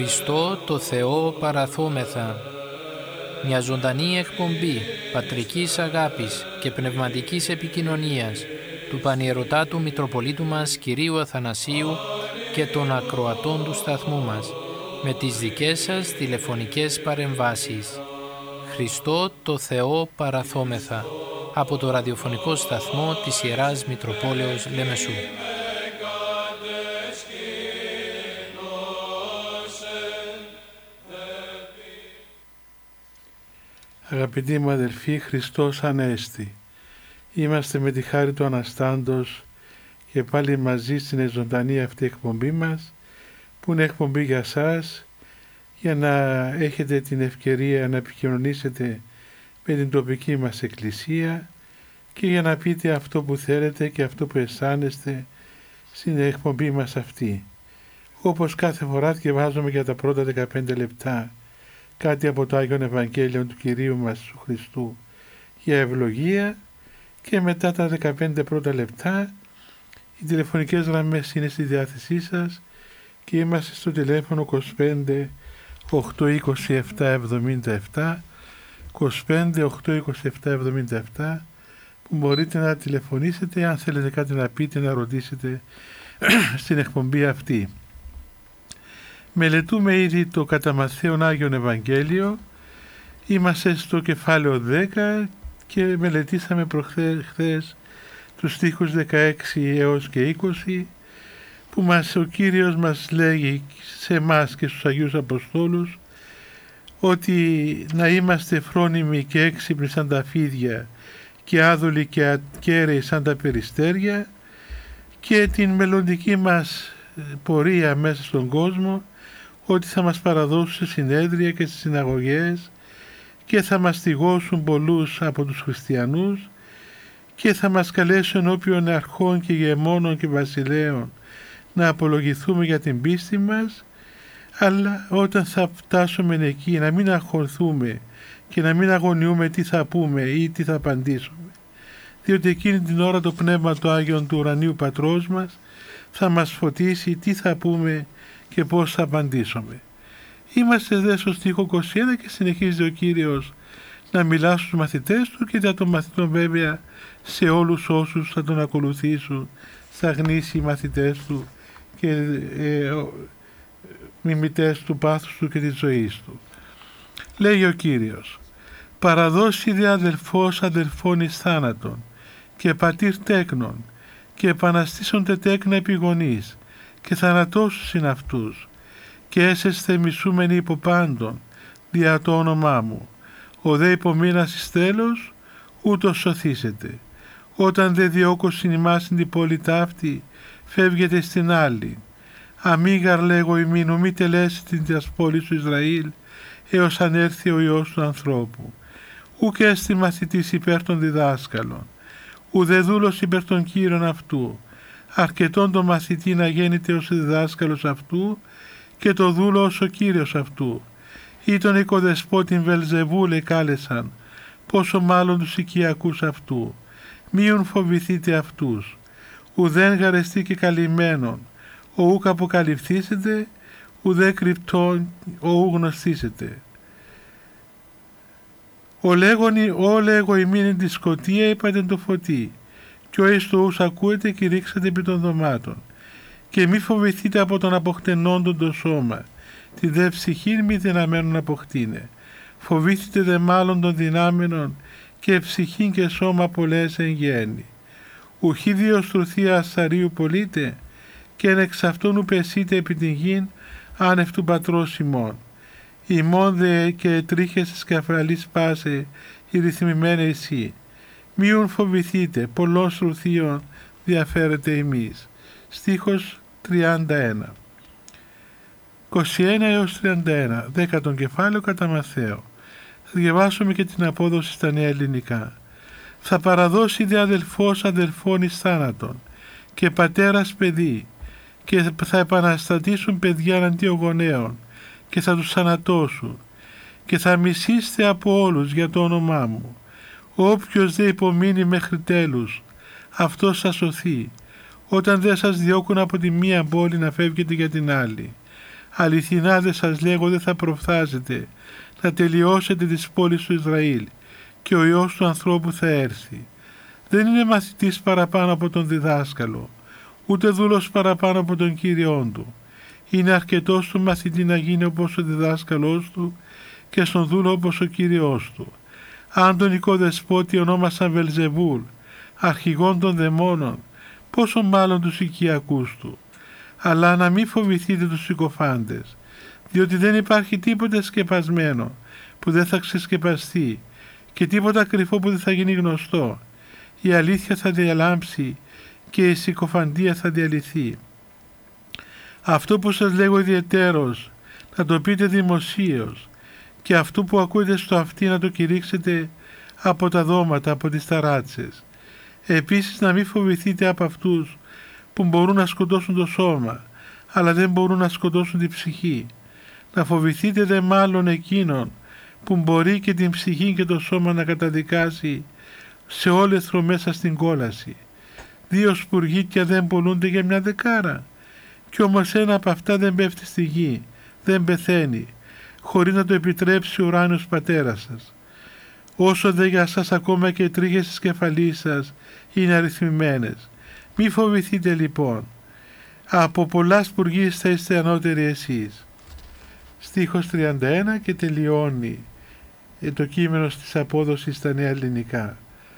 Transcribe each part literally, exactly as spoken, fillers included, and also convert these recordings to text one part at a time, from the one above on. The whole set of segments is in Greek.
Χριστό το Θεό παραθόμεθα. Μια ζωντανή εκπομπή πατρικής αγάπης και πνευματικής επικοινωνίας του Πανιερωτάτου Μητροπολίτου μας Κυρίου Αθανασίου και των ακροατών του σταθμού μας, με τις δικές σας τηλεφωνικές παρεμβάσεις. Χριστό το Θεό παραθόμεθα, από το ραδιοφωνικό σταθμό της Ιεράς Μητροπόλεως Λεμεσού. Αγαπητοί μου αδελφοί, Χριστός Ανέστη. Είμαστε με τη χάρη του Αναστάντος και πάλι μαζί στην ζωντανή αυτή εκπομπή μας, που είναι εκπομπή για σας, για να έχετε την ευκαιρία να επικοινωνήσετε με την τοπική μας εκκλησία και για να πείτε αυτό που θέλετε και αυτό που αισθάνεστε στην εκπομπή μας αυτή. Όπως κάθε φορά διαβάζουμε για τα πρώτα δεκαπέντε λεπτά κάτι από το Άγιον Ευαγγέλιο του Κυρίου μας του Χριστού για ευλογία, και μετά τα δεκαπέντε πρώτα λεπτά οι τηλεφωνικές γραμμές είναι στη διάθεσή σας και είμαστε στο τηλέφωνο είκοσι πέντε οκτακόσια είκοσι επτά εβδομήντα επτά είκοσι πέντε οκτακόσια είκοσι επτά εβδομήντα επτά, που μπορείτε να τηλεφωνήσετε αν θέλετε κάτι να πείτε, να ρωτήσετε στην εκπομπή αυτή. Μελετούμε ήδη το κατά Μαθαίον Άγιον Ευαγγέλιο. Είμαστε στο κεφάλαιο δέκα και μελετήσαμε προχθές τους στίχους δεκαέξι έως και είκοσι, που μας, ο Κύριος μας λέγει σε εμάς και στους Αγίους Αποστόλους ότι να είμαστε φρόνιμοι και έξυπνοι σαν τα φίδια και άδολοι και ακέραιοι σαν τα περιστέρια, και την μελλοντική μας πορεία μέσα στον κόσμο ότι θα μας παραδώσουν σε συνέδρια και στις συναγωγές και θα μας στηγώσουν πολλούς από τους χριστιανούς και θα μας καλέσουν ενώπιον αρχών και γεμόνων και βασιλέων να απολογηθούμε για την πίστη μας, αλλά όταν θα φτάσουμε εκεί να μην αγχωθούμε και να μην αγωνιούμε τι θα πούμε ή τι θα απαντήσουμε, διότι εκείνη την ώρα το Πνεύμα του Άγιον του Ουρανίου Πατρός μας θα μας φωτίσει τι θα πούμε και πώς θα απαντήσουμε. Είμαστε δε στο στίχο είκοσι ένα και συνεχίζει ο Κύριος να μιλά στους μαθητές του και για τον μαθητών βέβαια σε όλους όσους θα τον ακολουθήσουν, θα γνήσει οι μαθητές του και ε, μιμητές του πάθους του και της ζωής του. Λέει ο Κύριος: «Παραδώσει δε αδελφός αδελφών εις θάνατον και πατήρ τέκνον και επαναστήσονται τέκνα επιγονείς και θανατώσουσιν αυτούς και έσεσθε μισούμενοι υπό πάντων δια το όνομά μου. Ο δε υπομείνας εις τέλος ούτως σωθήσετε. Όταν δε διώκωσιν ημάς την πόλη ταύτη, φεύγετε στην άλλη. Αμίγαρ λέγω ημίν ου μη τελέσει την τας πόλης του Ισραήλ έως αν έρθει ο Υιός του ανθρώπου. Ουκ έστι μαθητής υπέρ των διδάσκαλων, ουδε δούλος υπέρ των κύρων αυτού. Αρκετόν το μαθητή να γέννηται ως διδάσκαλος αυτού και το δούλο ως ο κύριος αυτού. Ή τον οικοδεσπότην Βελζεβούλ εκάλεσαν, πόσο μάλλον τους οικιακούς αυτού. Μίουν φοβηθείτε αυτούς. Ουδέν γαρεστεί και καλυμμένον, ο ουκ αποκαλυφθήσετε, ουδέ κρυπτόν, ο ου γνωστήσετε. Ο λέγονι, ο λέγω ημίνην τη σκοτία είπατε το φωτί, κι ο εις το ους ακούετε και ρίξατε επί των δωμάτων. Και μη φοβηθείτε από τον αποκτενόντον το σώμα, τη δε ψυχήν μη δυναμένων αποκτήνε. Φοβήθητε δε μάλλον των δυνάμενων και ψυχήν και σώμα πολλές εν γέννη. Ουχή διοστρωθία ασαρίου πολίτε και εν εξ αυτών ου πεσείτε επί την γην άνευ του πατρός ημών. Ημών δε και τρίχες της καφραλής πάσε η ρυθμημένε εσύ. Μίουν φοβηθείτε, πολλών στρωθείων διαφέρετε εμείς. Στίχος τριάντα ένα. είκοσι ένα έως τριάντα ένα, δέκατον κεφάλαιο κατά Μαθαίο. Θα διαβάσουμε και την απόδοση στα νέα ελληνικά. Θα παραδώσει δε αδελφός αδελφών εις θάνατον και πατέρας παιδί, και θα επαναστατήσουν παιδιά αντιογονέων και θα τους θανατώσουν και θα μισήστε από όλους για το όνομά μου. Όποιος δε υπομείνει μέχρι τέλους, αυτός θα σωθεί. Όταν δεν σας διώκουν από τη μία πόλη να φεύγετε για την άλλη. αληθινά δεν σας λέγω, δεν θα προφθάζετε να τελειώσετε τις πόλεις του Ισραήλ, και ο Υιός του ανθρώπου θα έρθει. Δεν είναι μαθητής παραπάνω από τον διδάσκαλο, ούτε δούλος παραπάνω από τον Κύριόν του. Είναι αρκετός του μαθητή να γίνει όπως ο διδάσκαλός του και στον δούλο όπως ο Κύριός του. Αν τον οικοδεσπότη ονόμασαν Βελζεβούλ, αρχηγόν των δαιμόνων, πόσο μάλλον τους οικιακούς του. Αλλά να μην φοβηθείτε τους συκοφάντες, διότι δεν υπάρχει τίποτα σκεπασμένο που δεν θα ξεσκεπαστεί και τίποτα κρυφό που δεν θα γίνει γνωστό. Η αλήθεια θα διαλάμψει και η συκοφαντία θα διαλυθεί. Αυτό που σας λέγω ιδιαιτέρως, να το πείτε δημοσίως, και αυτό που ακούτε στο αυτί να το κηρύξετε από τα δώματα, από τις ταράτσες. Επίσης να μην φοβηθείτε από αυτούς που μπορούν να σκοτώσουν το σώμα, αλλά δεν μπορούν να σκοτώσουν την ψυχή. Να φοβηθείτε δε μάλλον εκείνον που μπορεί και την ψυχή και το σώμα να καταδικάσει σε όλεθρο μέσα στην κόλαση. Δύο σπουργίτια δεν πωλούνται για μια δεκάρα, κι όμως ένα από αυτά δεν πέφτει στη γη, δεν πεθαίνει, χωρίς να το επιτρέψει ο ουράνιος πατέρας σας. Όσο δε για σας ακόμα και οι τρίχες της κεφαλής σας είναι αριθμημένες. Μη φοβηθείτε λοιπόν. Από πολλά σπουργής θα είστε ανώτεροι εσείς. Στίχος τριάντα ένα, και τελειώνει το κείμενο της απόδοσης στα νέα ελληνικά.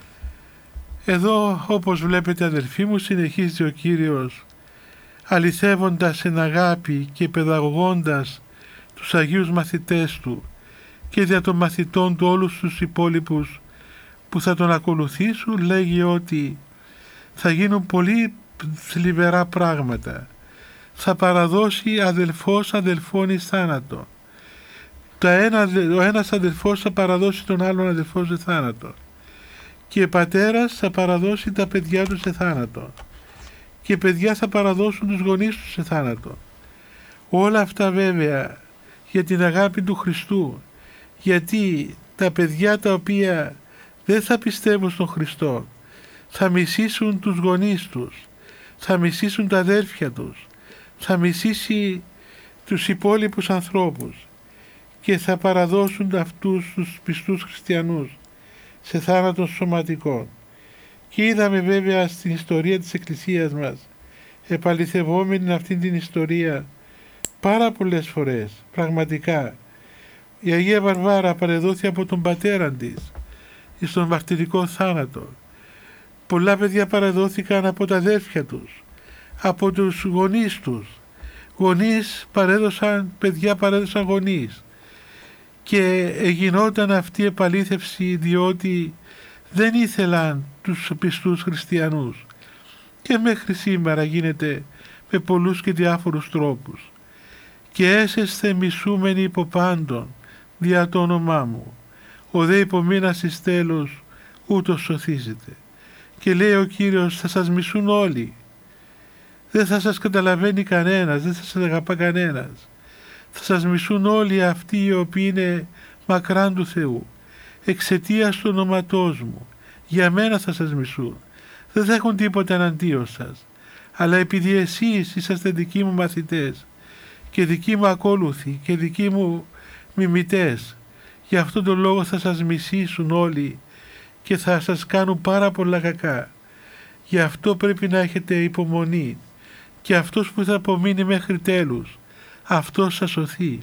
Εδώ, όπως βλέπετε αδελφοί μου, συνεχίζει ο Κύριος αληθεύοντας εν αγάπη και παιδαγωγώντας τους Αγίους μαθητές του και δια των μαθητών του όλους τους υπόλοιπους που θα τον ακολουθήσουν. Λέγει ότι θα γίνουν πολύ θλιβερά πράγματα. Θα παραδώσει αδελφός αδελφόν εις θάνατο. Το ένα, ο ένας αδελφός θα παραδώσει τον άλλον αδελφό σε θάνατο. Και πατέρας θα παραδώσει τα παιδιά του σε θάνατο. Και παιδιά θα παραδώσουν τους γονείς τους σε θάνατο. Όλα αυτά βέβαια για την αγάπη του Χριστού. Γιατί τα παιδιά τα οποία δεν θα πιστεύουν στον Χριστό θα μισήσουν τους γονείς τους, θα μισήσουν τα αδέρφια τους, θα μισήσει τους υπόλοιπους ανθρώπους και θα παραδώσουν αυτούς τους πιστούς χριστιανούς σε θάνατο σωματικό. Και είδαμε βέβαια στην ιστορία της Εκκλησίας μας, επαληθευόμενη αυτήν την ιστορία πάρα πολλές φορές, πραγματικά, η Αγία Βαρβάρα παρεδόθη από τον πατέρα της στον μαρτυρικό θάνατο. Πολλά παιδιά παρεδόθηκαν από τα αδέρφια τους, από τους γονείς τους. Γονείς παρέδωσαν, παιδιά παρέδωσαν γονείς. Και γινόταν αυτή η επαλήθευση διότι δεν ήθελαν τους πιστούς χριστιανούς. Και μέχρι σήμερα γίνεται με πολλούς και διάφορους τρόπους. Και έσεσθε μισούμενοι υπό πάντων δια το όνομά μου. Ο δε υπομείνας εις τέλος ούτως σωθήσετε. Και λέει ο Κύριος, θα σας μισούν όλοι. Δεν θα σας καταλαβαίνει κανένας, δεν θα σας αγαπά κανένας. Θα σας μισούν όλοι αυτοί οι οποίοι είναι μακράν του Θεού. Εξαιτίας του ονόματός μου. Για μένα θα σας μισούν. Δεν θα έχουν τίποτα εναντίον σας. Αλλά επειδή εσείς είσαστε δικοί μου μαθητές και δικοί μου ακόλουθοι και δικοί μου μιμητές, γι' αυτόν τον λόγο θα σας μισήσουν όλοι και θα σας κάνουν πάρα πολλά κακά. Γι' αυτό πρέπει να έχετε υπομονή και αυτός που θα απομείνει μέχρι τέλους, αυτός θα σωθεί.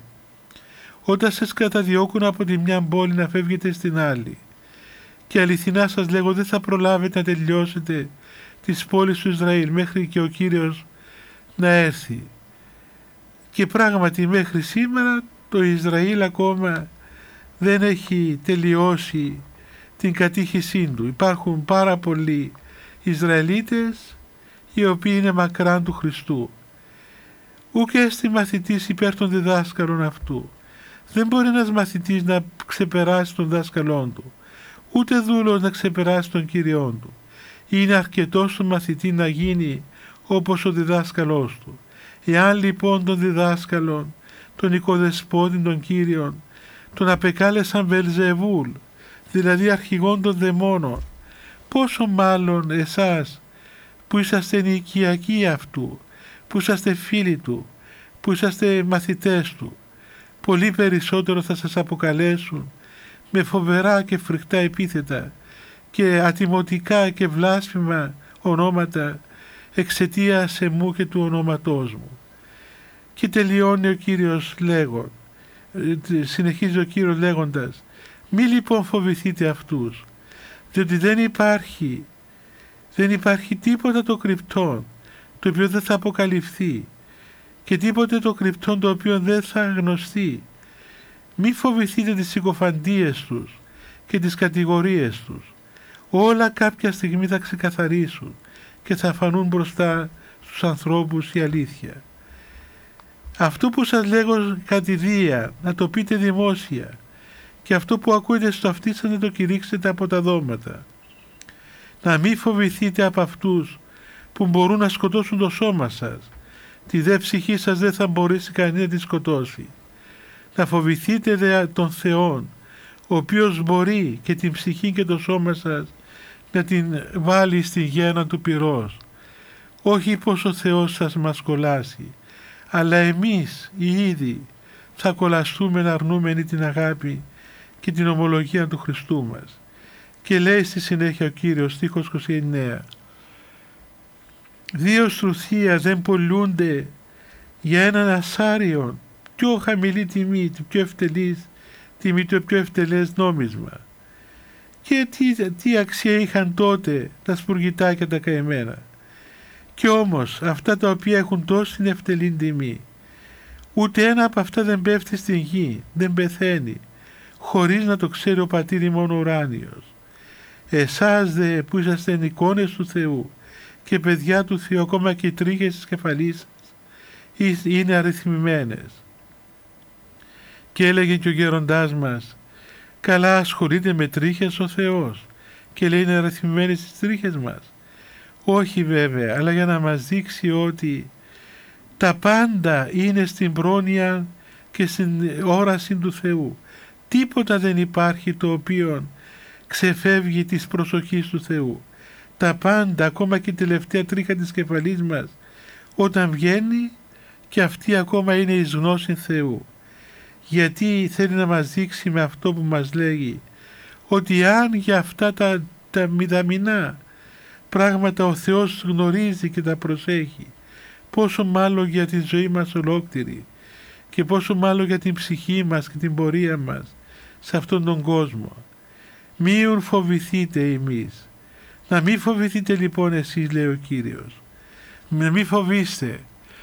Όταν σας καταδιώκουν από τη μια πόλη να φεύγετε στην άλλη, και αληθινά σας λέγω δεν θα προλάβετε να τελειώσετε τις πόλεις του Ισραήλ μέχρι και ο Κύριος να έρθει. Και πράγματι μέχρι σήμερα το Ισραήλ ακόμα δεν έχει τελειώσει την κατήχησή του. Υπάρχουν πάρα πολλοί Ισραηλίτες οι οποίοι είναι μακράν του Χριστού. Ούκ έστι μαθητής υπέρ των διδάσκαλων αυτού. Δεν μπορεί ένας μαθητής να ξεπεράσει τον δάσκαλόν του, ούτε δούλος να ξεπεράσει τον Κύριόν του. Είναι αρκετός του μαθητή να γίνει όπως ο διδάσκαλός του. Εάν λοιπόν τον διδάσκαλον, τον οικοδεσπότη των Κύριων, τον απεκάλεσαν Βελζεβούλ, δηλαδή αρχηγόν των δαιμόνων, πόσο μάλλον εσάς που είσαστε νοικιακοί αυτού, που είσαστε φίλοι του, που που είσαστε μαθητές του, πολύ περισσότερο θα σας αποκαλέσουν με φοβερά και φρικτά επίθετα και ατιμωτικά και βλάσφημα ονόματα εξαιτίας εμού και του ονόματός μου. Και τελειώνει ο Κύριος λέγον, συνεχίζει ο Κύριος λέγοντας, μη λοιπόν φοβηθείτε αυτούς, διότι δεν υπάρχει, δεν υπάρχει τίποτα το κρυπτόν, το οποίο δεν θα αποκαλυφθεί και τίποτε το κρυπτόν το οποίο δεν θα γνωστεί. Μη φοβηθείτε τις συκοφαντίες τους και τις κατηγορίες τους. Όλα κάποια στιγμή θα ξεκαθαρίσουν και θα φανούν μπροστά στους ανθρώπους η αλήθεια. Αυτό που σας λέγω κατηδία, να το πείτε δημόσια, και αυτό που ακούετε στο αυτί σας να το κηρύξετε από τα δώματα. Να μην φοβηθείτε από αυτούς που μπορούν να σκοτώσουν το σώμα σας. Τη δε ψυχή σας δεν θα μπορέσει κανείς να τη σκοτώσει. Να φοβηθείτε δε τον Θεόν, ο οποίος μπορεί και την ψυχή και το σώμα σας να την βάλει στη γέννα του πυρός. Όχι πως ο Θεός σας μας κολλάσει, αλλά εμείς οι ίδιοι θα κολλαστούμε να αρνούμενοι την αγάπη και την ομολογία του Χριστού μας. Και λέει στη συνέχεια ο Κύριος, στίχος είκοσι εννέα, δύο στρουθία δεν πωλούνται για έναν ασάριον, πιο χαμηλή τιμή, την πιο ευτελής τιμή, το πιο ευτελές νόμισμα. Και τι, τι αξία είχαν τότε τα σπουργητάκια τα καημένα. Κι όμως αυτά τα οποία έχουν τόση ευτελή τιμή, ούτε ένα από αυτά δεν πέφτει στην γη, δεν πεθαίνει, χωρίς να το ξέρει ο Πατήρ ημών ουράνιος. Εσάς δε που είσαστε εικόνες του Θεού και παιδιά του Θεού, ακόμα και οι τρίχες της κεφαλής σας είναι αριθμημένες. Και έλεγε και ο γέροντάς μας, καλά ασχολείται με τρίχες ο Θεός, και λέει είναι αριθμημένες τις τρίχες μας. Όχι βέβαια, αλλά για να μας δείξει ότι τα πάντα είναι στην πρόνοια και στην όραση του Θεού. Τίποτα δεν υπάρχει το οποίο ξεφεύγει της προσοχής του Θεού. Τα πάντα, ακόμα και η τελευταία τρίχα της κεφαλής μας, όταν βγαίνει, και αυτή ακόμα είναι εις γνώση Θεού. Γιατί θέλει να μας δείξει με αυτό που μας λέγει, ότι αν για αυτά τα, τα μηδαμινά πράγματα ο Θεός γνωρίζει και τα προσέχει, πόσο μάλλον για τη ζωή μας ολόκληρη και πόσο μάλλον για την ψυχή μας και την πορεία μας σε αυτόν τον κόσμο. Μίουν φοβηθείτε εμείς. Να μην φοβηθείτε λοιπόν εσείς, λέει ο Κύριος. Να μην φοβήστε,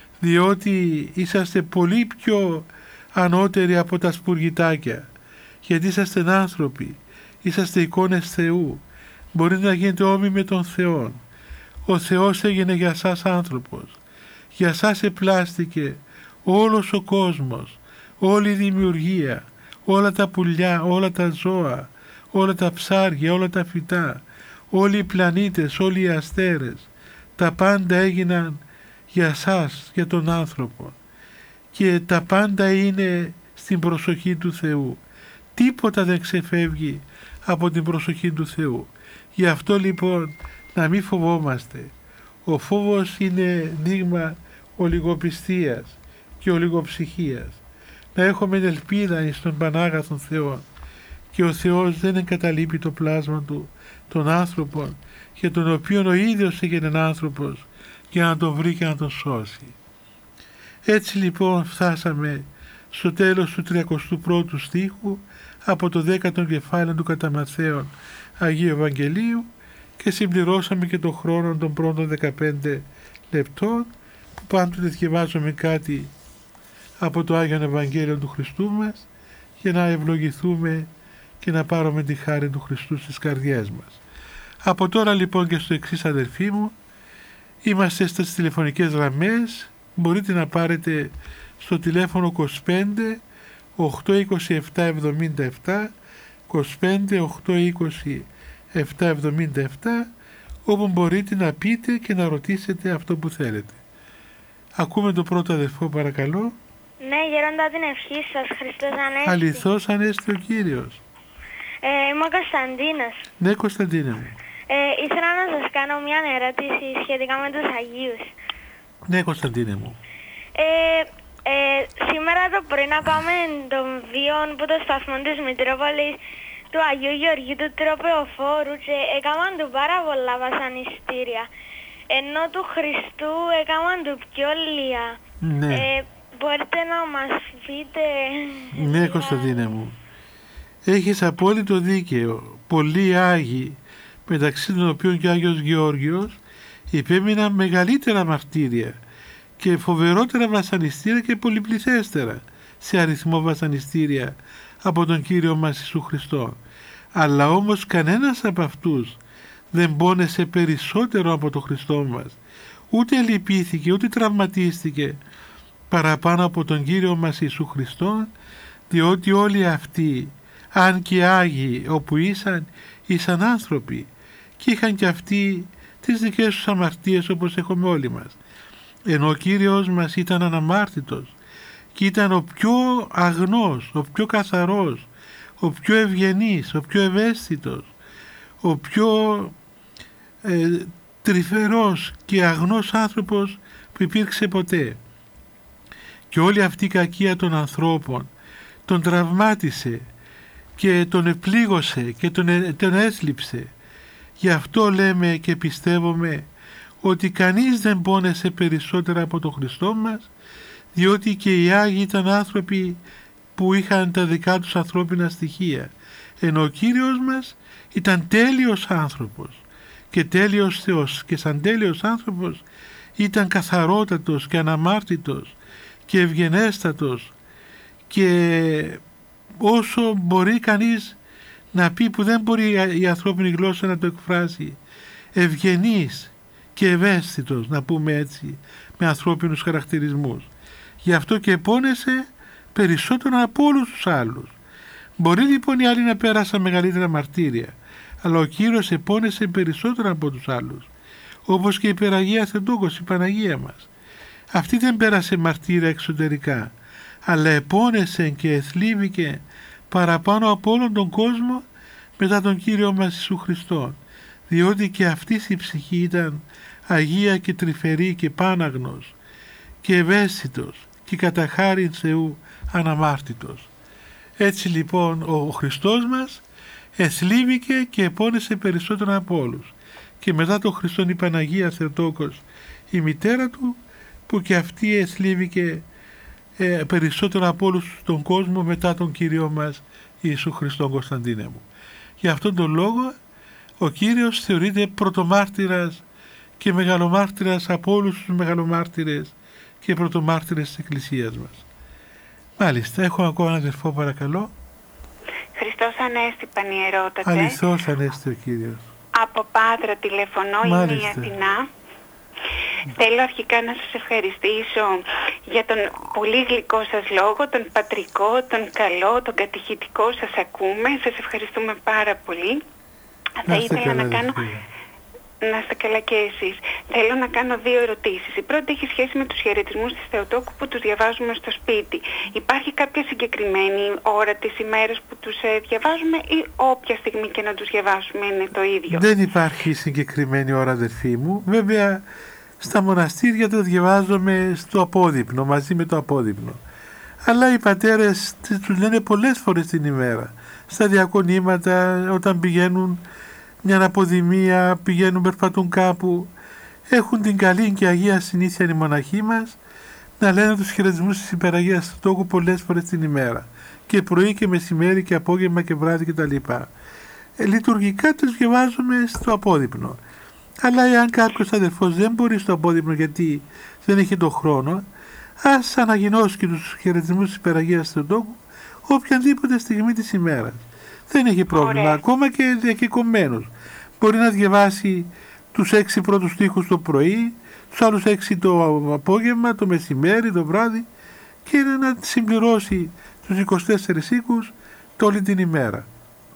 διότι είσαστε πολύ πιο ανώτεροι από τα σπουργητάκια, γιατί είσαστε άνθρωποι, είσαστε εικόνες Θεού. Μπορείτε να γίνετε όμοι με τον Θεό. Ο Θεός έγινε για σας άνθρωπος. Για σας επλάστηκε όλος ο κόσμος, όλη η δημιουργία, όλα τα πουλιά, όλα τα ζώα, όλα τα ψάρια, όλα τα φυτά, όλοι οι πλανήτες, όλοι οι αστέρες, τα πάντα έγιναν για σας, για τον άνθρωπο, και τα πάντα είναι στην προσοχή του Θεού. Τίποτα δεν ξεφεύγει από την προσοχή του Θεού. Γι' αυτό λοιπόν να μην φοβόμαστε. Ο φόβος είναι δείγμα ολιγοπιστίας και ολιγοψυχίας. Να έχουμε ελπίδα στον Πανάγαθον Θεό, και ο Θεός δεν εγκαταλείπει το πλάσμα του των άνθρωπων, για τον οποίο ο ίδιος έγινε άνθρωπος για να τον βρει και να τον σώσει. Έτσι λοιπόν φτάσαμε στο τέλος του τριακοστού πρώτου στίχου από το δέκατο κεφάλαιο του κατά Ματθαίον Αγίου Ευαγγελίου, και συμπληρώσαμε και το χρόνο των πρώτων δεκαπέντε λεπτών, που πάντοτε διαβάζουμε κάτι από το Άγιον Ευαγγέλιο του Χριστού μας, για να ευλογηθούμε και να πάρουμε τη χάρη του Χριστού στις καρδιές μας. Από τώρα λοιπόν και στο εξής, αδελφοί μου, είμαστε στις τηλεφωνικές γραμμές. Μπορείτε να πάρετε στο τηλέφωνο είκοσι πέντε οκτακόσια είκοσι επτά εβδομήντα επτά, είκοσι πέντε οκτακόσια είκοσι επτά εβδομήντα επτά, όπου μπορείτε να πείτε και να ρωτήσετε αυτό που θέλετε. Ακούμε το πρώτο αδελφό, παρακαλώ. Ναι, γέροντα, την ευχή σας, Χριστός Ανέστη. Αληθώς Ανέστη ο Κύριος. Ε, είμαι ο Κωνσταντίνος. Ναι, Κωνσταντίνε μου. Ε, ήθελα να σας κάνω μια ερώτηση σχετικά με τους Αγίους. Ναι, Κωνσταντίνε μου. Ε, Ε, σήμερα το πρωί να πάμε τον βίο που το σταθμό της Μητρόπολης του Αγίου Γεωργίου του Τροπεοφόρου και έκαναν του πάρα πολλά βασανιστήρια. Ενώ του Χριστού έκαναν του πιο λίγα. Ναι. Ε, μπορείτε να μας πείτε... Ναι, Κωνσταντίνε μου. Έχεις απόλυτο δίκαιο. Πολλοί Άγιοι, μεταξύ των οποίων και ο Άγιος Γεώργιος, υπέμειναν μεγαλύτερα μαρτύρια και φοβερότερα βασανιστήρια και πολυπληθέστερα σε αριθμό βασανιστήρια από τον Κύριο μας Ιησού Χριστό. Αλλά όμως κανένας από αυτούς δεν πόνεσε περισσότερο από τον Χριστό μας, ούτε λυπήθηκε ούτε τραυματίστηκε παραπάνω από τον Κύριο μας Ιησού Χριστό, διότι όλοι αυτοί, αν και Άγιοι όπου ήσαν, ήσαν άνθρωποι και είχαν και αυτοί τις δικές τους αμαρτίες όπως έχουμε όλοι μας. Ενώ ο Κύριος μας ήταν αναμάρτητος και ήταν ο πιο αγνός, ο πιο καθαρός, ο πιο ευγενής, ο πιο ευαίσθητος, ο πιο ε, τρυφερός και αγνός άνθρωπος που υπήρξε ποτέ. Και όλη αυτή η κακία των ανθρώπων τον τραυμάτισε και τον επλήγωσε και τον, τον έσλιψε. Γι' αυτό λέμε και πιστεύουμε ότι κανείς δεν πόνεσε περισσότερα από τον Χριστό μας, διότι και οι Άγιοι ήταν άνθρωποι που είχαν τα δικά τους ανθρώπινα στοιχεία, ενώ ο Κύριος μας ήταν τέλειος άνθρωπος και τέλειος Θεός, και σαν τέλειος άνθρωπος ήταν καθαρότατος και αναμάρτητος και ευγενέστατος, και όσο μπορεί κανείς να πει, που δεν μπορεί η ανθρώπινη γλώσσα να το εκφράσει, ευγενής και ευαίσθητος, να πούμε έτσι, με ανθρώπινους χαρακτηρισμούς. Γι' αυτό και πόνεσε περισσότερο από όλους τους άλλους. Μπορεί λοιπόν οι άλλοι να πέρασαν μεγαλύτερα μαρτύρια, αλλά ο Κύριος επώνεσε περισσότερο από τους άλλους, όπως και η Υπεραγία Θεοτόκος, η Παναγία μας. Αυτή δεν πέρασε μαρτύρια εξωτερικά, αλλά επώνεσε και εθλίβηκε παραπάνω από όλον τον κόσμο μετά τον Κύριο μας Ιησού Χριστό, διότι και αυτής η ψυχή ήταν αγία και τρυφερή και πάναγνος και ευαίσθητος και κατά χάριν Θεού αναμάρτητος. Έτσι λοιπόν ο Χριστός μας εθλίβηκε και επώνεσε περισσότερο από όλους, και μετά τον Χριστόν η Παναγία Θεοτόκος, η μητέρα του, που και αυτή εθλίβηκε ε, περισσότερο από όλους τον κόσμο μετά τον Κύριο μας Ιησού Χριστόν, Κωνσταντίνε μου. Γι' αυτόν τον λόγο ο Κύριος θεωρείται πρωτομάρτυρας και μεγαλομάρτυρας από όλους τους μεγαλομάρτυρες και πρωτομάρτυρες της Εκκλησίας μας. Μάλιστα, έχω ακόμα ένα αδερφό, παρακαλώ. Χριστός Ανέστη, Πανιερότατε. Αληθώς Ανέστη ο Κύριος. Από Πάτρα τηλεφωνώ, είμαι η Αθηνά. Θέλω αρχικά να σας ευχαριστήσω για τον πολύ γλυκό σας λόγο, τον πατρικό, τον καλό, τον κατηχητικό σας ακούμε. Σας ευχαριστούμε πάρα πολύ. Να Θα ήθελα καλά, να κάνω... Να είστε καλά και εσείς. Θέλω να κάνω δύο ερωτήσεις. Η πρώτη έχει σχέση με τους χαιρετισμούς της Θεοτόκου που τους διαβάζουμε στο σπίτι. Υπάρχει κάποια συγκεκριμένη ώρα της ημέρας που τους ε, διαβάζουμε, ή όποια στιγμή και να τους διαβάσουμε είναι το ίδιο? Δεν υπάρχει συγκεκριμένη ώρα, αδερφή μου. Βέβαια στα μοναστήρια το διαβάζουμε στο απόδειπνο, μαζί με το απόδειπνο. Αλλά οι πατέρες τους λένε πολλές φορές την ημέρα. Στα διακονήματα, όταν πηγαίνουν μια αποδημία, πηγαίνουν, περπατούν κάπου, έχουν την καλή και αγία συνήθεια οι μοναχοί μας να λένε τους χαιρετισμούς της Υπεραγίας του Τόκου πολλές φορές την ημέρα, και πρωί και μεσημέρι και απόγευμα και βράδυ κτλ. Ε, λειτουργικά τους διαβάζουμε στο απόδειπνο. Αλλά εάν κάποιος αδερφός δεν μπορεί στο απόδειπνο γιατί δεν έχει τον χρόνο, ας αναγινώσει και τους χαιρετισμούς της Υπεραγίας του Τόκου οποιαδήποτε στιγμή της ημέρας. Δεν έχει πρόβλημα. Ωραία. Ακόμα και διακεκομένος μπορεί να διαβάσει τους έξι πρώτους στίχους το πρωί, τους άλλους έξι το απόγευμα, το μεσημέρι, το βράδυ, και να συμπληρώσει τους είκοσι τέσσερις οίκους όλη την ημέρα.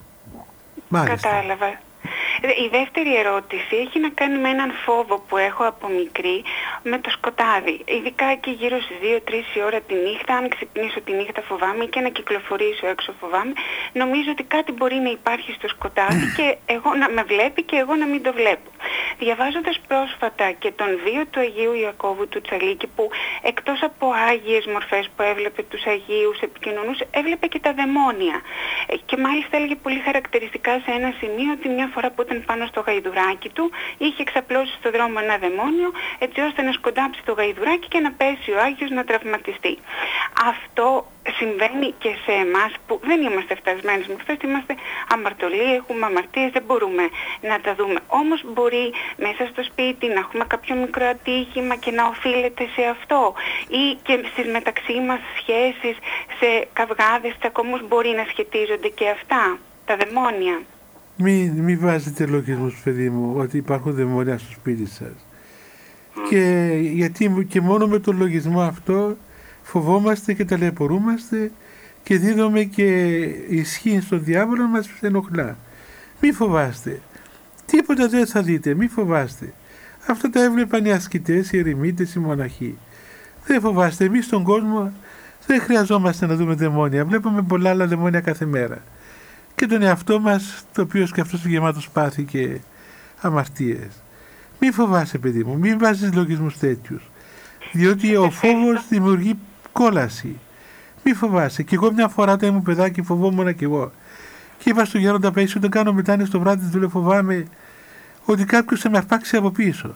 Μάλιστα. Κατάλαβα. Η δεύτερη ερώτηση έχει να κάνει με έναν φόβο που έχω από μικρή, με το σκοτάδι. Ειδικά εκεί γύρω στις δύο τρεις η ώρα τη νύχτα, αν ξυπνήσω τη νύχτα φοβάμαι και να κυκλοφορήσω έξω φοβάμαι. Νομίζω ότι κάτι μπορεί να υπάρχει στο σκοτάδι και εγώ να με βλέπει και εγώ να μην το βλέπω. Διαβάζοντας πρόσφατα και τον βίο του Αγίου Ιακώβου του Τσαλίκη, που εκτός από άγιες μορφές που έβλεπε τους Αγίους επικοινωνούσε, έβλεπε και τα δαιμόνια. Και μάλιστα έλεγε πολύ χαρακτηριστικά σε ένα σημείο ότι μια φορά που ήταν πάνω στο γαϊδουράκι του είχε εξαπλώσει στο δρόμο ένα δαιμόνιο έτσι ώστε να σκοντάψει το γαϊδουράκι και να πέσει ο Άγιος να τραυματιστεί. Αυτό συμβαίνει και σε εμάς που δεν είμαστε φτασμένες μορφές, είμαστε αμαρτωλοί, έχουμε αμαρτίες, δεν μπορούμε να τα δούμε. Όμως μπορεί μέσα στο σπίτι να έχουμε κάποιο μικρό ατύχημα και να οφείλεται σε αυτό, ή και στις μεταξύ μας σχέσεις, σε καυγάδες, τσακωμούς μπορεί να σχετίζονται και αυτά, τα δαιμόνια. Μην μη βάζετε λογισμούς, παιδί μου, ότι υπάρχουν δαιμόνια στο σπίτι σας. Mm. Και γιατί και μόνο με τον λογισμό αυτό φοβόμαστε και ταλαιπωρούμαστε και δίνουμε και ισχύ στον διάβολο, μας ενοχλά. Μη φοβάστε. Τίποτα δεν θα δείτε. Μη φοβάστε. Αυτά τα έβλεπαν οι ασκητές, οι ερημίτες, οι μοναχοί. Δεν φοβάστε. Εμείς στον κόσμο δεν χρειαζόμαστε να δούμε δαιμόνια. Βλέπουμε πολλά άλλα δαιμόνια κάθε μέρα. Και τον εαυτό μας, το οποίο και αυτός γεμάτος πάθη και αμαρτίες. Μη φοβάσαι, παιδί μου. Μην βάζεις λογισμούς τέτοιους. Διότι ο φόβος δημιουργεί κόλαση. Μη φοβάσαι. Και εγώ μια φορά όταν ήμουν παιδάκι φοβόμουν και εγώ. Και είπα στον Γέροντα Παΐσιο, όταν κάνω μετάνοια στο βράδυ, του λέω φοβάμαι ότι κάποιος θα με αρπάξει από πίσω.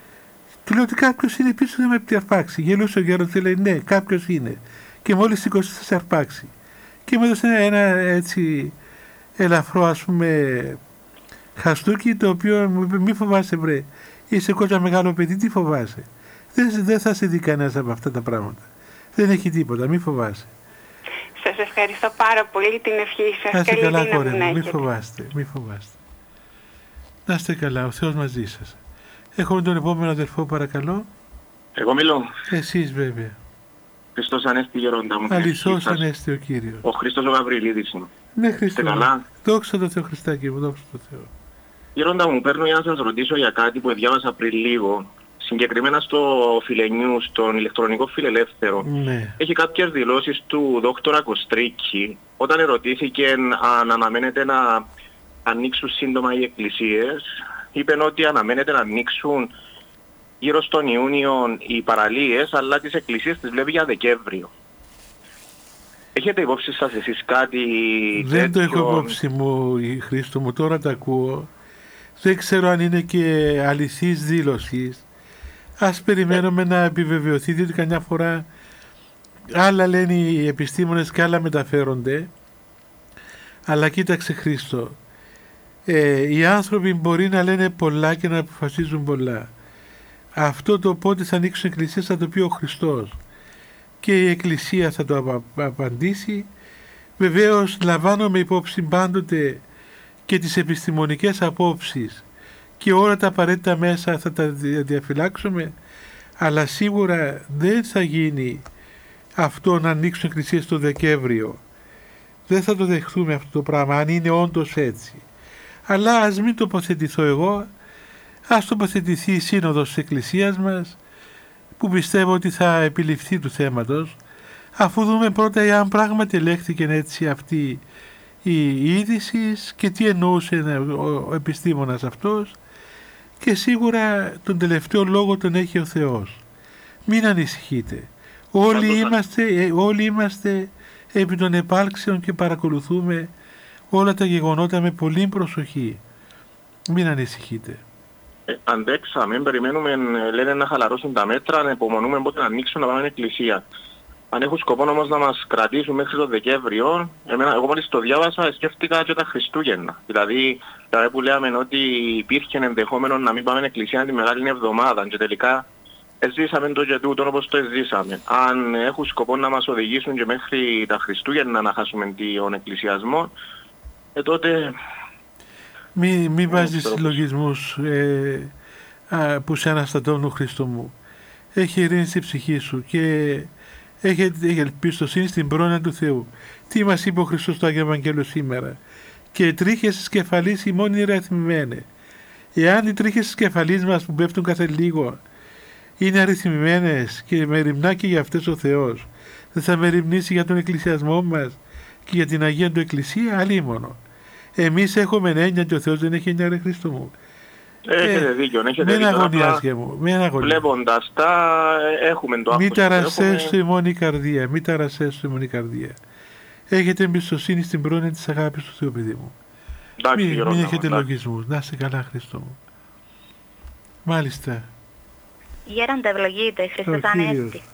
Του λέω ότι κάποιος είναι πίσω, θα με αρπάξει. Γελούσε ο Γέροντας και λέει ναι, κάποιος είναι. Και μόλις σηκώσει θα σε αρπάξει. Και μου έδωσε ένα, ένα έτσι ελαφρό, ας πούμε, χαστούκι, το οποίο μου είπε μη φοβάσαι βρε. Είσαι κότσα μεγάλο παιδί, τι φοβάσαι. Δεν, δεν θα σε δει κανένας από αυτά τα πράγματα. Δεν έχει τίποτα, μη φοβάσαι. Σας ευχαριστώ πάρα πολύ την ευχή σας. Να είστε Καλή καλά, δύναμη κόρη να μου, μη έχετε. φοβάστε, μη φοβάστε. Να είστε καλά, ο Θεός μαζί σας. Έχουμε τον επόμενο αδερφό, παρακαλώ. Εγώ μιλώ. Εσείς βέβαια. Χριστός Ανέστη, Γέροντα μου. Αληθώς Ανέστη ο Κύριος. Ο Χριστός ο Γαβριλίδης είναι. Ναι, Χριστό. Καλά. Δόξα τω Θεώ, Χριστάκη μου, δόξα τω Θεώ. Γέροντα μου, παίρνω για να σας ρωτήσω για κάτι που διάβασα πριν λίγο. Συγκεκριμένα στο Φιλενιού, στον ηλεκτρονικό φιλελεύθερο, Ναι. έχει κάποιες δηλώσεις του δόκτωρα Κωστρίκη, όταν ερωτήθηκε αν αναμένεται να ανοίξουν σύντομα οι εκκλησίες, είπε ότι αναμένεται να ανοίξουν γύρω στον Ιούνιο οι παραλίες, αλλά τις εκκλησίες τις βλέπει για Δεκέμβριο. Έχετε υπόψη σας εσείς κάτι Δεν τέτοιο? το έχω υπόψη μου, Χρήστο μου, τώρα τα ακούω. Δεν ξέρω αν είναι και αληθής δήλωση. Ας περιμένουμε να επιβεβαιωθεί, διότι καμιά φορά άλλα λένε οι επιστήμονες και άλλα μεταφέρονται. Αλλά κοίταξε Χρήστο, ε, οι άνθρωποι μπορεί να λένε πολλά και να αποφασίζουν πολλά. Αυτό το πότε θα ανοίξουν εκκλησίες θα το πει ο Χριστός και η Εκκλησία θα το απα, απαντήσει. Βεβαίως λαμβάνομαι υπόψη πάντοτε και τις επιστημονικές απόψεις και όλα τα απαραίτητα μέσα θα τα διαφυλάξουμε, αλλά σίγουρα δεν θα γίνει αυτό να ανοίξουν εκκλησίες το Δεκέμβριο. Δεν θα το δεχτούμε αυτό το πράγμα, αν είναι όντως έτσι. Αλλά ας μην τοποθετηθώ εγώ, ας τοποθετηθεί η Σύνοδος της Εκκλησίας μας, που πιστεύω ότι θα επιληφθεί του θέματος, αφού δούμε πρώτα αν πράγματι ελέγχθηκε έτσι αυτή η είδηση και τι εννοούσε ο επιστήμονας αυτός, και σίγουρα τον τελευταίο λόγο τον έχει ο Θεός. Μην ανησυχείτε. Όλοι είμαστε, όλοι είμαστε επί των επάλξεων και παρακολουθούμε όλα τα γεγονότα με πολύ προσοχή. Μην ανησυχείτε. Ε, αντέξαμε, περιμένουμε, λένε να χαλαρώσουν τα μέτρα, να υπομονούμε πότε να ανοίξουν να πάμε εκκλησία. Αν έχουν σκοπό όμως να μας κρατήσουν μέχρι το Δεκέμβριο, εμένα, εγώ μόλις το διάβασα σκέφτηκα και τα Χριστούγεννα. Δηλαδή, δηλαδή που λέμε ότι υπήρχε ενδεχόμενο να μην πάμε εκκλησία τη Μεγάλη Εβδομάδα και τελικά εζήσαμε το και τούτο όπως το εζήσαμε. Αν έχουν σκοπό να μας οδηγήσουν και μέχρι τα Χριστούγεννα να χάσουμε τον εκκλησιασμό, ε, τότε... Μην μη βάζεις συλλογισμούς ε, α, που σε αναστατώνουν, Χριστό μου. Έχει ειρήνη στη ψυχή σου και έχει, έχει ελπιστοσύνη στην πρόνοια του Θεού. Τι μας είπε ο Χριστός στο Άγιο Ευαγγέλιο σήμερα? Και τρίχες της κεφαλής ημών είναι ρυθμημένε. Εάν οι τρίχες της κεφαλής μας που πέφτουν κάθε λίγο είναι αριθμημένες και με ρημνά και για αυτές ο Θεός. Δεν θα με ρημνήσει για τον εκκλησιασμό μας και για την Αγία του Εκκλησία, αλίμονο. Εμείς έχουμε έννοια και ο Θεός δεν έχει έννοια, ρε Χριστό μου. Έχετε ε, δίκιο, έχετε δίκιο. Αγωνιάζει μου, βλέποντας τα, έχουμε το άγχος. Μη ταρασσές σου ημών η καρδία, μη ταρασσές σου ημών η καρδία. Έχετε εμπιστοσύνη στην πρόνοια της αγάπης του Θεού, παιδί μου. Εντάξει, μην μην έχετε λογισμούς. Να είσαι καλά, Χριστό μου. Μάλιστα. Γέροντα, ευλογείτε, Χριστός Ανέστη.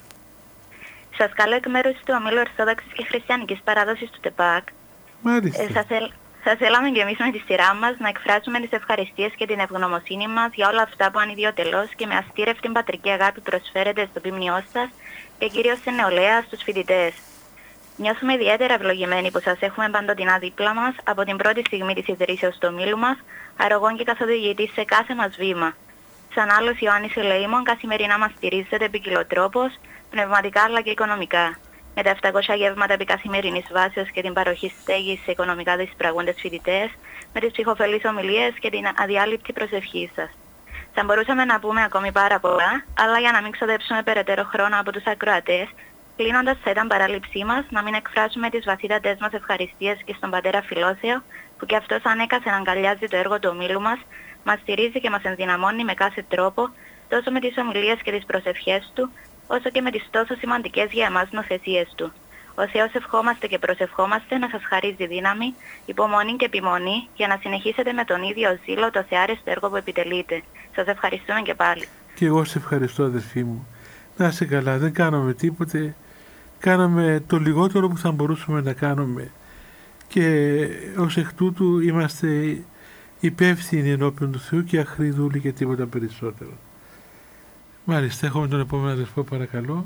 Σας καλώ εκ μέρους του Ομίλου Ορθόδοξης και Χριστιανικής Παράδοσης του ΤΕΠΑΚ. Μάλιστα. Ε, σας, ελ... θα θέλαμε και εμείς με τη σειρά μας να εκφράσουμε τις ευχαριστίες και την ευγνωμοσύνη μας για όλα αυτά που ανιδιοτελώς και με αστήρευτη πατρική αγάπη προσφέρετε στο ποιμνιό σας και κυρίως στην νεολαία, στους φοιτητές. Νιώθουμε ιδιαίτερα ευλογημένοι που σας έχουμε παντοτινά δίπλα μας από την πρώτη στιγμή της ιδρύσεως του ομίλου μας, αρρωγών και καθοδηγητής σε κάθε μας βήμα. Σαν άλλος Ιωάννης Ελεήμων, καθημερινά μας στηρίζετε ποικιλοτρόπως, πνευματικά αλλά και οικονομικά. Με τα επτακόσια γεύματα επί καθημερινής βάσεως και την παροχή στέγης σε οικονομικά δυσπραγούντες φοιτητές, με τις ψυχοφελείς ομιλίες και την αδιάλειπτη προσευχή σας. Θα μπορούσαμε να πούμε ακόμη πάρα πολλά, αλλά για να μην ξοδέψουμε περαιτέρω χρόνο από τους ακροατές, κλείνοντας θα ήταν παράληψή μας να μην εκφράσουμε τις βαθύτατες μας ευχαριστίες και στον πατέρα Φιλόθεο, που και αυτός ανέκαθεν αγκαλιάζει το έργο του ομίλου μας, μας στηρίζει και μας ενδυναμώνει με κάθε τρόπο, τόσο με τις ομιλίες και τις προσευχές του, όσο και με τις τόσο σημαντικές για εμάς νοθεσίες του. Ο Θεός ευχόμαστε και προσευχόμαστε να σας χαρίζει δύναμη, υπομονή και επιμονή για να συνεχίσετε με τον ίδιο ζήλο το θεάρεστο έργο που επιτελείτε. Σας ευχαριστούμε και πάλι. Και εγώ σε ευχαριστώ, αδερφή μου. Να είσαι καλά, δεν κάνουμε τίποτε. Κάναμε το λιγότερο που θα μπορούσαμε να κάνουμε. Και ως εκ τούτου είμαστε υπεύθυνοι ενώπιον του Θεού και αχρηδούλοι και τίποτα περισσότερο. Μάλιστα, έχουμε τον επόμενο αδερφό, παρακαλώ.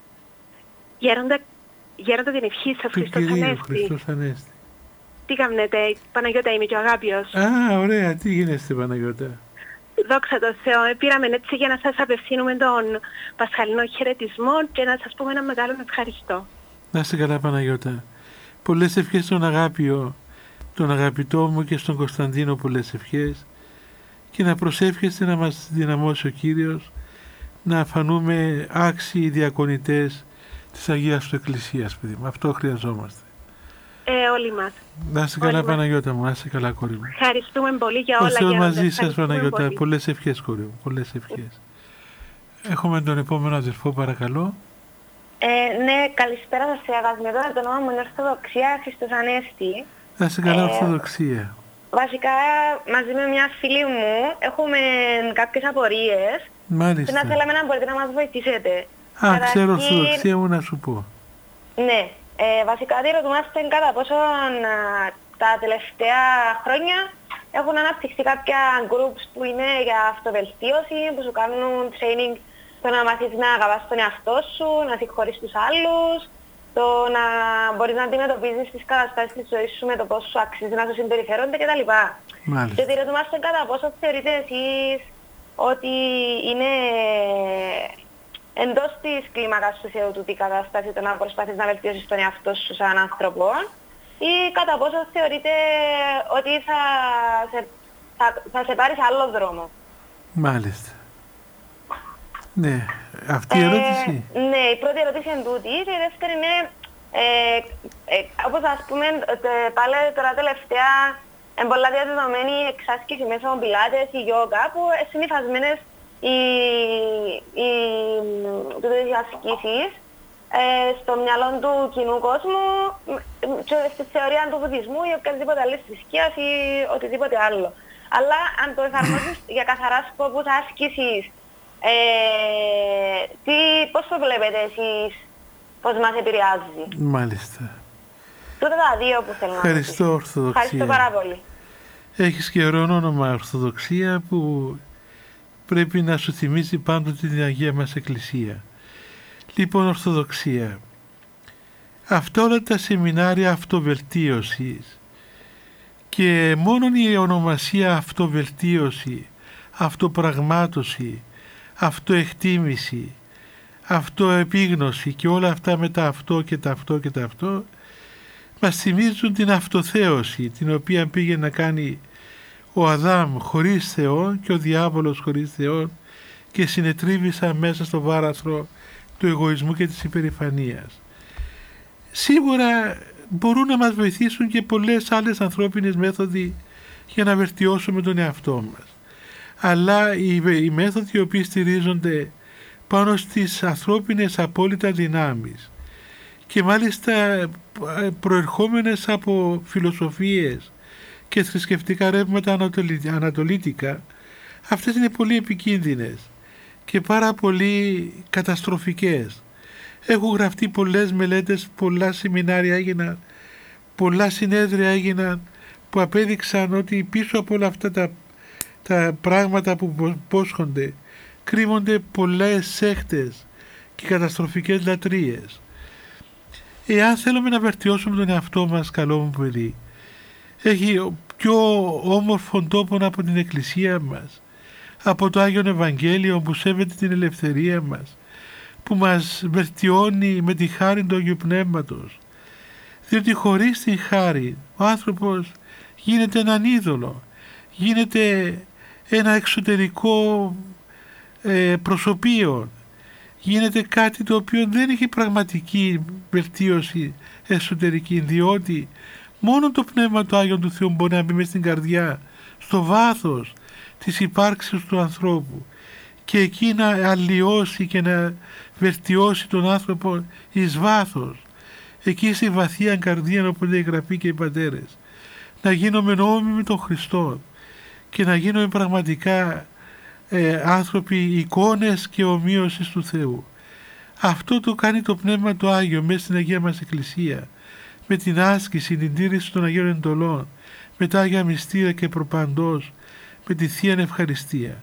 Γέροντα, γέροντα την ευχή σας, Χριστός Ανέστη. Χριστός Ανέστη. Τι κάνετε, Παναγιώτα, είμαι και ο Αγάπιος. Α, ωραία, τι γίνεστε, Παναγιώτα. Δόξα τω Θεώ, πήραμε έτσι για να σας απευθύνουμε τον πασχαλινό χαιρετισμό και να σας πούμε ένα μεγάλο ευχαριστώ. Να είστε καλά, Παναγιώτα. Πολλές ευχές στον Αγάπιο, τον αγαπητό μου, και στον Κωνσταντίνο πολλές ευχές, και να προσεύχεστε να μας δυναμώσει ο Κύριος να φανούμε άξιοι διακονητές της Αγίας του Εκκλησίας, παιδί μου. Αυτό χρειαζόμαστε. Ε, όλοι μας. Να είστε καλά, Παναγιώτα μου, να είστε καλά, κόρη μου. Ευχαριστούμε πολύ για όλα. Ο Θεός μαζί σας, Παναγιώτα. Πολύ. Πολλές ευχές, κόρη μου, πολλές ευχές. Έχουμε τον επόμενο αδερφό, παρακαλώ. Ε, ναι, καλησπέρα σας, αγαπητοί. Το όνομα μου είναι Ορθοδοξία, Χριστός Ανέστη. Να είστε καλά, ε, Ορθοδοξία. Βασικά, μαζί με μια φίλη μου έχουμε κάποιες απορίες. Μάλιστα. Και να θέλαμε να μπορείτε να μας βοηθήσετε. Α, Καταρχήν, ξέρω, Ορθοδοξία μου, να σου πω. Ναι, ε, βασικά ρωτούμαστε κατά πόσο τα τελευταία χρόνια έχουν αναπτυχθεί κάποια groups που είναι για αυτοβελτίωση, που σου κάνουν training, το να μάθεις να αγαπάς τον εαυτό σου, να συγχωρείς τους άλλους, το να μπορείς να αντιμετωπίζεις τις καταστάσεις της ζωής σου με το πώς σου αξίζει να σου συμπεριφέρονται κτλ. Μάλιστα. Και ρωτούμαστε κατά πόσο θεωρείτε εσείς ότι είναι εντός της κλίμακας του Θεού του τι κατάσταση το να προσπαθείς να βελτιώσεις τον εαυτό σου σαν άνθρωπο, ή κατά πόσο θεωρείτε ότι θα σε, θα, θα σε πάρει σε άλλο δρόμο. Μάλιστα. Ναι, αυτή η ερώτηση. Ε, ναι, η πρώτη ερώτηση είναι τούτη και η δεύτερη είναι ε, ε, όπως ας πούμε πάλι τώρα τελευταία είναι πολλά διαδεδομένη η εξάσκηση μέσα από πιλάτες ή γιόγκα που είναι υφασμένες οι, οι, οι ασκήσεις ε, στο μυαλό του κοινού κόσμου και στη θεωρία του βουδισμού ή οποιαδήποτε άλλη θρησκείας ή οτιδήποτε άλλο. Αλλά αν το εφαρμόζεις για καθαρά σκοπούς άσκησης, ε, τι, πώς το βλέπετε εσείς, πώς μας επηρεάζει. Μάλιστα. Τούτα τα δύο που θέλω να Ευχαριστώ, Ορθοδοξία. Ευχαριστώ πάρα πολύ. Έχεις και ωραίο όνομα, Ορθοδοξία, που πρέπει να σου θυμίζει πάντοτε την Αγία μας Εκκλησία. Λοιπόν, Ορθοδοξία, αυτά όλα τα σεμινάρια αυτοβελτίωσης και μόνο η ονομασία αυτοβελτίωση, αυτοπραγμάτωση, αυτοεκτίμηση, αυτοεπίγνωση και όλα αυτά με τα αυτό και τα αυτό και τα αυτό μας θυμίζουν την αυτοθέωση την οποία πήγε να κάνει ο Αδάμ χωρίς Θεό και ο διάβολος χωρίς Θεό και συνετρίβησα μέσα στο βάραθρο του εγωισμού και της υπερηφανίας. Σίγουρα μπορούν να μας βοηθήσουν και πολλές άλλες ανθρώπινες μέθοδοι για να βελτιώσουμε τον εαυτό μας. Αλλά οι, οι μέθοδοι οι οποίοι στηρίζονται πάνω στις ανθρώπινες απόλυτα δυνάμεις και μάλιστα προερχόμενες από φιλοσοφίες και θρησκευτικά ρεύματα ανατολίτικα, αυτές είναι πολύ επικίνδυνες και πάρα πολύ καταστροφικές. Έχουν γραφτεί πολλές μελέτες, πολλά σεμινάρια έγιναν, πολλά συνέδρια έγιναν που απέδειξαν ότι πίσω από όλα αυτά τα, τα πράγματα που πόσχονται κρύβονται πολλές σέκτες και καταστροφικές λατρείες. Εάν θέλουμε να βελτιώσουμε τον εαυτό μας, καλό μου παιδί, έχει πιο όμορφον τόπο από την Εκκλησία μας, από το Άγιον Ευαγγέλιο που σέβεται την ελευθερία μας, που μας βελτιώνει με τη χάρη του Αγίου Πνεύματος, διότι χωρίς την χάρη ο άνθρωπος γίνεται έναν είδωλο, γίνεται ένα εξωτερικό ε, προσωπείο, γίνεται κάτι το οποίο δεν έχει πραγματική βελτίωση εσωτερική, διότι μόνο το Πνεύμα του Άγιον του Θεού μπορεί να μπει μες στην καρδιά, στο βάθος της υπάρξης του ανθρώπου και εκεί να αλλοιώσει και να βελτιώσει τον άνθρωπο εις βάθος, εκεί στη βαθιά καρδία, όπως λέει η Γραφή και οι πατέρες, να γίνουμε νόμιμοι με τον Χριστό και να γίνουμε πραγματικά ε, άνθρωποι εικόνες και ομοίωσης του Θεού. Αυτό το κάνει το Πνεύμα του Άγιο μέσα στην Αγία μας Εκκλησία, με την άσκηση, την τήρηση των Αγίων Εντολών, με τα Άγια Μυστήρια και προπαντός, με τη Θεία Ευχαριστία.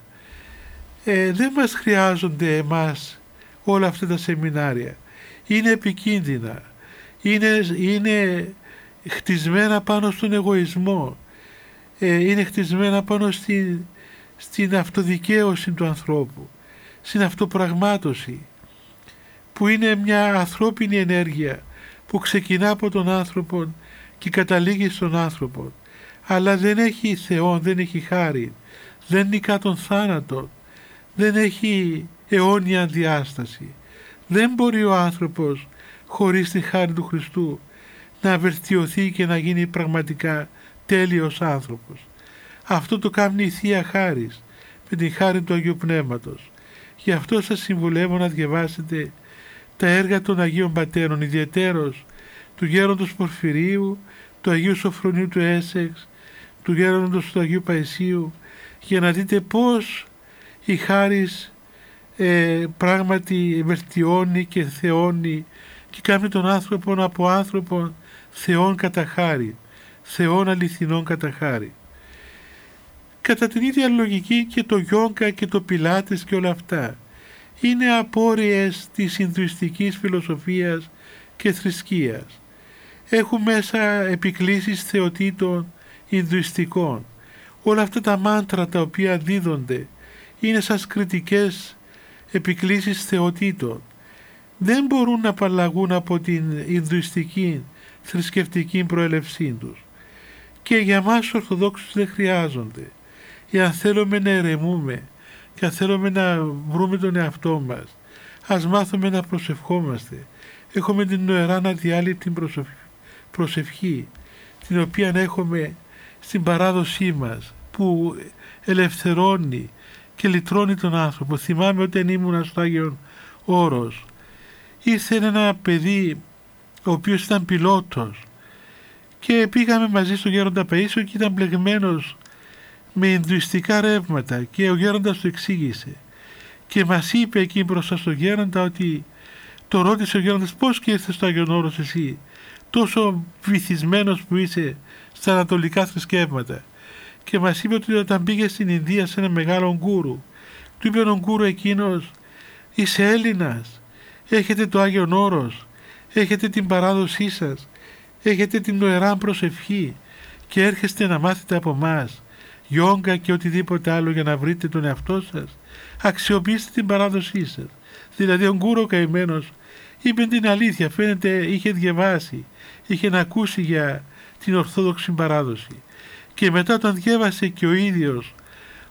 Ε, δεν μας χρειάζονται εμάς όλα αυτά τα σεμινάρια. Είναι επικίνδυνα. Είναι, είναι χτισμένα πάνω στον εγωισμό. Ε, είναι χτισμένα πάνω στην, στην αυτοδικαίωση του ανθρώπου, στην αυτοπραγμάτωση, που είναι μια ανθρώπινη ενέργεια που ξεκινά από τον άνθρωπο και καταλήγει στον άνθρωπο, αλλά δεν έχει Θεό, δεν έχει χάρη, δεν νικά τον θάνατο, δεν έχει αιώνια διάσταση. Δεν μπορεί ο άνθρωπος χωρίς τη χάρη του Χριστού να βελτιωθεί και να γίνει πραγματικά τέλειος άνθρωπος. Αυτό το κάνει η Θεία Χάρις με την χάρη του Αγίου Πνεύματος. Γι' αυτό σας συμβουλεύω να διαβάσετε τα έργα των Αγίων Πατέρων, ιδιαιτέρως του Γέροντος Πορφυρίου, του Αγίου Σοφρονίου του Έσεξ, του Γέροντος του Αγίου Παϊσίου, για να δείτε πώς η χάρις ε, πράγματι βελτιώνει και θεώνει και κάνει τον άνθρωπο από άνθρωπο Θεόν κατά χάρη, Θεόν αληθινών κατά χάρη. Κατά την ίδια λογική και το γιόγκα και το πιλάτες και όλα αυτά είναι απόρριες της Ινδουιστικής φιλοσοφίας και θρησκείας. Έχουν μέσα επικλήσεις θεοτήτων Ινδουιστικών. Όλα αυτά τα μάντρα τα οποία δίδονται είναι σαν κριτικές επικλήσεις θεοτήτων. Δεν μπορούν να απαλλαγούν από την Ινδουιστική θρησκευτική προέλευσή τους. Και για μας τους Ορθοδόξους δεν χρειάζονται. Εάν θέλουμε να ερεμούμε και αν θέλουμε να βρούμε τον εαυτό μας, ας μάθουμε να προσευχόμαστε. Έχουμε την νοερά αδιάλειπτη προσευχή, την οποία έχουμε στην παράδοσή μας, που ελευθερώνει και λυτρώνει τον άνθρωπο. Θυμάμαι όταν ήμουν στο Άγιον Όρος, ήρθε ένα παιδί ο οποίος ήταν πιλότος και πήγαμε μαζί στον Γέροντα Παΐσιο και ήταν μπλεγμένος με Ινδουιστικά ρεύματα και ο Γέροντας του εξήγησε και μας είπε εκεί μπροστά στον Γέροντα ότι το ρώτησε ο Γέροντας πώς και ήρθες στο Άγιον Όρος εσύ, τόσο βυθισμένος που είσαι στα ανατολικά θρησκεύματα, και μας είπε ότι όταν πήγε στην Ινδία σε ένα μεγάλο γκούρου, του είπε ο γκούρου εκείνος, είσαι Έλληνας, έχετε το Άγιον Όρος, έχετε την παράδοσή σας, έχετε την νοερά προσευχή και έρχεστε να μάθετε από μας γιόγκα και οτιδήποτε άλλο για να βρείτε τον εαυτό σας. Αξιοποιήστε την παράδοσή σας. Δηλαδή ο γκούρο καημένος είπε την αλήθεια, φαίνεται είχε διαβάσει, είχε να ακούσει για την Ορθόδοξη παράδοση και μετά τον διέβασε και ο ίδιος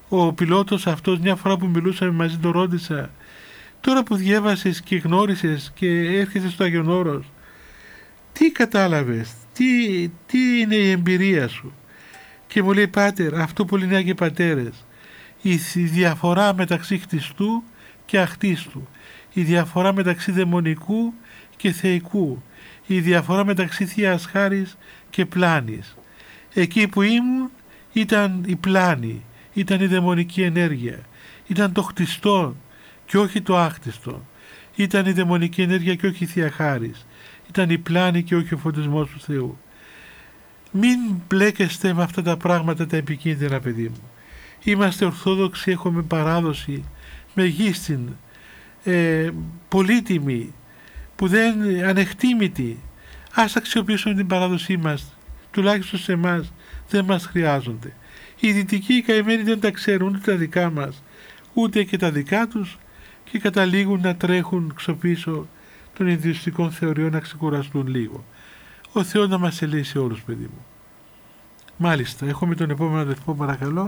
ο πιλότος αυτός, μια φορά που μιλούσαμε μαζί, το ρώτησα, τώρα που διέβασες και γνώρισες και έρχεσαι στο Άγιον Όρος, τι κατάλαβες, τι, τι είναι η εμπειρία σου? Και μου λέει, πάτερ, αυτό που λένε Άγιοι Πατέρες, η διαφορά μεταξύ χτιστού και αχτίστου, η διαφορά μεταξύ δαιμονικού και θεϊκού, η διαφορά μεταξύ Θείας Χάρης και πλάνης. Εκεί που ήμουν ήταν η πλάνη, ήταν η δαιμονική ενέργεια, ήταν το χτιστό και όχι το άχτιστο, ήταν η δαιμονική ενέργεια και όχι η Θεία Χάρις, ήταν η πλάνη και όχι ο φωτισμός του Θεού. Μην μπλέκεστε με αυτά τα πράγματα τα επικίνδυνα, παιδί μου. Είμαστε Ορθόδοξοι, έχουμε παράδοση μεγίστην, ε, πολύτιμη, που δεν ανεκτήμητη. Ας αξιοποιήσουμε την παράδοσή μας, τουλάχιστον σε εμάς δεν μας χρειάζονται. Οι δυτικοί οι καημένοι δεν τα ξέρουν ούτε τα δικά μας, ούτε και τα δικά τους, και καταλήγουν να τρέχουν ξοπίσω των ινδουιστικών θεωριών, να ξεκουραστούν λίγο. Ο Θεός να μας ελεήσει όλους, παιδί μου. Μάλιστα, έχουμε τον επόμενο αδελφό, παρακαλώ.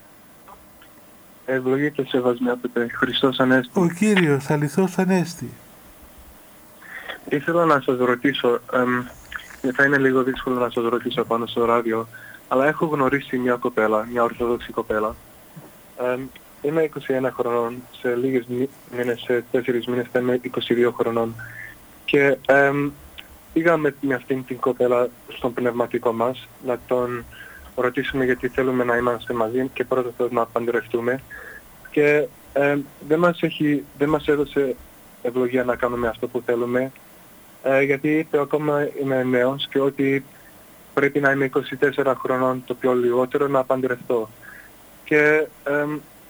Ευλογείτε σεβασμιότατε, Χριστός Ανέστη. Ο Κύριος, αληθώς Ανέστη. Ήθελα να σας ρωτήσω, εμ, θα είναι λίγο δύσκολο να σας ρωτήσω πάνω στο ράδιο, αλλά έχω γνωρίσει μια κοπέλα, μια Ορθόδοξη κοπέλα. Εμ, είμαι είκοσι ένα χρονών, σε λίγες μήνες, σε τέσσερις μήνες θα είμαι είκοσι δύο χρονών. Και εμ, πήγα με αυτήν την κοπέλα στον πνευματικό μας να τον ρωτήσουμε γιατί θέλουμε να είμαστε μαζί και πρώτα θέλω να παντρευτούμε. Και ε, δεν, μας έχει, δεν μας έδωσε ευλογία να κάνουμε αυτό που θέλουμε, ε, γιατί είπε ακόμα είμαι νέος και ότι πρέπει να είμαι είκοσι τέσσερα χρονών το πιο λιγότερο να παντρευτώ. Και ε,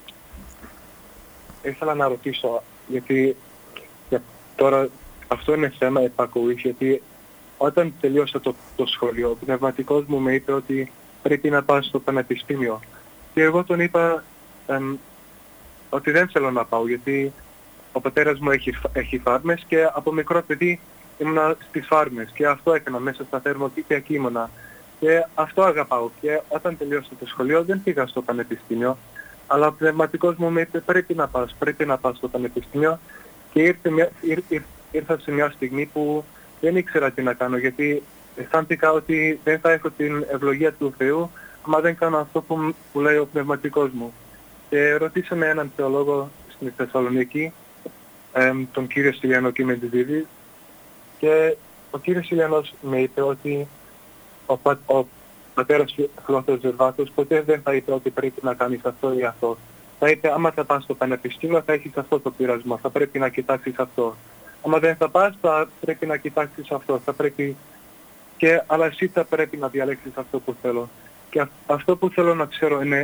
ήθελα να ρωτήσω, γιατί για τώρα αυτό είναι θέμα υπακούης, γιατί όταν τελείωσα το, το σχολείο, ο πνευματικός μου με είπε ότι πρέπει να πάω στο πανεπιστήμιο. Και εγώ τον είπα εμ, ότι δεν θέλω να πάω, γιατί ο πατέρας μου έχει, έχει φάρμες και από μικρό παιδί ήμουνα στις φάρμες και αυτό έκανα μέσα στα θερμοκήπια και ήμουνα. Και αυτό αγαπάω. Και όταν τελείωσα το σχολείο δεν πήγα στο πανεπιστήμιο, αλλά ο πνευματικός μου με είπε πρέπει να πας, πρέπει να πας στο πανεπιστήμιο. Και ήρθε μια, ήρ, ήρ, ήρθα σε μια στιγμή που δεν ήξερα τι να κάνω, γιατί αισθάνθηκα ότι δεν θα έχω την ευλογία του Θεού άμα δεν κάνω αυτό που, που λέει ο πνευματικός μου. Και ρωτήσαμε έναν θεολόγο στην Θεσσαλονίκη, ε, τον κύριο Στυλιανό Κιμεντιδίδη, και ο κύριος Στυλιανός με είπε ότι ο, πα, ο πατέρας Φιλόθεος Ζερβάτος ποτέ δεν θα είπε ότι πρέπει να κάνεις αυτό ή αυτό. Θα είπε άμα θα πας στο πανεπιστήμιο θα έχεις αυτό το πειρασμό, θα πρέπει να κοιτάξεις αυτό. Άμα δεν θα πας θα πρέπει να κοιτάξεις αυτό, θα πρέπει... Και, αλλά εσύ θα πρέπει να διαλέξεις αυτό που θέλω. Και αυτό που θέλω να ξέρω είναι,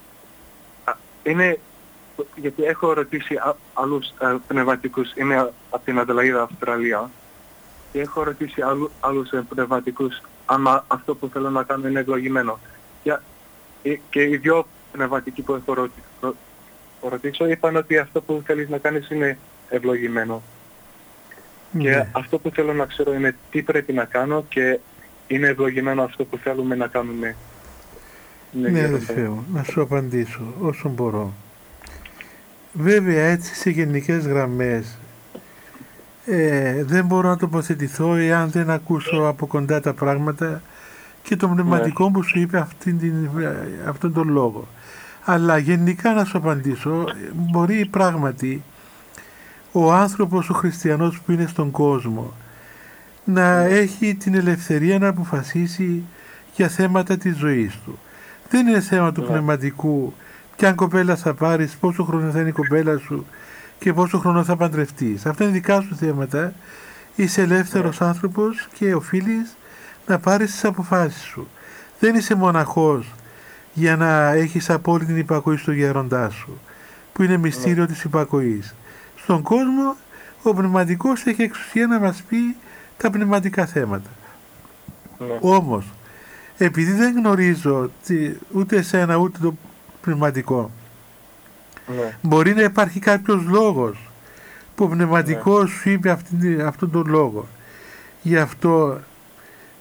είναι γιατί έχω ρωτήσει α, άλλους α, πνευματικούς, είμαι από την Αδελαΐδα, Αυστραλία, και έχω ρωτήσει άλλου, άλλους πνευματικούς άμα αυτό που θέλω να κάνω είναι ευλογημένο. Και, και οι δυο πνευματικοί που έχω ρωτήσει, ρωτήσω είπαν ότι αυτό που θέλεις να κάνεις είναι ευλογημένο. Mm. Και αυτό που θέλω να ξέρω είναι τι πρέπει να κάνω και είναι ευλογημένο αυτό που θέλουμε να κάνουμε. Ναι, αδελφέ μου, να σου απαντήσω όσο μπορώ. Βέβαια έτσι σε γενικές γραμμές ε, δεν μπορώ να τοποθετηθώ εάν δεν ακούσω από κοντά τα πράγματα και το πνευματικό ναι. μου σου είπε αυτήν την, αυτόν τον λόγο. Αλλά γενικά να σου απαντήσω, μπορεί πράγματι ο άνθρωπος, ο χριστιανός που είναι στον κόσμο, να έχει την ελευθερία να αποφασίσει για θέματα της ζωής του. Δεν είναι θέμα του πνευματικού ποια κοπέλα θα πάρεις, πόσο χρόνο θα είναι η κοπέλα σου και πόσο χρόνο θα παντρευτείς. Αυτά είναι δικά σου θέματα. Είσαι ελεύθερος άνθρωπος και οφείλεις να πάρεις τις αποφάσεις σου. Δεν είσαι μοναχός για να έχεις απόλυτη υπακοή στο γέροντά σου, που είναι μυστήριο της υπακοής. Στον κόσμο ο πνευματικός έχει εξουσία να μας πει τα πνευματικά θέματα. Ναι. Όμως, επειδή δεν γνωρίζω ούτε εσένα ούτε το πνευματικό, ναι. μπορεί να υπάρχει κάποιος λόγος που ο πνευματικός ναι. σου είπε αυτήν, αυτόν τον λόγο. Γι' αυτό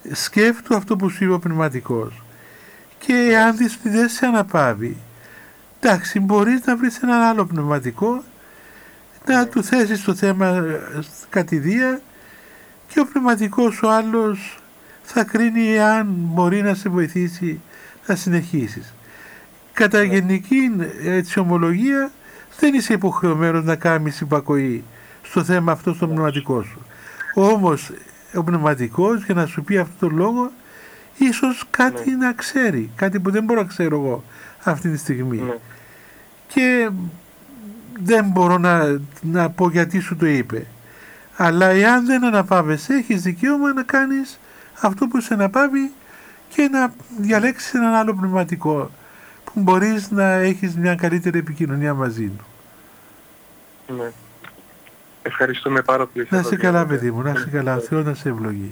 σκέφτου αυτό που σου είπε ο πνευματικός. Και αν δεις ότι δεν σε αναπαύει, εντάξει, μπορείς να βρεις έναν άλλο πνευματικό, να ναι. του θέσεις το θέμα κατηδία και ο πνευματικός ο άλλος θα κρίνει αν μπορεί να σε βοηθήσει να συνεχίσεις. Κατά ναι. γενική έτσι, ομολογία δεν είσαι υποχρεωμένος να κάνεις υπακοή στο θέμα αυτό στο ναι. πνευματικό σου. Όμως ο πνευματικός για να σου πει αυτό το λόγο ίσως κάτι ναι. να ξέρει, κάτι που δεν μπορώ να ξέρω εγώ αυτή τη στιγμή. Ναι. Και δεν μπορώ να, να πω γιατί σου το είπε. Αλλά εάν δεν αναπαύεσαι, έχεις δικαίωμα να κάνεις αυτό που σε αναπαύει και να διαλέξεις έναν άλλο πνευματικό που μπορείς να έχεις μια καλύτερη επικοινωνία μαζί του. Ναι. Ευχαριστούμε πάρα πολύ. Να είσαι καλά, παιδί μου, να είσαι καλά. Ο Θεός να σε ευλογεί.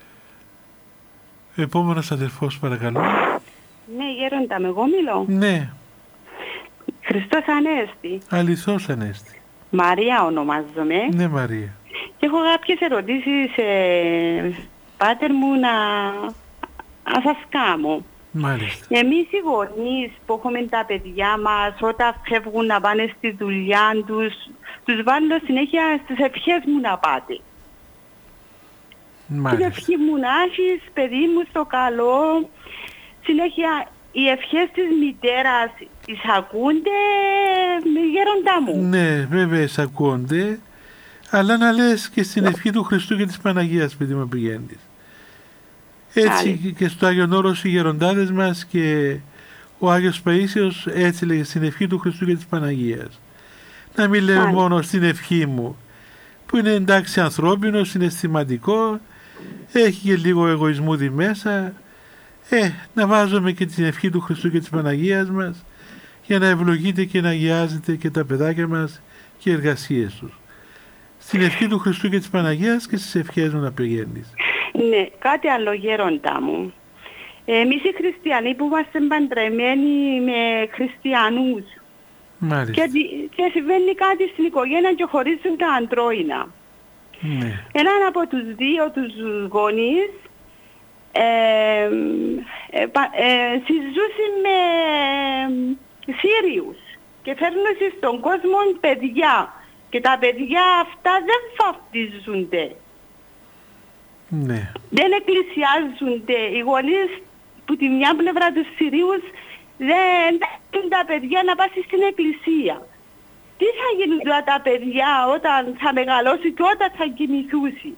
Επόμενος αδελφός, παρακαλώ. Ναι, γέροντα, με εγώ μιλώ. Ναι. Χριστός Ανέστη. Αληθώς Ανέστη. Μαρία ονομάζομαι. Ναι, Μαρία. Και έχω κάποιες ερωτήσεις, ε, πάτερ μου, να, να σας κάνω. Μάλιστα. Εμείς οι γονείς που έχουμε τα παιδιά μας, όταν φεύγουν να πάνε στη δουλειά τους, τους βάλω συνέχεια στις ευχές μου να πάτε. Μάλιστα. Την ευχή μου να έχεις, παιδί μου, στο καλό. Συνέχεια οι ευχές της μητέρας εισακούνται, γέροντά μου. Ναι, βέβαια εισακούνται, αλλά να λες και στην ευχή του Χριστού και της Παναγίας, παιδί μου, πηγαίνεις. Έτσι Άλλη. Και στο Άγιον Όρος οι γεροντάδες μας και ο Άγιος Παΐσιος έτσι λέγε, στην ευχή του Χριστού και της Παναγίας. Να μην λέω Άλλη. μόνο στην ευχή μου, που είναι εντάξει ανθρώπινο, συναισθηματικό, έχει και λίγο εγωισμούδι μέσα. Ε, να βάζουμε και την ευχή του Χριστού και της Παναγίας μας για να ευλογείτε και να αγιάζετε και τα παιδάκια μας και οι εργασίες τους. Στην ευχή του Χριστού και της Παναγίας και στις ευχές μου να πηγαίνεις. Ναι, κάτι άλλο γέροντά μου. Εμείς οι χριστιανοί που είμαστε παντρεμένοι με χριστιανούς. Μάλιστα. Και, και συμβαίνει κάτι στην οικογένεια και χωρίζουν τα αντρόινα. Ναι. Έναν από τους δύο τους γονείς ε, ε, ε, συζούσε με ε, Σύριους και φέρνουν στον κόσμο παιδιά και τα παιδιά αυτά δεν βαφτίζονται. Ναι. Δεν εκκλησιάζονται. Οι γονείς που τη μια πλευρά τους Συρίους δεν έχουν τα παιδιά να πάσει στην εκκλησία. Τι θα γίνουν τώρα τα παιδιά όταν θα μεγαλώσει και όταν θα κοιμηθούσει?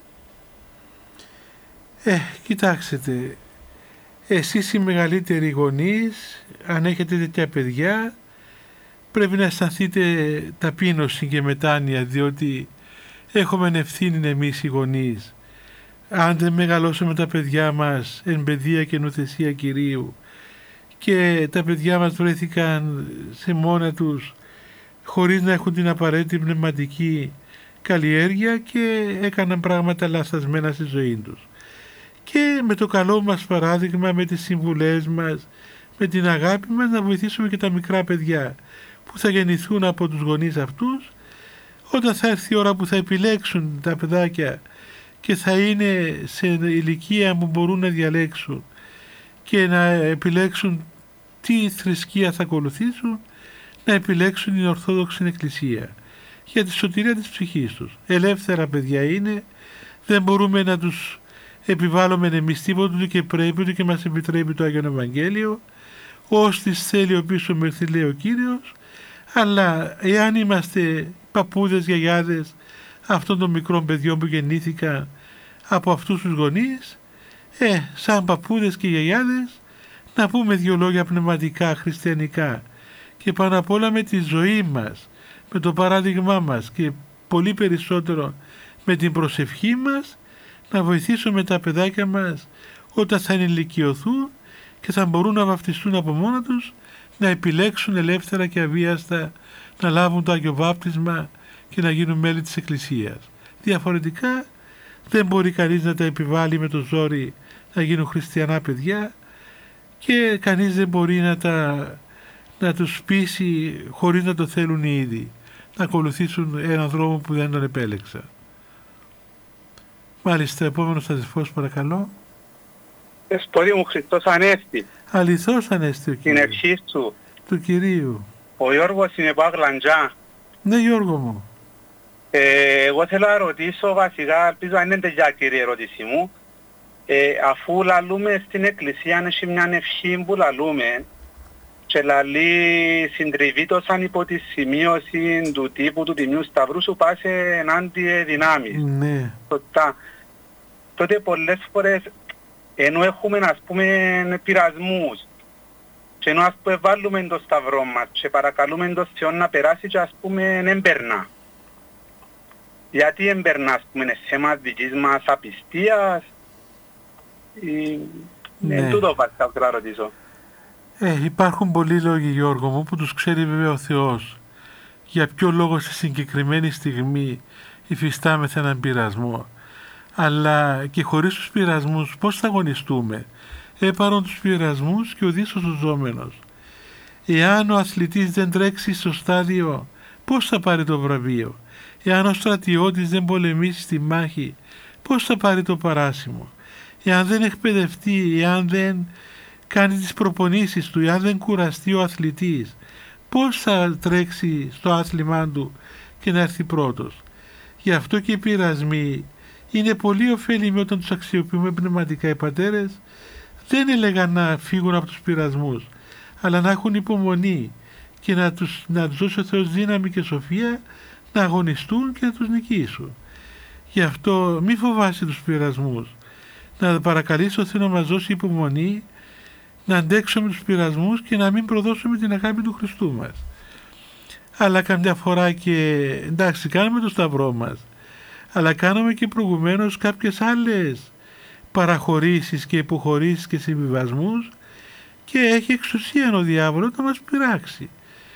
Ε, κοιτάξτε, εσείς οι μεγαλύτεροι γονείς, αν έχετε τέτοια παιδιά, πρέπει να αισθανθείτε ταπείνωση και μετάνοια, διότι έχουμε ευθύνη εμείς οι γονείς. Αν δεν μεγαλώσουμε τα παιδιά μας εν παιδεία και νουθεσία Κυρίου και τα παιδιά μας βρέθηκαν σε μόνα τους χωρίς να έχουν την απαραίτητη πνευματική καλλιέργεια και έκαναν πράγματα λαθασμένα στη ζωή τους. Και με το καλό μας παράδειγμα, με τις συμβουλές μας, με την αγάπη μας να βοηθήσουμε και τα μικρά παιδιά που θα γεννηθούν από τους γονείς αυτούς, όταν θα έρθει η ώρα που θα επιλέξουν τα παιδάκια και θα είναι σε ηλικία που μπορούν να διαλέξουν και να επιλέξουν τι θρησκεία θα ακολουθήσουν, να επιλέξουν την Ορθόδοξη Εκκλησία για τη σωτηρία της ψυχής τους. Ελεύθερα παιδιά είναι, δεν μπορούμε να τους επιβάλλουμε εμείς τίποτα, ούτε και πρέπει, ούτε και μας επιτρέπει το Άγιον Ευαγγέλιο. Ώστις θέλει ο πίσω μερθεί, λέει ο Κύριος, αλλά εάν είμαστε παππούδες, γιαγιάδες αυτών των μικρών παιδιών που γεννήθηκαν από αυτούς τους γονείς, ε, σαν παππούδες και γιαγιάδες, να πούμε δύο λόγια πνευματικά, χριστιανικά και πάνω απ' όλα με τη ζωή μας, με το παράδειγμά μας και πολύ περισσότερο με την προσευχή μας, να βοηθήσουμε τα παιδάκια μας όταν θα ενηλικιωθούν και θα μπορούν να βαφτιστούν από μόνα τους, να επιλέξουν ελεύθερα και αβίαστα να λάβουν το Άγιο Βάπτισμα και να γίνουν μέλη της Εκκλησίας. Διαφορετικά δεν μπορεί κανείς να τα επιβάλλει με το ζόρι να γίνουν χριστιανά παιδιά και κανείς δεν μπορεί να, τα, να τους πείσει χωρίς να το θέλουν οι ίδιοι, να ακολουθήσουν έναν δρόμο που δεν τον επέλεξαν. Μάλιστα, επόμενος αδελφός, παρακαλώ. Εστόρι μου, Χριστός Ανέστη. Αληθώς Ανέστη ο Κύριος. Την ευχή σου. Του Κυρίου. Ο Γιώργος είναι από Αγλαντζά. Ναι, Γιώργο μου. Ε, εγώ θέλω να ρωτήσω βασικά, ελπίζω να είναι τελειάκυρη η ερώτησή μου. Ε, αφού λαλούμε στην εκκλησία, έχει μια ευχή που λαλούμε και λαλεί συντριβήτως αν υπό τη σημείωση του τύπου του Τιμιού Σταυρού σου πας ενάντια δυνάμεις. Ναι. Σωστά. Τότε πολλές φορές ενώ έχουμε ας πούμε πειρασμούς και ενώ ας πούμε βάλουμε το σταυρό μας και παρακαλούμε το Θεό να περάσει και ας πούμε εμπερνά. Γιατί εμπερνά ας πούμε είναι θέμα δικής μας απιστίας ή... Ναι. Εν τούτο βασικά θέλω να ρωτήσω. Ε, υπάρχουν πολλοί λόγοι, Γιώργο μου, που τους ξέρει βέβαια ο Θεός. Για ποιο λόγο στη συγκεκριμένη στιγμή υφιστάμεθα έναν πειρασμό. Αλλά και χωρίς τους πειρασμούς πώς θα αγωνιστούμε. Έπαρον τους πειρασμούς και ο δίσος ο ζώμενος. Εάν ο αθλητής δεν τρέξει στο στάδιο, πώς θα πάρει το βραβείο. Εάν ο στρατιώτης δεν πολεμήσει στη μάχη, πώς θα πάρει το παράσημο. Εάν δεν εκπαιδευτεί, εάν δεν κάνει τις προπονήσεις του, εάν δεν κουραστεί ο αθλητής, πώς θα τρέξει στο άθλημά του και να έρθει πρώτος. Γι' αυτό και οι πειρασμοί είναι πολύ ωφέλιμοι όταν τους αξιοποιούμε πνευματικά. Οι πατέρες δεν έλεγαν να φύγουν από τους πειρασμούς, αλλά να έχουν υπομονή και να τους, να τους δώσει ο Θεός δύναμη και σοφία να αγωνιστούν και να τους νικήσουν. Γι' αυτό μη φοβάσαι τους πειρασμούς. Να παρακαλείς ο Θεός να μας δώσει υπομονή, να αντέξουμε τους πειρασμούς και να μην προδώσουμε την αγάπη του Χριστού μας. Αλλά καμιά φορά και εντάξει κάνουμε το σταυρό μας, αλλά κάνουμε και προηγουμένως κάποιες άλλες παραχωρήσεις και υποχωρήσεις και συμβιβασμούς και έχει εξουσία ο διάβολος να μας πειράξει.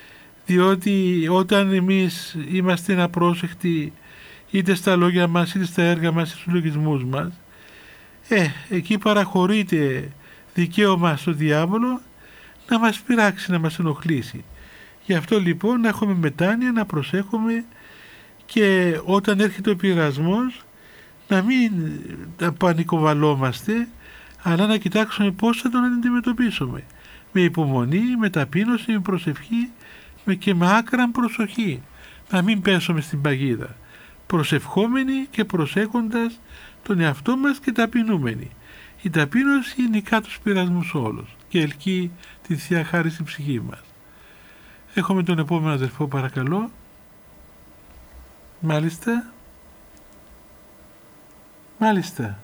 Διότι όταν εμείς είμαστε απρόσεκτοι είτε στα λόγια μας είτε στα έργα μας είτε στους λογισμούς μας, ε, εκεί παραχωρείται δικαίωμα στο διάβολο να μας πειράξει, να μας ενοχλήσει. Γι' αυτό λοιπόν να έχουμε μετάνοια, να προσέχουμε και όταν έρχεται ο πειρασμός να μην πανικοβαλόμαστε, αλλά να κοιτάξουμε πώς θα τον αντιμετωπίσουμε. Με υπομονή, με ταπείνωση, με προσευχή και με άκραν προσοχή. Να μην πέσουμε στην παγίδα. Προσευχόμενοι και προσέχοντας τον εαυτό μας και ταπεινούμενοι. Η ταπείνωση νικά τους πειρασμούς όλους και ελκύει τη Θεία Χάρη στην ψυχή μας. Έχουμε τον επόμενο αδελφό παρακαλώ. Μάλιστα. Μάλιστα.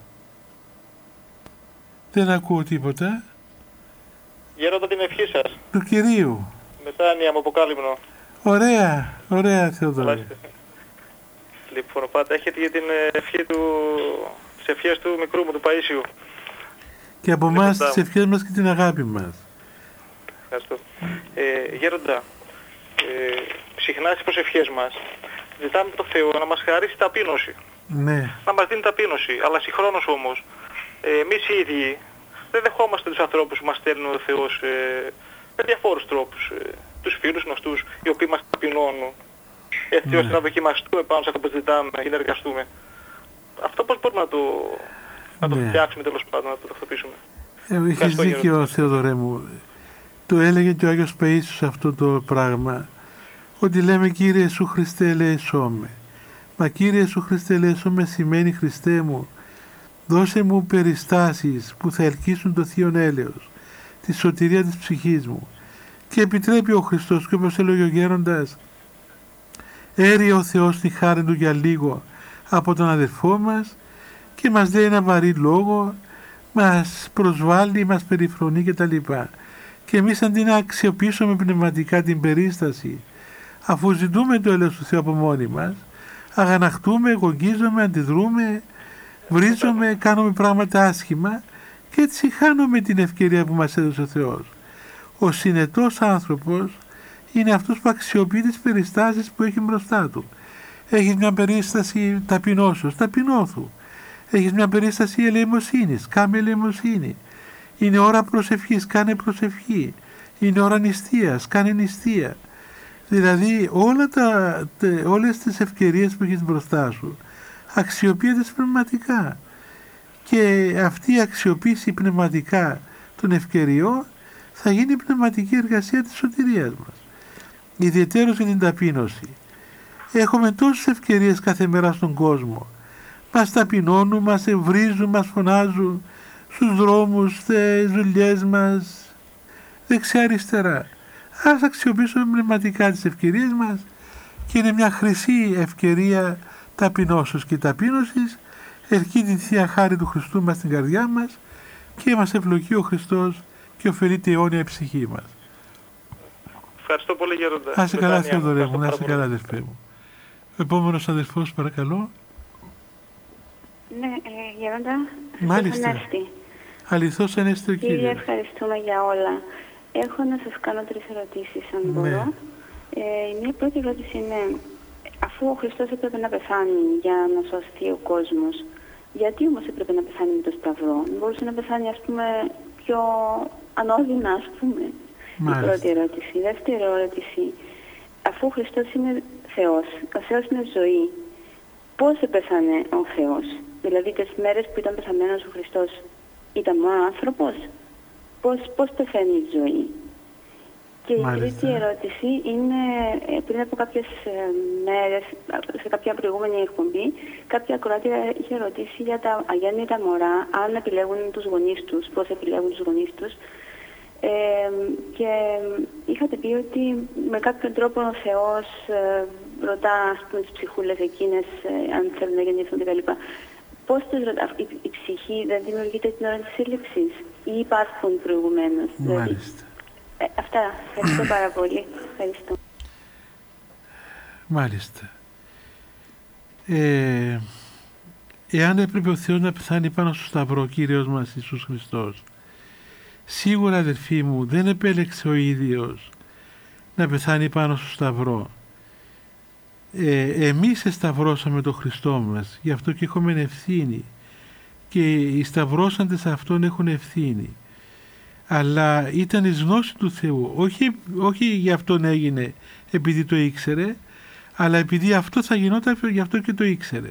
Δεν ακούω τίποτα. Γέροντα την ευχή σας. Του Κυρίου. Μετάνοια από Αποκάλυμνο. Ωραία, ωραία Θεοδόρη. Λοιπόν, πάτε, έχετε για την ευχή του, τις ευχές του μικρού μου, του Παΐσιου. Και από εμάς τις ευχές μας και την αγάπη μας. Ευχαριστώ. Ε, γέροντα, ε, συχνά στις προσευχές μας ζητάμε το Θεό να μας χαρίσει ταπείνωση. Ναι. Να μας δίνει ταπείνωση, αλλά συγχρόνως όμως ε, εμείς οι ίδιοι δεν δεχόμαστε τους ανθρώπους που μας στέλνουν ο Θεός ε, με διαφόρους τρόπους. Ε, τους φίλους γνωστούς οι οποίοι μας ταπεινώνουν. Έτσι ναι. ώστε να δοκιμαστούμε πάνω σε αυτό που ζητάμε ή να εργαστούμε. Αυτό πώς μπορούμε να το, να το ναι. φτιάξουμε τέλος πάντων, να το ταυτοποιήσουμε. Ε, είχες δίκιο Θεοδωρέ μου. Το έλεγε και ο Άγιος Παΐσιος αυτό το πράγμα. Ότι λέμε Κύριε Ιησού Χριστέ ελέησόμαι. Μα Κύριε Ιησού Χριστέ ελέησόμαι σημαίνει Χριστέ μου δώσε μου περιστάσεις που θα ελκύσουν το Θείον έλεος, τη σωτηρία της ψυχής μου. Και επιτρέπει ο Χριστός και όπως έλεγε ο γέροντας, έρει ο Θεός τη χάρη του για λίγο από τον αδερφό μας και μας λέει ένα βαρύ λόγο, μας προσβάλλει, μας περιφρονεί κτλ. Και εμείς αντί να αξιοποιήσουμε πνευματικά την περίσταση, αφού ζητούμε το έλεος του Θεού από μόνοι μας, αγαναχτούμε, γογγίζουμε, αντιδρούμε, βρίζουμε, κάνουμε πράγματα άσχημα και έτσι χάνουμε την ευκαιρία που μας έδωσε ο Θεός. Ο συνετός άνθρωπος είναι αυτός που αξιοποιεί τις περιστάσεις που έχει μπροστά του. Έχεις μια περίσταση ταπεινώσεως, ταπεινώθου. Έχεις μια περίσταση ελεημοσύνης, κάμε ελεημοσύνη. Είναι ώρα προσευχής, κάνε προσευχή. Είναι ώρα νηστείας, κάνε νηστεία. Δηλαδή όλα τα, όλες τις ευκαιρίες που έχεις μπροστά σου αξιοποιείται πνευματικά. Και αυτή η αξιοποίηση πνευματικά των ευκαιριών θα γίνει η πνευματική εργασία της σωτηρίας μας. ιδιαιτέρως για την ταπείνωση. Έχουμε τόσες ευκαιρίες κάθε μέρα στον κόσμο. Μας ταπεινώνουν, μας ευρίζουν, μας φωνάζουν στους δρόμους, στις δουλειές μας, δεξιά-αριστερά. Ας αξιοποιήσουμε πνευματικά τις ευκαιρίες μας και είναι μια χρυσή ευκαιρία ταπεινώσεως και ταπείνωσης. Ελκύει την Θεία Χάρη του Χριστού μας στην καρδιά μας και μας ευλογεί ο Χριστός και ωφελείται η αιώνια ψυχή μας. Ευχαριστώ πολύ, Γέροντα. Να είσαι καλά, Θεοδωρέ μου, να είσαι καλά, αδερφέ μου. Ο επόμενος αδερφός, παρακαλώ. Ναι, ε, Γέροντα. Μάλιστα. Ανέστη. Αληθώς Ανέστη ο Κύριος. Κύριε, ευχαριστούμε για όλα. Έχω να σας κάνω τρεις ερωτήσεις, αν Ναι. μπορώ. Ε, η μία πρώτη ερώτηση είναι, αφού ο Χριστός έπρεπε να πεθάνει για να σωθεί ο κόσμος, γιατί όμως έπρεπε να πεθάνει με το Σταυρό? Μπορούσε να πεθάνει, ας πούμε, πιο ανώδυνα, ας πούμε. Μάλιστα. Η πρώτη ερώτηση. Η δεύτερη ερώτηση, αφού ο Χριστός είναι Θεός, ο Θεός είναι ζωή, πώς έπεθανε ο Θεός? Δηλαδή τις μέρες που ήταν πεθαμένος ο Χριστός ήταν μόνο άνθρωπος? Πώς, πώς πεθαίνει η ζωή? Και η τρίτη ερώτηση είναι, ε, πριν από κάποιες ε, μέρες, σε κάποια προηγούμενη εκπομπή, κάποια ακροάτρια είχε ρωτήσει για τα αγέννητα μωρά, αν επιλέγουν τους γονείς τους, πώς επιλέγουν τους γονείς τους. Ε, και είχατε πει ότι με κάποιον τρόπο ο Θεός ε, ρωτά, ας πούμε, τις ψυχούλες εκείνες ε, αν θέλουν να γεννηθούν κτλ. Πώς τους ρωτά, η, η ψυχή δεν δημιουργείται την ώρα της σύλληψης ή υπάρχουν προηγουμένως? Μάλιστα. Ε, αυτά. Ευχαριστώ πάρα πολύ. Ευχαριστώ. Μάλιστα. Ε, εάν έπρεπε ο Θεός να πεθάνει πάνω στο Σταυρό, ο Κύριος μας Ιησούς Χριστός, σίγουρα, αδερφοί μου, δεν επέλεξε ο ίδιος να πεθάνει πάνω στο Σταυρό. Ε, εμείς εσταυρώσαμε τον Χριστό μας, γι' αυτό και έχουμε ευθύνη και οι σταυρώσαντες αυτόν έχουν ευθύνη. Αλλά ήταν εις γνώση του Θεού, όχι, όχι γι' αυτόν έγινε επειδή το ήξερε, αλλά επειδή αυτό θα γινόταν, γι' αυτό και το ήξερε.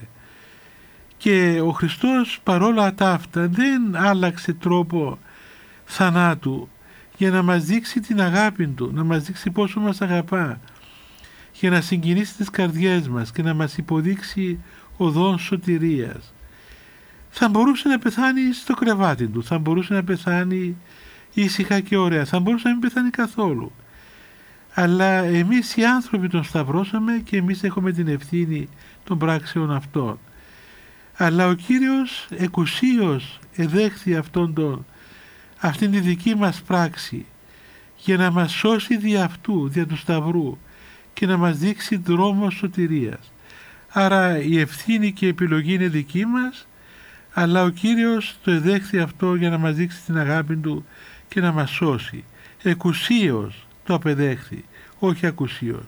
Και ο Χριστός παρόλα τα αυτά δεν άλλαξε τρόπο θανάτου για να μας δείξει την αγάπη Του, να μας δείξει πόσο μας αγαπά, για να συγκινήσει τις καρδιές μας και να μας υποδείξει οδόν σωτηρίας. Θα μπορούσε να πεθάνει στο κρεβάτι Του, θα μπορούσε να πεθάνει ήσυχα και ωραία, θα μπορούσε να μην πεθάνει καθόλου. Αλλά εμείς οι άνθρωποι τον σταυρώσαμε και εμείς έχουμε την ευθύνη των πράξεων αυτών. Αλλά ο Κύριος εκουσίως εδέχθη αυτόν τον, αυτήν τη δική μας πράξη για να μας σώσει δια αυτού, δια του Σταυρού και να μας δείξει δρόμο σωτηρίας. Άρα η ευθύνη και η επιλογή είναι δική μας, αλλά ο Κύριος το εδέχθη αυτό για να μας δείξει την αγάπη Του και να μας σώσει. Εκουσίως το απεδέχθη, όχι ακουσίως.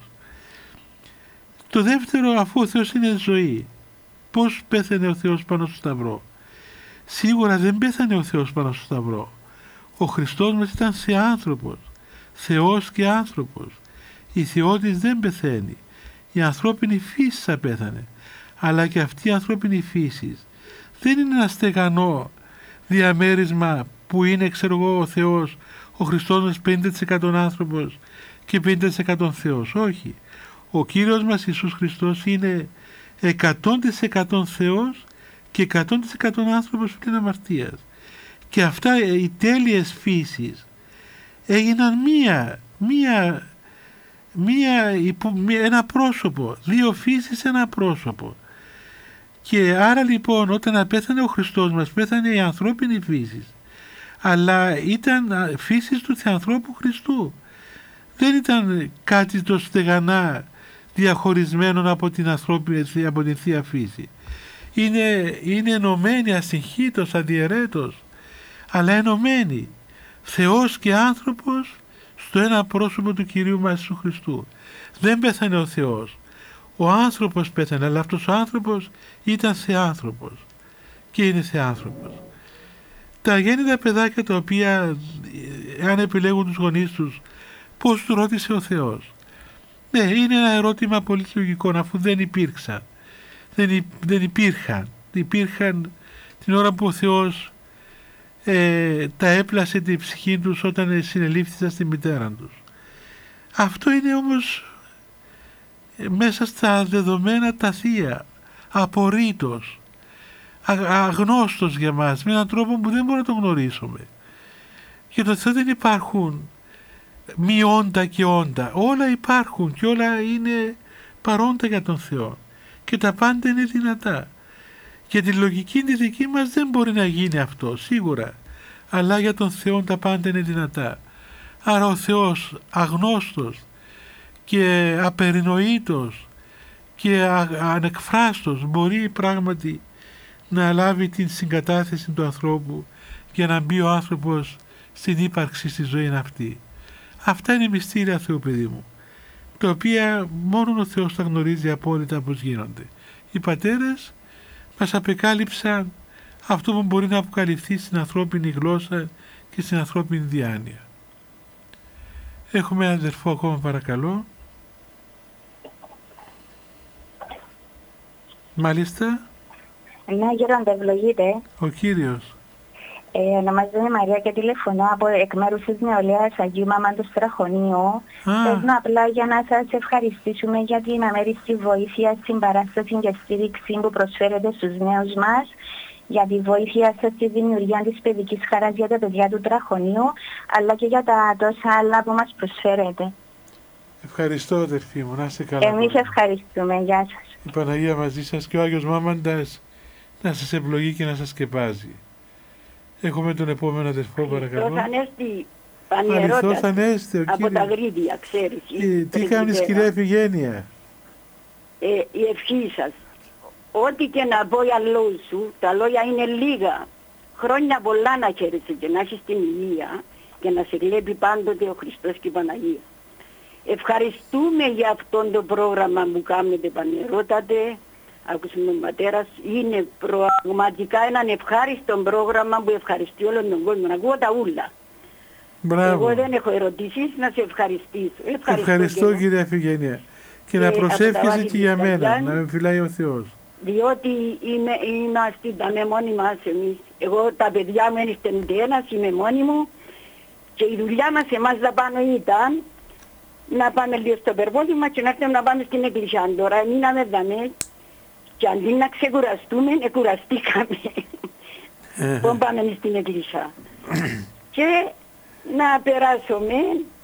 Το δεύτερο, αφού ο Θεός είναι ζωή, πώς πέθανε ο Θεός πάνω στο Σταυρό? Σίγουρα δεν πέθανε ο Θεός πάνω στο Σταυρό. Ο Χριστός μας ήταν θεάνθρωπος, Θεός και άνθρωπος. Η θεότης δεν πεθαίνει. Η ανθρώπινη φύση θα πέθανε. Αλλά και αυτή η ανθρώπινη φύση δεν είναι ένα στεγανό διαμέρισμα που είναι, ξέρω εγώ, ο Θεός, ο Χριστός μας πενήντα τοις εκατό άνθρωπος και πενήντα τοις εκατό Θεός. Όχι. Ο Κύριος μας Ιησούς Χριστός είναι εκατό τοις εκατό Θεός και εκατό τοις εκατό άνθρωπος που είναι αμαρτίας. Και αυτά οι τέλειες φύσεις έγιναν μία, μία, μία, ένα πρόσωπο, δύο φύσεις ένα πρόσωπο. Και άρα λοιπόν όταν απέθανε ο Χριστός μας, πέθανε η ανθρώπινη φύση, αλλά ήταν φύσης του Θεανθρώπου Χριστού. Δεν ήταν κάτι το στεγανά διαχωρισμένο από την ανθρώπινη, από την Θεία Φύση. Είναι, είναι ενωμένη ασυγχύτως, αδιαιρέτως, αλλά ενωμένη. Θεός και άνθρωπος στο ένα πρόσωπο του Κυρίου μας Ιησού Χριστού. Δεν πέθανε ο Θεός. Ο άνθρωπος πέθανε, αλλά αυτός ο άνθρωπος ήταν θεάνθρωπος και είναι θεάνθρωπος. Τα γέννητα παιδάκια τα οποία, αν επιλέγουν τους γονείς τους, πώς του ρώτησε ο Θεός? Ναι, είναι ένα ερώτημα πολύ λογικό, αφού δεν υπήρξαν. Δεν, δεν υπήρχαν. Υπήρχαν την ώρα που ο Θεός ε, τα έπλασε την ψυχή τους όταν συνελήφθησαν στη μητέρα τους. Αυτό είναι όμως μέσα στα δεδομένα τα θεία, απορρίτως, αγνώστος για μας, με έναν τρόπο που δεν μπορούμε να τον γνωρίσουμε. Για το Θεό δεν υπάρχουν μη όντα και όντα, όλα υπάρχουν και όλα είναι παρόντα για τον Θεό και τα πάντα είναι δυνατά. Για τη λογική τη δική μας δεν μπορεί να γίνει αυτό, σίγουρα, αλλά για τον Θεό τα πάντα είναι δυνατά. Άρα ο Θεός αγνώστος και απερινοήτος και ανεκφράστος μπορεί πράγματι να λάβει την συγκατάθεση του ανθρώπου για να μπει ο άνθρωπος στην ύπαρξη στη ζωή αυτή. Αυτά είναι μυστήρια Θεού, παιδί μου, τα οποία μόνο ο Θεός τα γνωρίζει απόλυτα πώς γίνονται. Οι πατέρες μας απεκάλυψαν αυτό που μπορεί να αποκαλυφθεί στην ανθρώπινη γλώσσα και στην ανθρώπινη διάνοια. Έχουμε ένα αδερφό ακόμα, παρακαλώ. Μάλιστα. Ναι, γέροντα, ευλογείτε. Ο Κύριος. Ε, ονομάζομαι Μαρία και τηλεφωνώ από εκ μέρους της νεολαίας Αγίου Μαμάντος Στραχωνίου. Θέλω απλά για να σας ευχαριστήσουμε για την αμέριστη βοήθεια στην παράσταση και στήριξη που προσφέρετε στους νέους μας, για τη βοήθεια σας στη δημιουργία της παιδικής χαράς για τα παιδιά του Τραχωνίου, αλλά και για τα τόσα άλλα που μας προσφέρετε. Ευχαριστώ, αδερφή μου, να είστε καλά. Εμείς ευχαριστούμε, γεια σας. Η Παναγία μαζί σας και ο Άγιος Μάμαντας να σας ευλογεί και να σας σκεπάζει. Έχουμε τον επόμενο αδερφό, παρακαλώ. Αληθώς Ανέστη, Αληθώς Ανέστη, ο από κύριος. τα Γρίδια, ξέρεις. Ε, τι κάνεις, κυρία Ευγένεια? Ε, η ευχή σας. Ό,τι και να πω για λόγους σου, τα λόγια είναι λίγα. Χρόνια πολλά να χαίρεσαι και να έχεις την υγεία και να σε βλέπει πάντοτε ο Χριστός και η Παναγία. Ευχαριστούμε για αυτό το πρόγραμμα που κάνετε, πανερώτατε. Άκουσαμε ο πατέρας, είναι πραγματικά ένα ευχάριστο πρόγραμμα που ευχαριστεί όλον τον κόσμο. Να ακούω τα ούλα. Μπράβο. Εγώ δεν έχω ερωτήσεις, να σε ευχαριστήσω. Ευχαριστώ, Ευχαριστώ, κυρία Ευγένεια. Και, και να προσεύχεσαι και για μένα, να με φυλάει ο Θεός. Διότι είμαι, είμαστε τα μόνοι μας εμείς. Εγώ τα παιδιά μου είναι ένας, είμαι μόνη μου και η δουλειά μας εμάς τα πάνω ήταν να πάμε λίγο στο περπόδημα και να έρθουμε να πάμε στην εκκλησιά. Τώρα μείναμε δαμέ και αντί να ξεκουραστούμε, εκουραστήκαμε. Πώς πάμε στην εκκλησιά. Και να περάσουμε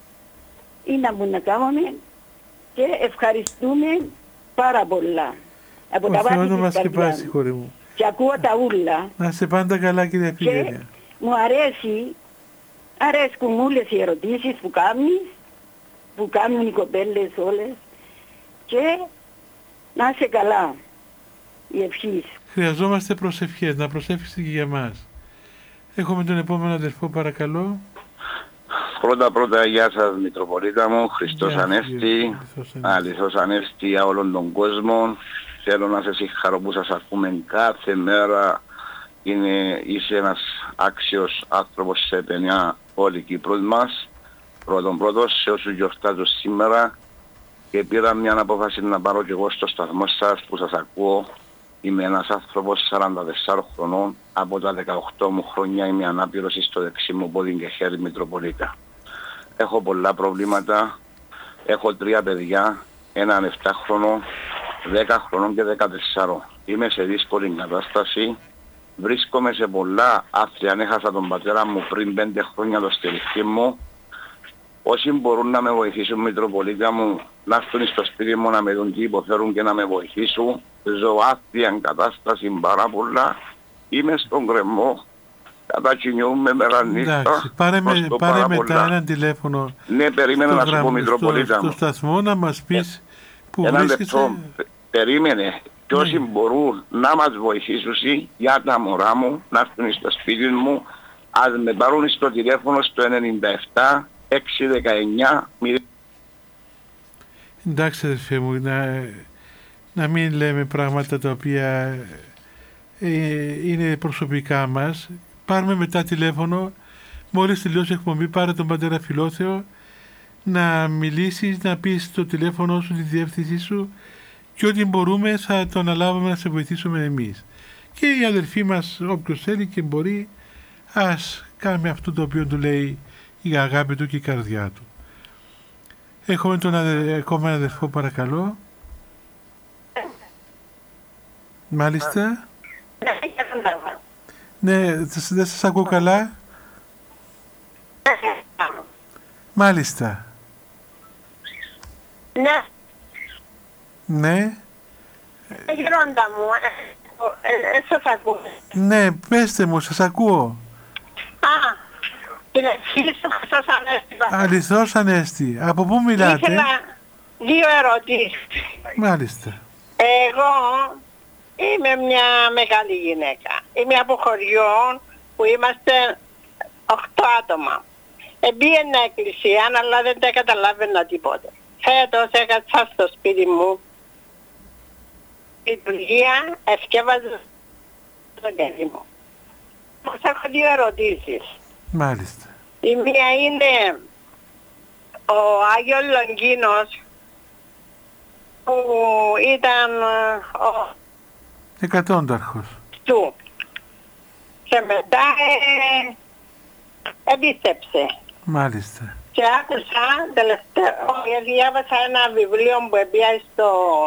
ή να μπορούμε να κάνουμε και ευχαριστούμε πάρα πολλά. Από ο τα Θεός βάθη να της μας καρδιάς σκεπάσει, μου. χωρί μου. Και ακούω τα ούλα. Να είσαι πάντα καλά, κυρία Ευγένεια. Μου αρέσει, αρέσκουν μου όλες οι ερωτήσεις που κάνεις, που κάνουν οι κοπέλες όλες και να είσαι καλά, η ευχή. Χρειαζόμαστε προσευχές, να προσεύχεστε και για μας. Έχουμε τον επόμενο αδερφό, παρακαλώ. Πρώτα πρώτα, γεια σας Μητροπολίτα μου, Χριστός Ανέστη, αληθώς Ανέστη για όλον τον κόσμο. Θέλω να σας συγχαρώ που σας ακούμε κάθε μέρα. Είναι, είσαι ένας άξιος άνθρωπος σε παιδιά όλη Κύπρος μας. Πρώτον πρώτος σε όσους γιορτάζω σήμερα και πήρα μια απόφαση να πάρω και εγώ στο σταθμό σας που σας ακούω. Είμαι ένας άνθρωπος σαράντα τεσσάρων χρονών, από τα δεκαοκτώ μου χρόνια είμαι ανάπηρος στο δεξί μου πόδι και χέρι Μητροπολίτα. Έχω πολλά προβλήματα, έχω τρία παιδιά, έναν επτά χρονών, δέκα χρονών και δεκατέσσερα. Είμαι σε δύσκολη κατάσταση, βρίσκομαι σε πολλά άθλια, έχασα τον πατέρα μου πριν πέντε χρόνια το στηριχτή μου. Όσοι μπορούν να με βοηθήσουν, Μητροπολίτα μου, να έρθουν στο σπίτι μου να με δουν τι υποφέρουν και να με βοηθήσουν. Ζω άθλια κατάσταση πάρα πολλά. Είμαι στον κρεμό. Κατακινιούμε μέρα νύχτα. Εντάξει, πάρε, με, πάρε μετά έναν τηλέφωνο. Ναι, περίμενα να σου πω, Μητροπολίτα μου. Στο σταθμό να μας πεις που ένα βρίσκεσαι. Λεπτό, περίμενε. Και όσοι ναι. μπορούν να μας βοηθήσουν για τα μωρά μου, να έρθουν στο σπίτι μου, ας με πάρουν στο τηλέφωνο στο ενενήντα επτά έξι δεκαεννιά. Εντάξει, αδερφέ μου, να, να μην λέμε πράγματα τα οποία ε, είναι προσωπικά μας. Πάρουμε μετά τηλέφωνο, μόλις τελειώσει η εκπομπή, πάρε τον πατέρα Φιλόθεο να μιλήσεις, να πεις στο τηλέφωνο σου τη διεύθυνσή σου και ό,τι μπορούμε θα το αναλάβουμε να σε βοηθήσουμε εμείς. Και οι αδερφοί μας, όποιος θέλει και μπορεί, ας κάνει αυτό το οποίο του λέει η αγάπη του και η καρδιά του. Έχουμε τον αδε... ακόμα αδερφό, παρακαλώ. Μάλιστα. Ναι, δεν σας ακούω καλά. Μάλιστα. Ναι. Ναι. Γερόντα μου, ε, ε, σας ακούω. Ναι, πέστε μου, σας ακούω. Α, την ευχή σου Χριστός Ανέστη. Αληθώς Ανέστη. Από πού μιλάτε? Ήθελα δύο ερωτήσεις. Μάλιστα. Εγώ είμαι μια μεγάλη γυναίκα. Είμαι από χωριό που είμαστε οκτώ άτομα. Εμπήγαινα εκκλησία, αλλά δεν τα καταλάβαινα τίποτα. Φέτος έκατσα στο σπίτι μου λειτουργία, εθκεύαζα το παιδί μου. Μας έχω δύο ερωτήσεις. Μάλιστα. Η μία είναι ο Άγιος Λονγκίνος που ήταν ο εκατόνταρχος του και μετά ε, επίστεψε. Μάλιστα. Και άκουσα τελευταία, διάβασα ένα βιβλίο που έπια στο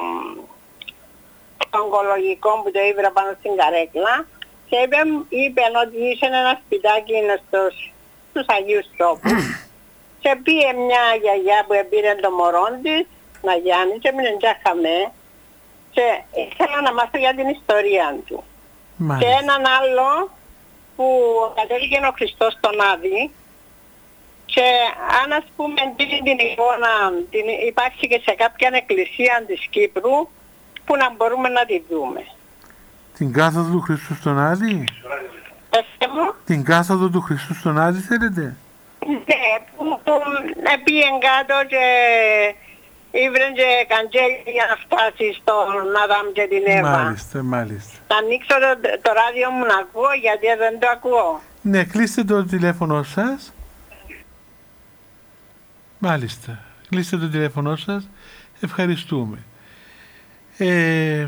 ογκολογικό που το ήβρα πάνω στην καρέκλα και είπε, είπε ότι είχε ένα σπιτάκι στους, στους Αγίους Τόπους και πήγε μια γιαγιά που πήρε το μωρό της να γιάνει και έμεινε τζάχαμε και ήθελα να μάθω για την ιστορία του. Μάλιστα. Και έναν άλλο που κατέβηκε ο Χριστός στον Άδη και αν ας πούμε την εικόνα την, υπάρχει και σε κάποια εκκλησία της Κύπρου που να μπορούμε να τη δούμε. Την κάθοδο του Χριστού στον Άδη? Πέστε Την κάθοδο του Χριστού στον Άδη θέλετε? Ναι, που, που πήγαινε κάτω και ήβρεν και καντζέλι για να φτάσει στον Αδάμ και την Εύα. Μάλιστα, μάλιστα. Θα ανοίξω το, το ράδιο μου να ακούω γιατί δεν το ακούω. Ναι, κλείστε το τηλέφωνο σας. Μάλιστα. Κλείστε το τηλέφωνο σας. Ευχαριστούμε. Ε,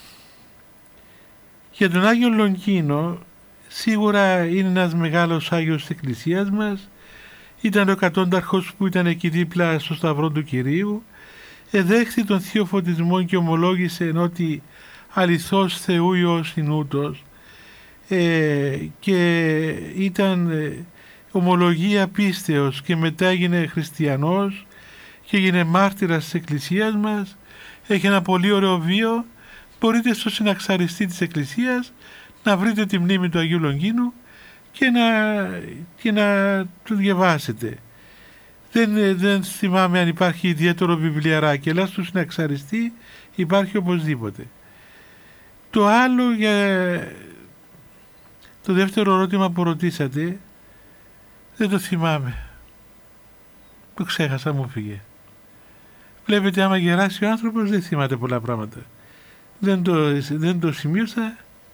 για τον Άγιο Λονγκίνο, σίγουρα είναι ένας μεγάλος Άγιος της Εκκλησίας μας. Ήταν ο εκατόνταρχος που ήταν εκεί δίπλα στο Σταυρό του Κυρίου. Εδέχθη τον Θείο Φωτισμό και ομολόγησε ότι αληθώς Θεού Υιός είναι ούτως. Ε, και ήταν ε, ομολογία πίστεως και μετά έγινε χριστιανός και έγινε μάρτυρας της Εκκλησίας μας. Έχει ένα πολύ ωραίο βίο. Μπορείτε στο συναξαριστή της Εκκλησίας να βρείτε τη μνήμη του Αγίου Λονγκίνου και να, και να το διαβάσετε. Δεν, δεν θυμάμαι αν υπάρχει ιδιαίτερο βιβλιαράκι, αλλά στο συναξαριστή υπάρχει οπωσδήποτε. Το άλλο για το δεύτερο ερώτημα που ρωτήσατε, δεν το θυμάμαι. Το ξέχασα, μου φύγε. Βλέπετε, άμα γεράσει ο άνθρωπος δεν θυμάται πολλά πράγματα. Δεν το, δεν το σημείωσα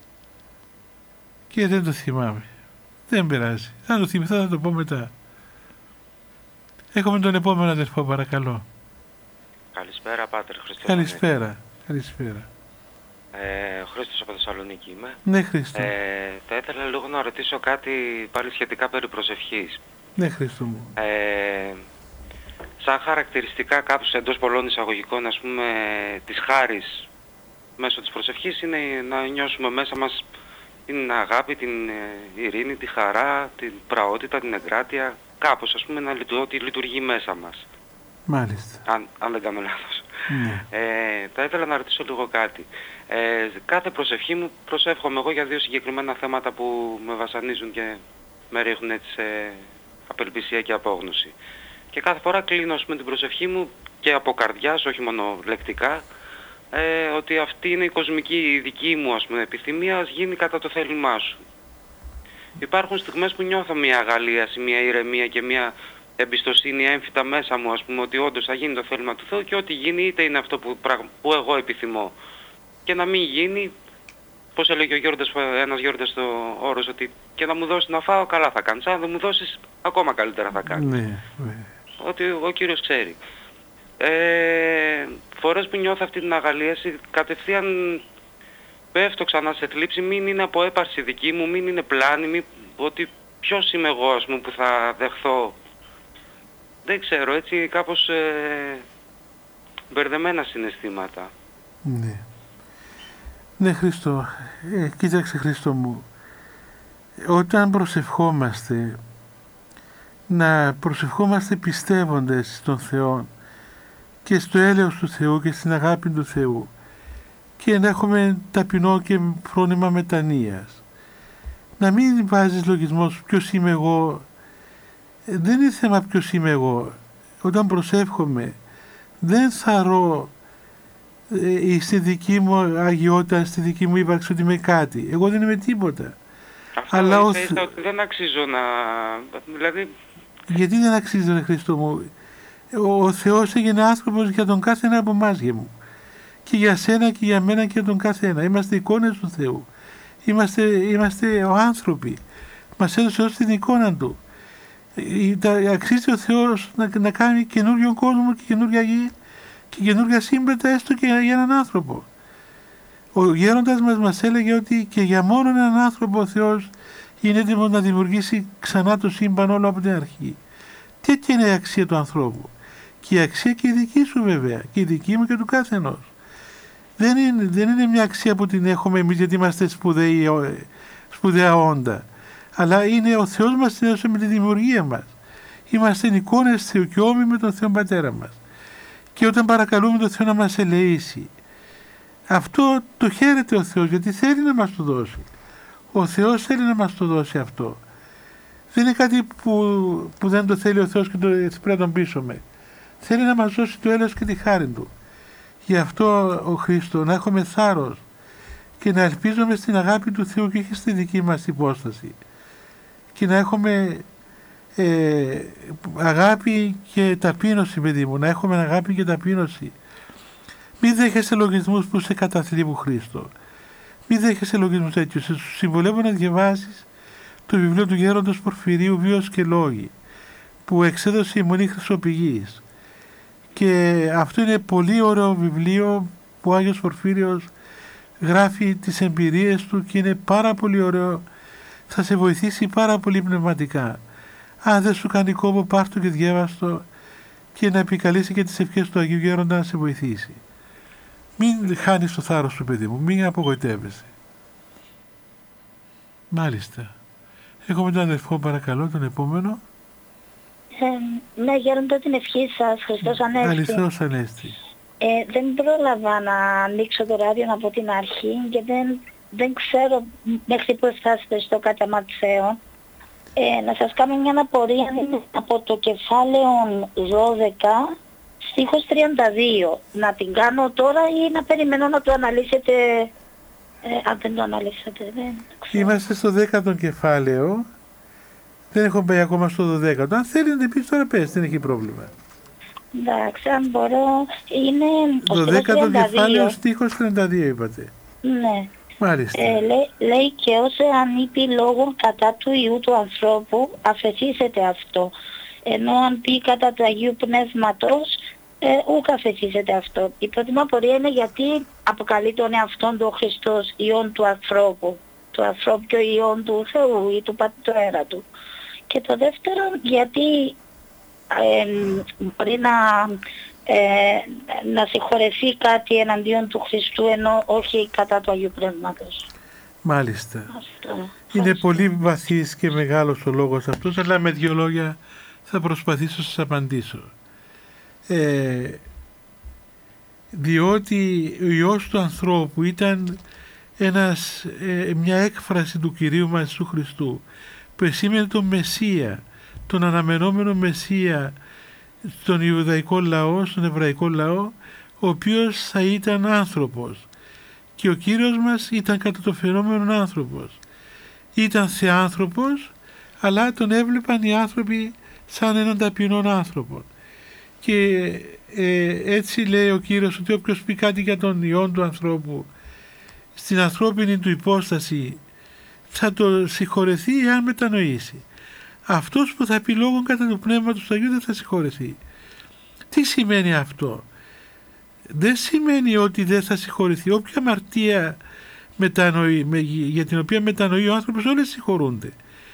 και δεν το θυμάμαι. Δεν πειράζει. Θα το θυμηθώ, θα το πω μετά. Έχουμε τον επόμενο αδερφό, παρακαλώ. Καλησπέρα, Πάτερ Χριστός. Καλησπέρα. Καλησπέρα. Ε, ο Χρήστος από Θεσσαλονίκη είμαι. Ναι, Χρήστο. Ε, θα ήθελα λίγο να ρωτήσω κάτι πάλι σχετικά περί προσευχής. Ναι, Χρήστο μου. Ε, σαν χαρακτηριστικά κάπως εντός πολλών εισαγωγικών, ας πούμε, της χάρης μέσω της προσευχής είναι να νιώσουμε μέσα μας την αγάπη, την ειρήνη, τη χαρά, την πραότητα, την εγκράτεια, κάπως ας πούμε να λειτουργεί, λειτουργεί μέσα μας. Μάλιστα. Αν, αν δεν κάνω λάθος. Ναι. Ε, θα ήθελα να ρωτήσω λίγο κάτι. Ε, κάθε προσευχή μου προσεύχομαι εγώ για δύο συγκεκριμένα θέματα που με βασανίζουν και με ρίχνουν έτσι σε απελπισία και απόγνωση. Και κάθε φορά κλείνω με την προσευχή μου και από καρδιάς, όχι μόνο λεκτικά, ε, ότι αυτή είναι η κοσμική η δική μου ας πούμε, επιθυμία, ας γίνει κατά το θέλημά σου. Υπάρχουν στιγμές που νιώθω μια αγαλίαση, μια ηρεμία και μια εμπιστοσύνη έμφυτα μέσα μου, ας πούμε, ότι όντως θα γίνει το θέλημα του Θεού και ό,τι γίνει είτε είναι αυτό που, που εγώ επιθυμώ. Και να μην γίνει, πώς έλεγε ο Γιώργος, ένας Γιώργος στο όρος, ότι και να μου δώσεις να φάω καλά θα κάνεις, αν δεν μου δώσεις ακόμα καλύτερα θα κάνεις. Ναι, ναι. Ότι ο Κύριος ξέρει. Ε, φορές που νιώθω αυτή την αγαλίαση, κατευθείαν πέφτω ξανά σε θλίψη, μην είναι από έπαρση δική μου, μην είναι πλάνη, μην, ότι ποιος είμαι εγώ ας πούμε, που θα δεχθώ δεν ξέρω, έτσι κάπως ε, μπερδεμένα συναισθήματα. Ναι. Ναι, Χριστό, ε, κοίταξε Χριστό μου, όταν προσευχόμαστε, να προσευχόμαστε πιστεύοντας στον Θεό και στο έλεος του Θεού και στην αγάπη του Θεού και να έχουμε ταπεινό και φρόνημα μετανοίας. Να μην βάζεις λογισμό ποιος είμαι εγώ. Δεν είναι θέμα ποιος είμαι εγώ. Όταν προσεύχομαι δεν θαρώ ε, στη δική μου αγιότητα, στη δική μου ύπαρξη ότι είμαι κάτι. Εγώ δεν είμαι τίποτα. Αυτό αλλά ίσα, ως... ίσα, ότι δεν αξίζω να... Δηλαδή... Γιατί δεν αξίζει, ρε Χριστό μου? Ο, ο Θεός έγινε άνθρωπος για τον κάθε ένα από εμάς, γε μου. Και για σένα και για μένα και για τον κάθε ένα. Είμαστε εικόνες του Θεού. Είμαστε, είμαστε ο άνθρωποι. Μας έδωσε ως την εικόνα του. Αξίζει ο Θεός να, να κάνει καινούριο κόσμο και καινούρια γη και καινούρια σύμπετα έστω και για έναν άνθρωπο. Ο γέροντας μας μας έλεγε ότι και για μόνο έναν άνθρωπο ο Θεός είναι έτοιμος να δημιουργήσει ξανά το σύμπαν όλο από την αρχή. Τέτοια είναι η αξία του ανθρώπου. Και η αξία και η δική σου βέβαια, και η δική μου και του κάθε ενός. Δεν είναι, δεν είναι μια αξία που την έχουμε εμείς γιατί είμαστε σπουδαίοι, σπουδαία όντα. Αλλά είναι ο Θεός μας την έδωσε με τη δημιουργία μας. Είμαστε εικόνες Θεού και όμοι με τον Θεό Πατέρα μας. Και όταν παρακαλούμε τον Θεό να μας ελεήσει, αυτό το χαίρεται ο Θεός γιατί θέλει να μας το δώσει. Ο Θεός θέλει να μας το δώσει αυτό. Δεν είναι κάτι που, που δεν το θέλει ο Θεός και το, πρέπει να τον πείσουμε. Θέλει να μας δώσει το έλεος και τη χάρη Του. Γι' αυτό ο Χριστό να έχουμε θάρρος και να ελπίζουμε στην αγάπη του Θεού και όχι στη δική μας υπόσταση. Και να έχουμε ε, αγάπη και ταπείνωση, παιδί μου, να έχουμε αγάπη και ταπείνωση. Μην δέχεσαι λογισμούς που σε καταθλίβουν, Χριστό. Μην δέχεσαι λογισμούς τέτοιους. Σε συμβουλεύω να διαβάσεις το βιβλίο του Γέροντος Πορφυρίου «Βίος και Λόγοι» που εξέδωσε η Μονή Χρυσοπηγής. Και αυτό είναι πολύ ωραίο βιβλίο που ο Άγιος Πορφύριος γράφει τις εμπειρίες του και είναι πάρα πολύ ωραίο. Θα σε βοηθήσει πάρα πολύ πνευματικά. Αν δεν σου κάνει κόπο, πάρ' το και διάβαστο και να επικαλείσαι και τις ευχές του Αγίου Γέροντα να σε βοηθήσει. Μην χάνεις το θάρρος σου, παιδί μου, μην απογοητεύεσαι. Μάλιστα. Έχουμε τον αδερφό, παρακαλώ, τον επόμενο. Ε, ναι, Γέροντα, την ευχή σας, Χριστός Ανέστη. Χριστός Ανέστη. Ε, δεν πρόλαβα να ανοίξω το ράδιο από την αρχή και δεν, δεν ξέρω μέχρι που φτάσετε στο κατά Ματθαίον. Ε, να σας κάνω μια απορία από το κεφάλαιο δώδεκα, στίχος τριάντα δύο. Να την κάνω τώρα ή να περιμένω να το αναλύσετε, ε, αν δεν το αναλύσετε, δεν ξέρω. Είμαστε στο δέκατο κεφάλαιο. Δεν έχω πάει ακόμα στο δωδέκατο. Αν θέλει να την πεις τώρα πες, δεν έχει πρόβλημα. Εντάξει, αν μπορώ, είναι το δέκατο κεφάλαιο στίχος τριάντα δύο είπατε. Ναι. Μάλιστα. Ε, λέει, λέει και όσο αν είπε λόγον κατά του Ιού του ανθρώπου, αφαισίσετε αυτό. Ενώ αν πει κατά του Αγίου Πνεύματος, ε, ούκ αφαισίσετε αυτό. Η πρώτη μου απορία είναι γιατί αποκαλεί τον εαυτόν του ο Χριστός Υιόν του ανθρώπου. Του ανθρώπου και ο Υιόν του Θεού ή του Πατέρα του. Και το δεύτερο, γιατί ε, μπορεί να, ε, να συγχωρεθεί κάτι εναντίον του Χριστού ενώ όχι κατά του Αγίου Πνεύματος. Μάλιστα. Αυτό. Είναι πολύ βαθύς και μεγάλος ο λόγος αυτός, αλλά με δύο λόγια θα προσπαθήσω να σας απαντήσω. Ε, διότι ο Υιός του ανθρώπου ήταν ένας, ε, μια έκφραση του Κυρίου μας του Χριστού που σήμαινε τον Μεσσία, τον αναμενόμενο Μεσσία στον Ιουδαϊκό λαό, στον Εβραϊκό λαό, ο οποίος θα ήταν άνθρωπος. Και ο Κύριος μας ήταν κατά το φαινόμενο άνθρωπος. Ήταν θεάνθρωπος, αλλά τον έβλεπαν οι άνθρωποι σαν έναν ταπεινό άνθρωπο. Και ε, έτσι λέει ο Κύριος ότι όποιος πει κάτι για τον Υιόν του ανθρώπου στην ανθρώπινη του υπόσταση θα το συγχωρεθεί εάν μετανοήσει. Αυτός που θα πει λόγον κατά του Πνεύματος του Αγίου δεν θα συγχωρεθεί. Τι σημαίνει αυτό? Δεν σημαίνει ότι δεν θα συγχωρηθεί. Όποια αμαρτία μετανοεί, με, για την οποία μετανοεί ο άνθρωπος, όλες συγχωρούνται.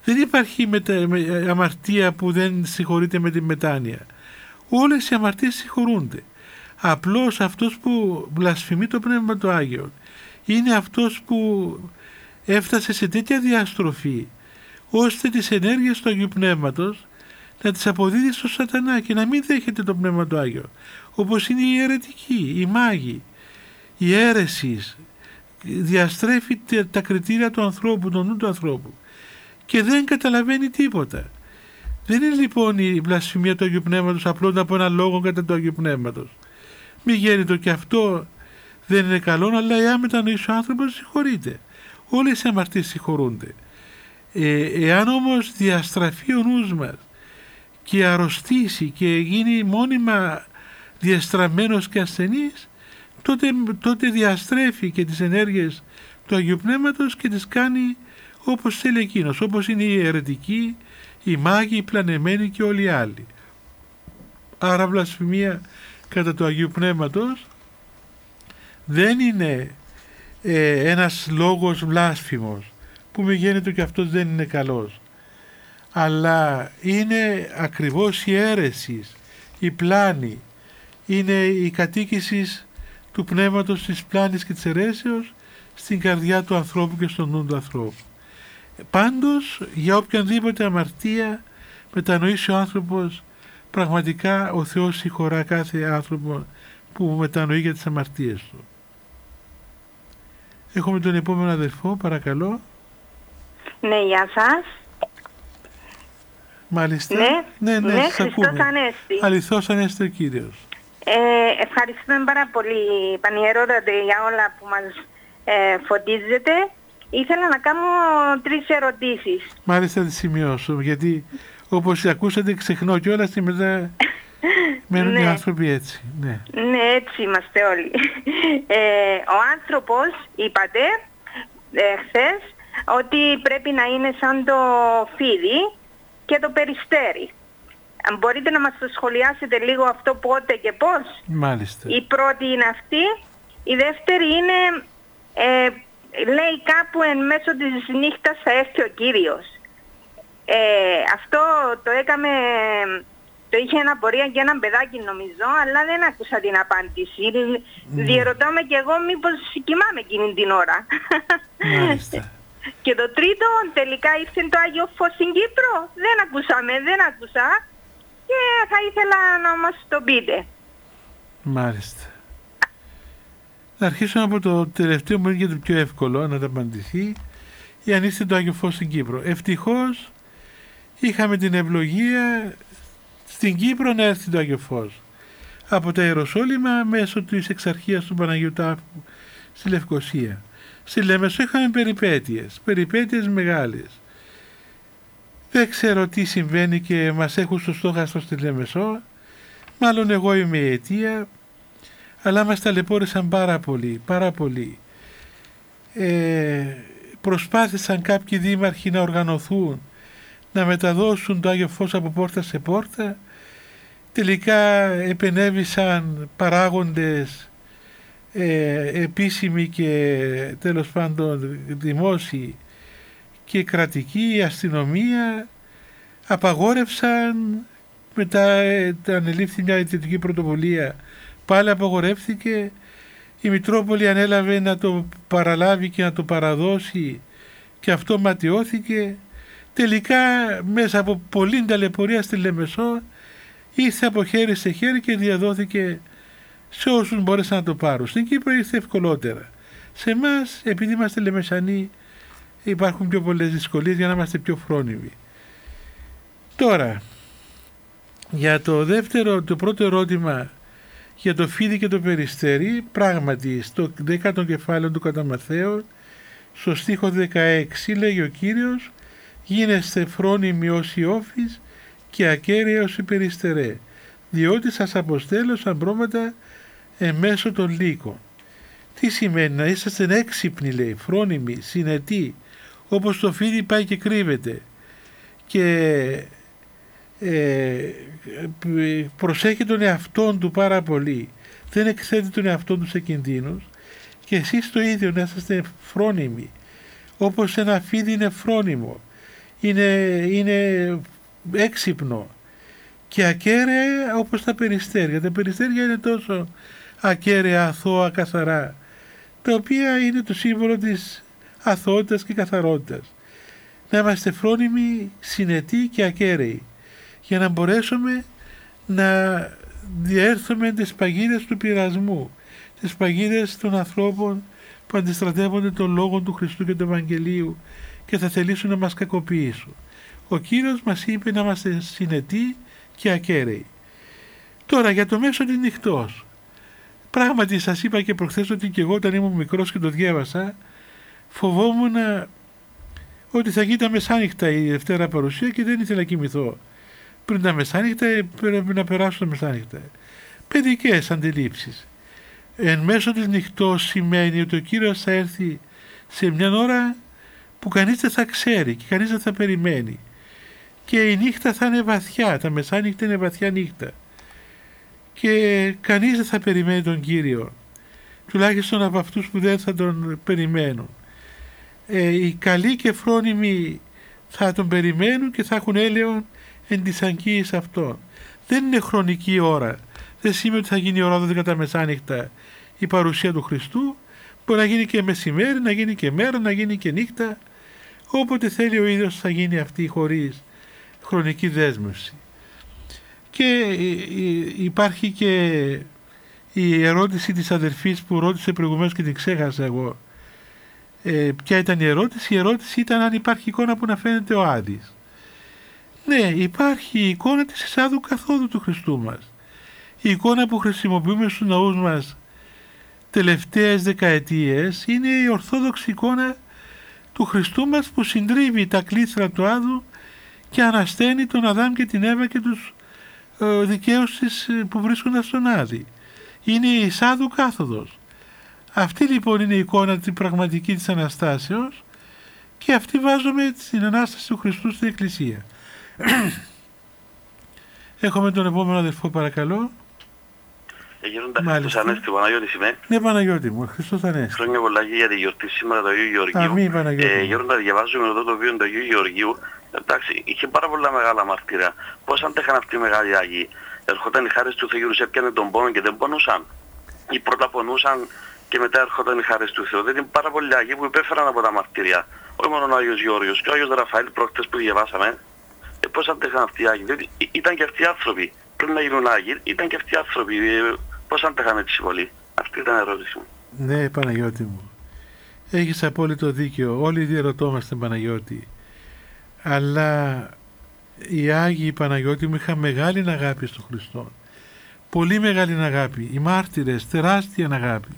Δεν υπάρχει μετα... με... αμαρτία που δεν συγχωρείται με τη μετάνοια. Όλες οι αμαρτίες συγχωρούνται. Απλώς αυτός που βλασφημεί το Πνεύμα του Άγιο είναι αυτός που έφτασε σε τέτοια διαστροφή ώστε τις ενέργειες του Αγίου Πνεύματος να τις αποδίδει στο σατανά και να μην δέχεται το Πνεύμα του Άγιο, όπως είναι οι αιρετικοί, οι μάγοι, οι αίρεσης. Διαστρέφει τα κριτήρια του ανθρώπου, του νου του ανθρώπου και δεν καταλαβαίνει τίποτα. Δεν είναι λοιπόν η βλασφημία του Αγίου Πνεύματος απλώς από έναν λόγο κατά του Αγίου Πνεύματος. Μη γέννητο και αυτό δεν είναι καλό, αλλά εάν μετανοήσει ο άνθρωπος συγχωρείται. Όλες οι αμαρτίες συγχωρούνται. Ε, εάν όμως διαστραφεί ο νους μας και αρρωστήσει και γίνει μόνιμα διαστραμμένος και ασθενής, τότε, τότε διαστρέφει και τις ενέργειες του Αγίου Πνεύματος και τις κάνει όπως θέλει εκείνος, όπως είναι οι αιρετικοί, οι μάγοι, οι πλανεμένοι και όλοι οι άλλοι. Άρα βλασφημία κατά του Αγίου Πνεύματος δεν είναι ε, ένας λόγος βλάσφημος που με γέννητο και αυτός δεν είναι καλός, αλλά είναι ακριβώς η αίρεση, η πλάνη, είναι η κατοίκηση του πνεύματος της πλάνης και της αιρέσεως στην καρδιά του ανθρώπου και στον νου του ανθρώπου. Πάντως, για οποιονδήποτε αμαρτία μετανοήσει ο άνθρωπος, πραγματικά ο Θεός συγχωρά κάθε άνθρωπο που μετανοεί για τις αμαρτίες του. Έχουμε τον επόμενο αδερφό, παρακαλώ. Ναι, γεια σας. Μάλιστα. Ναι, ναι, ναι, ναι, σας Χριστός ακούμε. Ανέστη. Αληθώς Ανέστη ο Κύριος. Ε, ευχαριστούμε πάρα πολύ, Πανιερότατε, για όλα που μας ε, φωτίζετε. Ήθελα να κάνω τρεις ερωτήσεις. Μάλιστα τη σημειώσω, γιατί όπως ακούσατε ξεχνώ κιόλας και μετά μένουν ναι. οι άνθρωποι έτσι. Ναι. ναι, έτσι είμαστε όλοι. Ε, ο άνθρωπος, είπατε ε, χθες, ότι πρέπει να είναι σαν το φίδι και το περιστέρι. Αν μπορείτε να μας το σχολιάσετε λίγο αυτό πότε και πώς. Μάλιστα. Η πρώτη είναι αυτή. Η δεύτερη είναι, ε, λέει κάπου εν μέσω της νύχτας θα έρθει ο Κύριος. Ε, αυτό το έκαμε, το είχε ένα πορεία και ένα παιδάκι νομίζω, αλλά δεν άκουσα την απάντηση. Mm. Διερωτώ με και εγώ μήπως κοιμάμαι εκείνη την ώρα. Μάλιστα. Και το τρίτο, τελικά ήρθε το Άγιο Φως στην Κύπρο. Δεν ακούσαμε, δεν άκουσα. Και θα ήθελα να μας το πείτε. Μάλιστα. Να αρχίσω από το τελευταίο μου, είναι το πιο εύκολο να το απαντηθεί. Αν ήρθε το Άγιο Φως στην Κύπρο. Ευτυχώς είχαμε την ευλογία στην Κύπρο να έρθει το Άγιο Φως. Από τα Ιεροσόλυμα μέσω της εξαρχίας του Παναγίου Τάφου στη Λευκοσία. Στη Λέμεσο είχαμε περιπέτειες, περιπέτειες μεγάλες. Δεν ξέρω τι συμβαίνει και μας έχουν στο στόχαστρο στη Λέμεσο. Μάλλον εγώ είμαι η αιτία, αλλά μας ταλαιπώρησαν πάρα πολύ, πάρα πολύ. Ε, προσπάθησαν κάποιοι δήμαρχοι να οργανωθούν, να μεταδώσουν το Άγιο Φως από πόρτα σε πόρτα. Τελικά επενέβησαν παράγοντες ε, επίσημοι και τέλος πάντων δημόσιοι και κρατική αστυνομία, απαγόρευσαν, μετά ε, ανελήφθη μια ιδιωτική πρωτοβουλία, πάλι απαγορεύθηκε, η Μητρόπολη ανέλαβε να το παραλάβει και να το παραδώσει και αυτό ματιώθηκε. Τελικά μέσα από πολλή ταλαιπωρία στη Λεμεσό ήρθε από χέρι σε χέρι και διαδόθηκε σε όσους μπόρεσαν να το πάρουν. Στην Κύπρο ήρθε ευκολότερα. Σε εμάς, επειδή είμαστε Λεμεσανοί, υπάρχουν πιο πολλές δυσκολίες για να είμαστε πιο φρόνιμοι. Τώρα, για το δεύτερο, το πρώτο ερώτημα για το φίδι και το περιστέρι, πράγματι στο δέκατο κεφάλαιο του κατά Ματθαίον, στο στίχο δεκαέξι λέγει ο Κύριος, γίνεστε φρόνιμοι ως οι όφης και ακέραιοι ως οι περιστερέ, διότι σας αποστέλω σαν πρόβατα εμέσω των λύκων. Τι σημαίνει? Να είσαστε έξυπνοι, λέει, φρόνιμοι, συνετοί, όπως το φίδι πάει και κρύβεται και ε, προσέχει τον εαυτόν του πάρα πολύ, δεν εκθέτει τον εαυτόν του σε κινδύνους, και εσείς το ίδιο να είσαστε φρόνιμοι, όπως ένα φίδι είναι φρόνιμο. είναι, είναι έξυπνο και ακέραια όπως τα περιστέρια. Τα περιστέρια είναι τόσο ακέραια, αθώα, καθαρά, τα οποία είναι το σύμβολο της αθωότητας και καθαρότητας. Να είμαστε φρόνιμοι, συνετοί και ακέραιοι, για να μπορέσουμε να διέρθουμε τις παγίδες του πειρασμού, τις παγίδες των ανθρώπων που αντιστρατεύονται τον λόγο του Χριστού και του Ευαγγελίου και θα θελήσουν να μας κακοποιήσουν. Ο Κύριος μας είπε να είμαστε συνετοί και ακέραιοι. Τώρα για το μέσο της νυχτός. Πράγματι σας είπα και προχθές ότι και εγώ όταν ήμουν μικρός και το διέβασα, φοβόμουν ότι θα γίνει τα μεσάνυχτα η Δευτέρα Παρουσία και δεν ήθελα να κοιμηθώ. Πριν τα μεσάνυχτα πρέπει να περάσω τα μεσάνυχτα. Παιδικές αντιλήψεις. Εν μέσω της νυχτός σημαίνει ότι ο Κύριος θα έρθει σε μια ώρα που κανείς δεν θα ξέρει και κανείς δεν θα περιμένει. Και η νύχτα θα είναι βαθιά, τα μεσάνυχτα είναι βαθιά νύχτα. Και κανείς δεν θα περιμένει τον Κύριο, τουλάχιστον από αυτούς που δεν θα τον περιμένουν. Ε, οι καλοί και φρόνιμοι θα τον περιμένουν και θα έχουν έλεον εν της αγγείας αυτών. Δεν είναι χρονική ώρα. Δεν σημαίνει ότι θα γίνει η ώρα δώδεκα τα μεσάνυχτα η παρουσία του Χριστού. Μπορεί να γίνει και μεσημέρι, να γίνει και μέρα, να γίνει και νύχτα. Όποτε θέλει ο ίδιος θα γίνει αυτή χωρίς χρονική δέσμευση. Και υπάρχει και η ερώτηση της αδερφής που ρώτησε προηγουμένως και την ξέχασα εγώ. Ε, ποια ήταν η ερώτηση? Η ερώτηση ήταν αν υπάρχει εικόνα που να φαίνεται ο Άδης. Ναι, υπάρχει η εικόνα της εισάδου καθόδου του Χριστού μας. Η εικόνα που χρησιμοποιούμε στους ναούς μας τελευταίες δεκαετίες είναι η ορθόδοξη εικόνα του Χριστού μας που συντρίβει τα κλήθρα του Άδου και ανασταίνει τον Αδάμ και την Εύα και τους ε, δικαίους της που βρίσκονται στον Άδη. Είναι η εισάδου κάθοδος. Αυτή λοιπόν είναι η εικόνα την πραγματική της Αναστάσεως και αυτή βάζουμε στην Ανάσταση του Χριστού στην Εκκλησία. Έχουμε τον επόμενο αδερφό, παρακαλώ. Γέροντα, Χριστός Ανέστη, Παναγιώτης είμαι. Ναι, Παναγιώτη μου, Χριστός Ανέστη. Χρόνια πολλά για τη γιορτή σήμερα του Αγίου Γεωργίου. Αμήν, Παναγιώτη. Ε, Γέροντα, διαβάζουμε εδώ το βίο του Αγίου Γεωργίου. Εντάξει, είχε πάρα πολλά μεγάλα μαρτυρία. Πώς αντέχαν αυτοί οι μεγάλοι Άγιοι? Ερχόταν η χάρη του Θεού, έπιανε τον πόνο και δεν πονούσαν? Ή πρώτα πονούσαν και μετά ερχόταν η χάρη του Θεού? Δεν είναι πάρα πολλοί Άγιοι που υπέφεραν από τα μαρτυρία. Όχι μόνο ο Άγιος Γεώργιος και ο Άγιος Ραφαήλ πρόκτες που διαβάσαμε. Ε, πώς αντέχαν αυτοί οι Άγιοι? Διότι ήταν και αυτοί οι άνθρωποι. Πριν να γίνουν Άγιοι, ήταν και αυτοί οι άνθρωποι. Ε, πώς αντέχαν έτσι πολύ? Αυτή ήταν η ερώτηση μου. Ναι, Παναγιώτη μου. Έχεις απόλυτο δίκιο. Όλοι διαρωτόμαστε, Παναγιώτη. Αλλά οι Άγιοι, Παναγιώτη μου, είχαν μεγάλη αγάπη στον Χριστό. Πολύ μεγάλη αγάπη. Οι μάρτυρες, τεράστια αγάπη.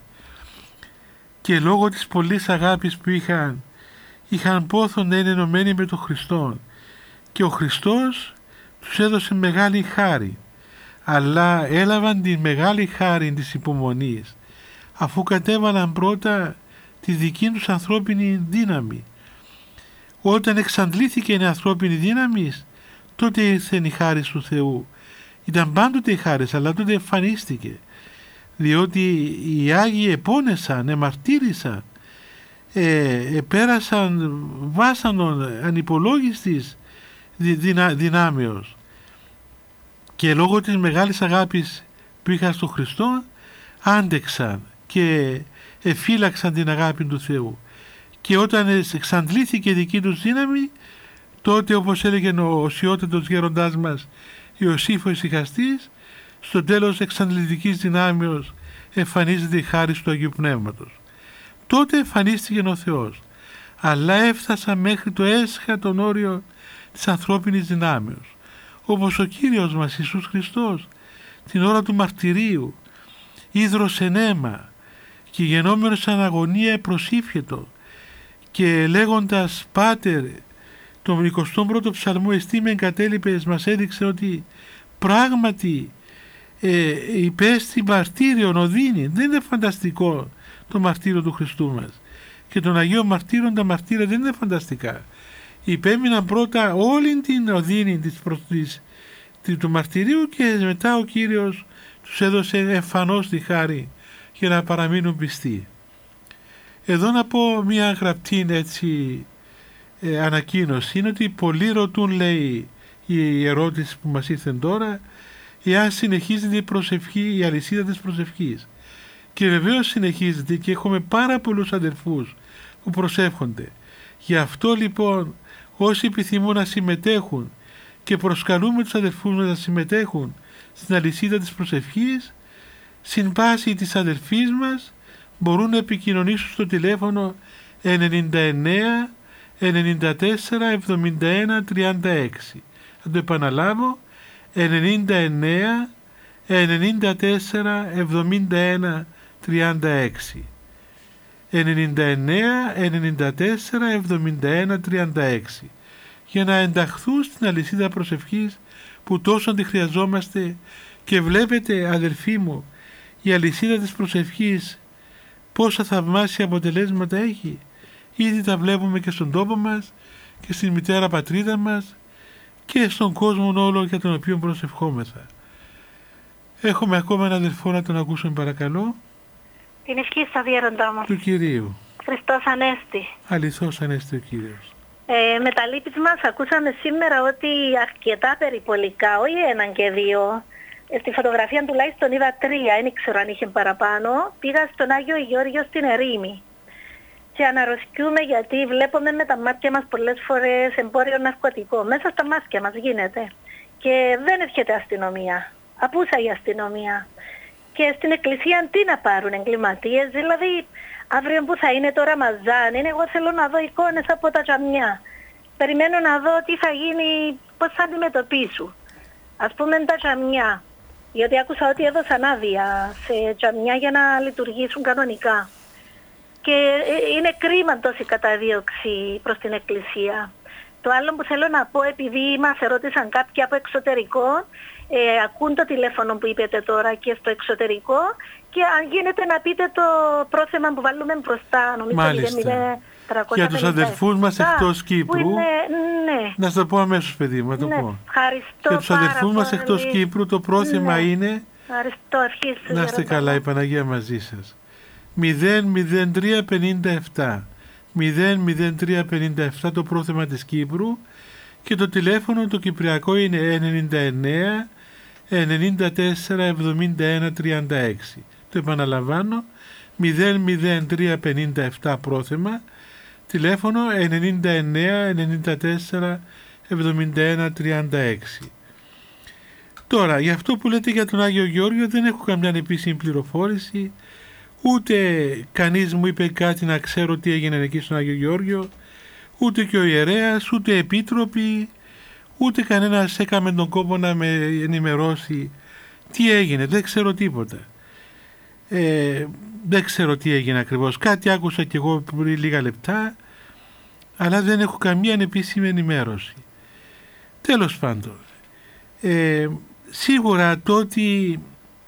Και λόγω της πολλής αγάπης που είχαν, είχαν πόθο να είναι ενωμένοι με τον Χριστό. Και ο Χριστός τους έδωσε μεγάλη χάρη. Αλλά έλαβαν τη μεγάλη χάρη της υπομονής, αφού κατέβαλαν πρώτα τη δική τους ανθρώπινη δύναμη. Όταν εξαντλήθηκε η ανθρώπινη δύναμη, τότε ήρθε η χάρη του Θεού. Ήταν πάντοτε η χάρη, αλλά τότε εμφανίστηκε. Διότι οι Άγιοι επώνεσαν, εμαρτύρησαν, ε, επέρασαν βάσανον ανυπολόγιστης δυνα, δυνάμεως. Και λόγω της μεγάλης αγάπης που είχαν στον Χριστό, άντεξαν και εφύλαξαν την αγάπη του Θεού. Και όταν εξαντλήθηκε η δική τους δύναμη, τότε, όπως έλεγε ο οσιότατος γέροντάς μας Ιωσήφος Ησυχαστής, στο τέλος εξαντλητικής δυνάμεως εμφανίζεται η χάρη του Αγίου Πνεύματος. Τότε εμφανίστηκε ο Θεός, αλλά έφτασαν μέχρι το έσχατον όριο της ανθρώπινης δυνάμεως. Όπως ο Κύριος μας Ιησούς Χριστός την ώρα του μαρτυρίου ίδρωσε αίμα και γενόμενος σαν αγωνία προσήφιετο και λέγοντας «Πάτερ», τον εικοστό πρώτο ψαλμό «Εστί με εγκατέλειπες», μας έδειξε ότι πράγματι ε, υπέστη μαρτύριον οδύνη. Δεν είναι φανταστικό το μαρτύριο του Χριστού μας. Και των Αγίων Μαρτύρων τα μαρτύρια δεν είναι φανταστικά. Υπέμειναν πρώτα όλη την οδύνη της, της, της, του μαρτυρίου και μετά ο Κύριος τους έδωσε εμφανώς τη χάρη για να παραμείνουν πιστοί. Εδώ να πω μια γραπτή έτσι ε, ανακοίνωση είναι ότι πολλοί ρωτούν, λέει η ερώτηση που μας ήρθε τώρα, εάν συνεχίζεται η προσευχή, η αλυσίδα της προσευχής. Και βεβαίως συνεχίζεται και έχουμε πάρα πολλούς αδερφούς που προσεύχονται. Γι' αυτό λοιπόν όσοι επιθυμούν να συμμετέχουν και προσκαλούμε τους αδερφούς να συμμετέχουν στην αλυσίδα της προσευχής, συν πάση της αδερφής μας, μπορούν να επικοινωνήσουν στο τηλέφωνο ενενήντα εννέα ενενήντα τέσσερα εβδομήντα ένα τριάντα έξι. Θα το επαναλάβω, ενενήντα εννέα ενενήντα τέσσερα εβδομήντα ένα τριάντα έξι. ενενήντα εννέα ενενήντα τέσσερα εβδομήντα ένα τριάντα έξι, για να ενταχθούν στην αλυσίδα προσευχής που τόσο τη χρειαζόμαστε. Και βλέπετε, αδερφοί μου, η αλυσίδα της προσευχής πόσα θαυμάσια αποτελέσματα έχει. Ήδη τα βλέπουμε και στον τόπο μας και στην μητέρα πατρίδα μας και στον κόσμο όλο για τον οποίο προσευχόμεθα. Έχουμε ακόμα έναν αδερφό, να τον ακούσουμε παρακαλώ. Την ευχή στα διέροντά μου. Του Κυρίου. Χριστός Ανέστη. Αληθώς Ανέστη ο Κύριος. Ε, με τα λύπη μας ακούσαμε σήμερα ότι αρκετά περιπολικά, όχι έναν και δύο, στη φωτογραφία τουλάχιστον είδα τρία, δεν ξέρω αν είχε παραπάνω, πήγα στον Άγιο Γεώργιο στην Ερήμη. Και αναρωτιούμε γιατί βλέπουμε με τα μάτια μας πολλές φορές εμπόριο ναρκωτικό. Μέσα στα μάτια μας γίνεται. Και δεν έρχεται αστυνομία. Απούσα η αστυνομία. Και στην εκκλησία τι να πάρουν, εγκληματίες? Δηλαδή αύριο που θα είναι το Ραμαζάν, είναι, εγώ θέλω να δω εικόνες από τα τζαμιά. Περιμένω να δω τι θα γίνει, πώς θα αντιμετωπίσουν. Ας πούμε τα τζαμιά. Γιατί άκουσα ότι έδωσαν άδεια σε τζαμιά για να λειτουργήσουν κανονικά. Και είναι κρίμα τόση καταδίωξη προς την Εκκλησία. Το άλλο που θέλω να πω, επειδή μας ερώτησαν κάποιοι από εξωτερικό, ε, ακούν το τηλέφωνο που είπετε τώρα και στο εξωτερικό, και αν γίνεται να πείτε το πρόθεμα που βάλουμε μπροστά, νομίζω. Μάλιστα. Για τους αδελφούς μας εκτός Κύπρου, είναι, ναι. Να σας το πω αμέσως, παιδί μου, να το ναι. πω. Ευχαριστώ. Για τους αδελφούς μας εκτός Κύπρου το πρόθεμα ναι. είναι, να είστε καλά, η Παναγία μαζί σας, μηδέν μηδέν τρία πενήντα επτά μηδέν μηδέν τρία πενήντα επτά το πρόθεμα της Κύπρου, και το τηλέφωνο το κυπριακό είναι ενενήντα εννέα ενενήντα τέσσερα εβδομήντα ένα τριάντα έξι. Το επαναλαμβάνω, μηδέν μηδέν τρία πενήντα επτά πρόθεμα, τηλέφωνο ενενήντα εννέα ενενήντα τέσσερα εβδομήντα ένα τριάντα έξι. Τώρα, για αυτό που λέτε για τον Άγιο Γεώργιο δεν έχω καμιά επίσημη πληροφόρηση, ούτε κανείς μου είπε κάτι να ξέρω τι έγινε εκεί στον Άγιο Γεώργιο, ούτε και ο ιερέας, ούτε επίτροποι, ούτε κανένας έκαμε τον κόπο να με ενημερώσει τι έγινε. Δεν ξέρω τίποτα. Ε, δεν ξέρω τι έγινε ακριβώς. Κάτι άκουσα κι εγώ πριν λίγα λεπτά, αλλά δεν έχω καμία ανεπίσημη ενημέρωση. Τέλος πάντων, ε, σίγουρα το ότι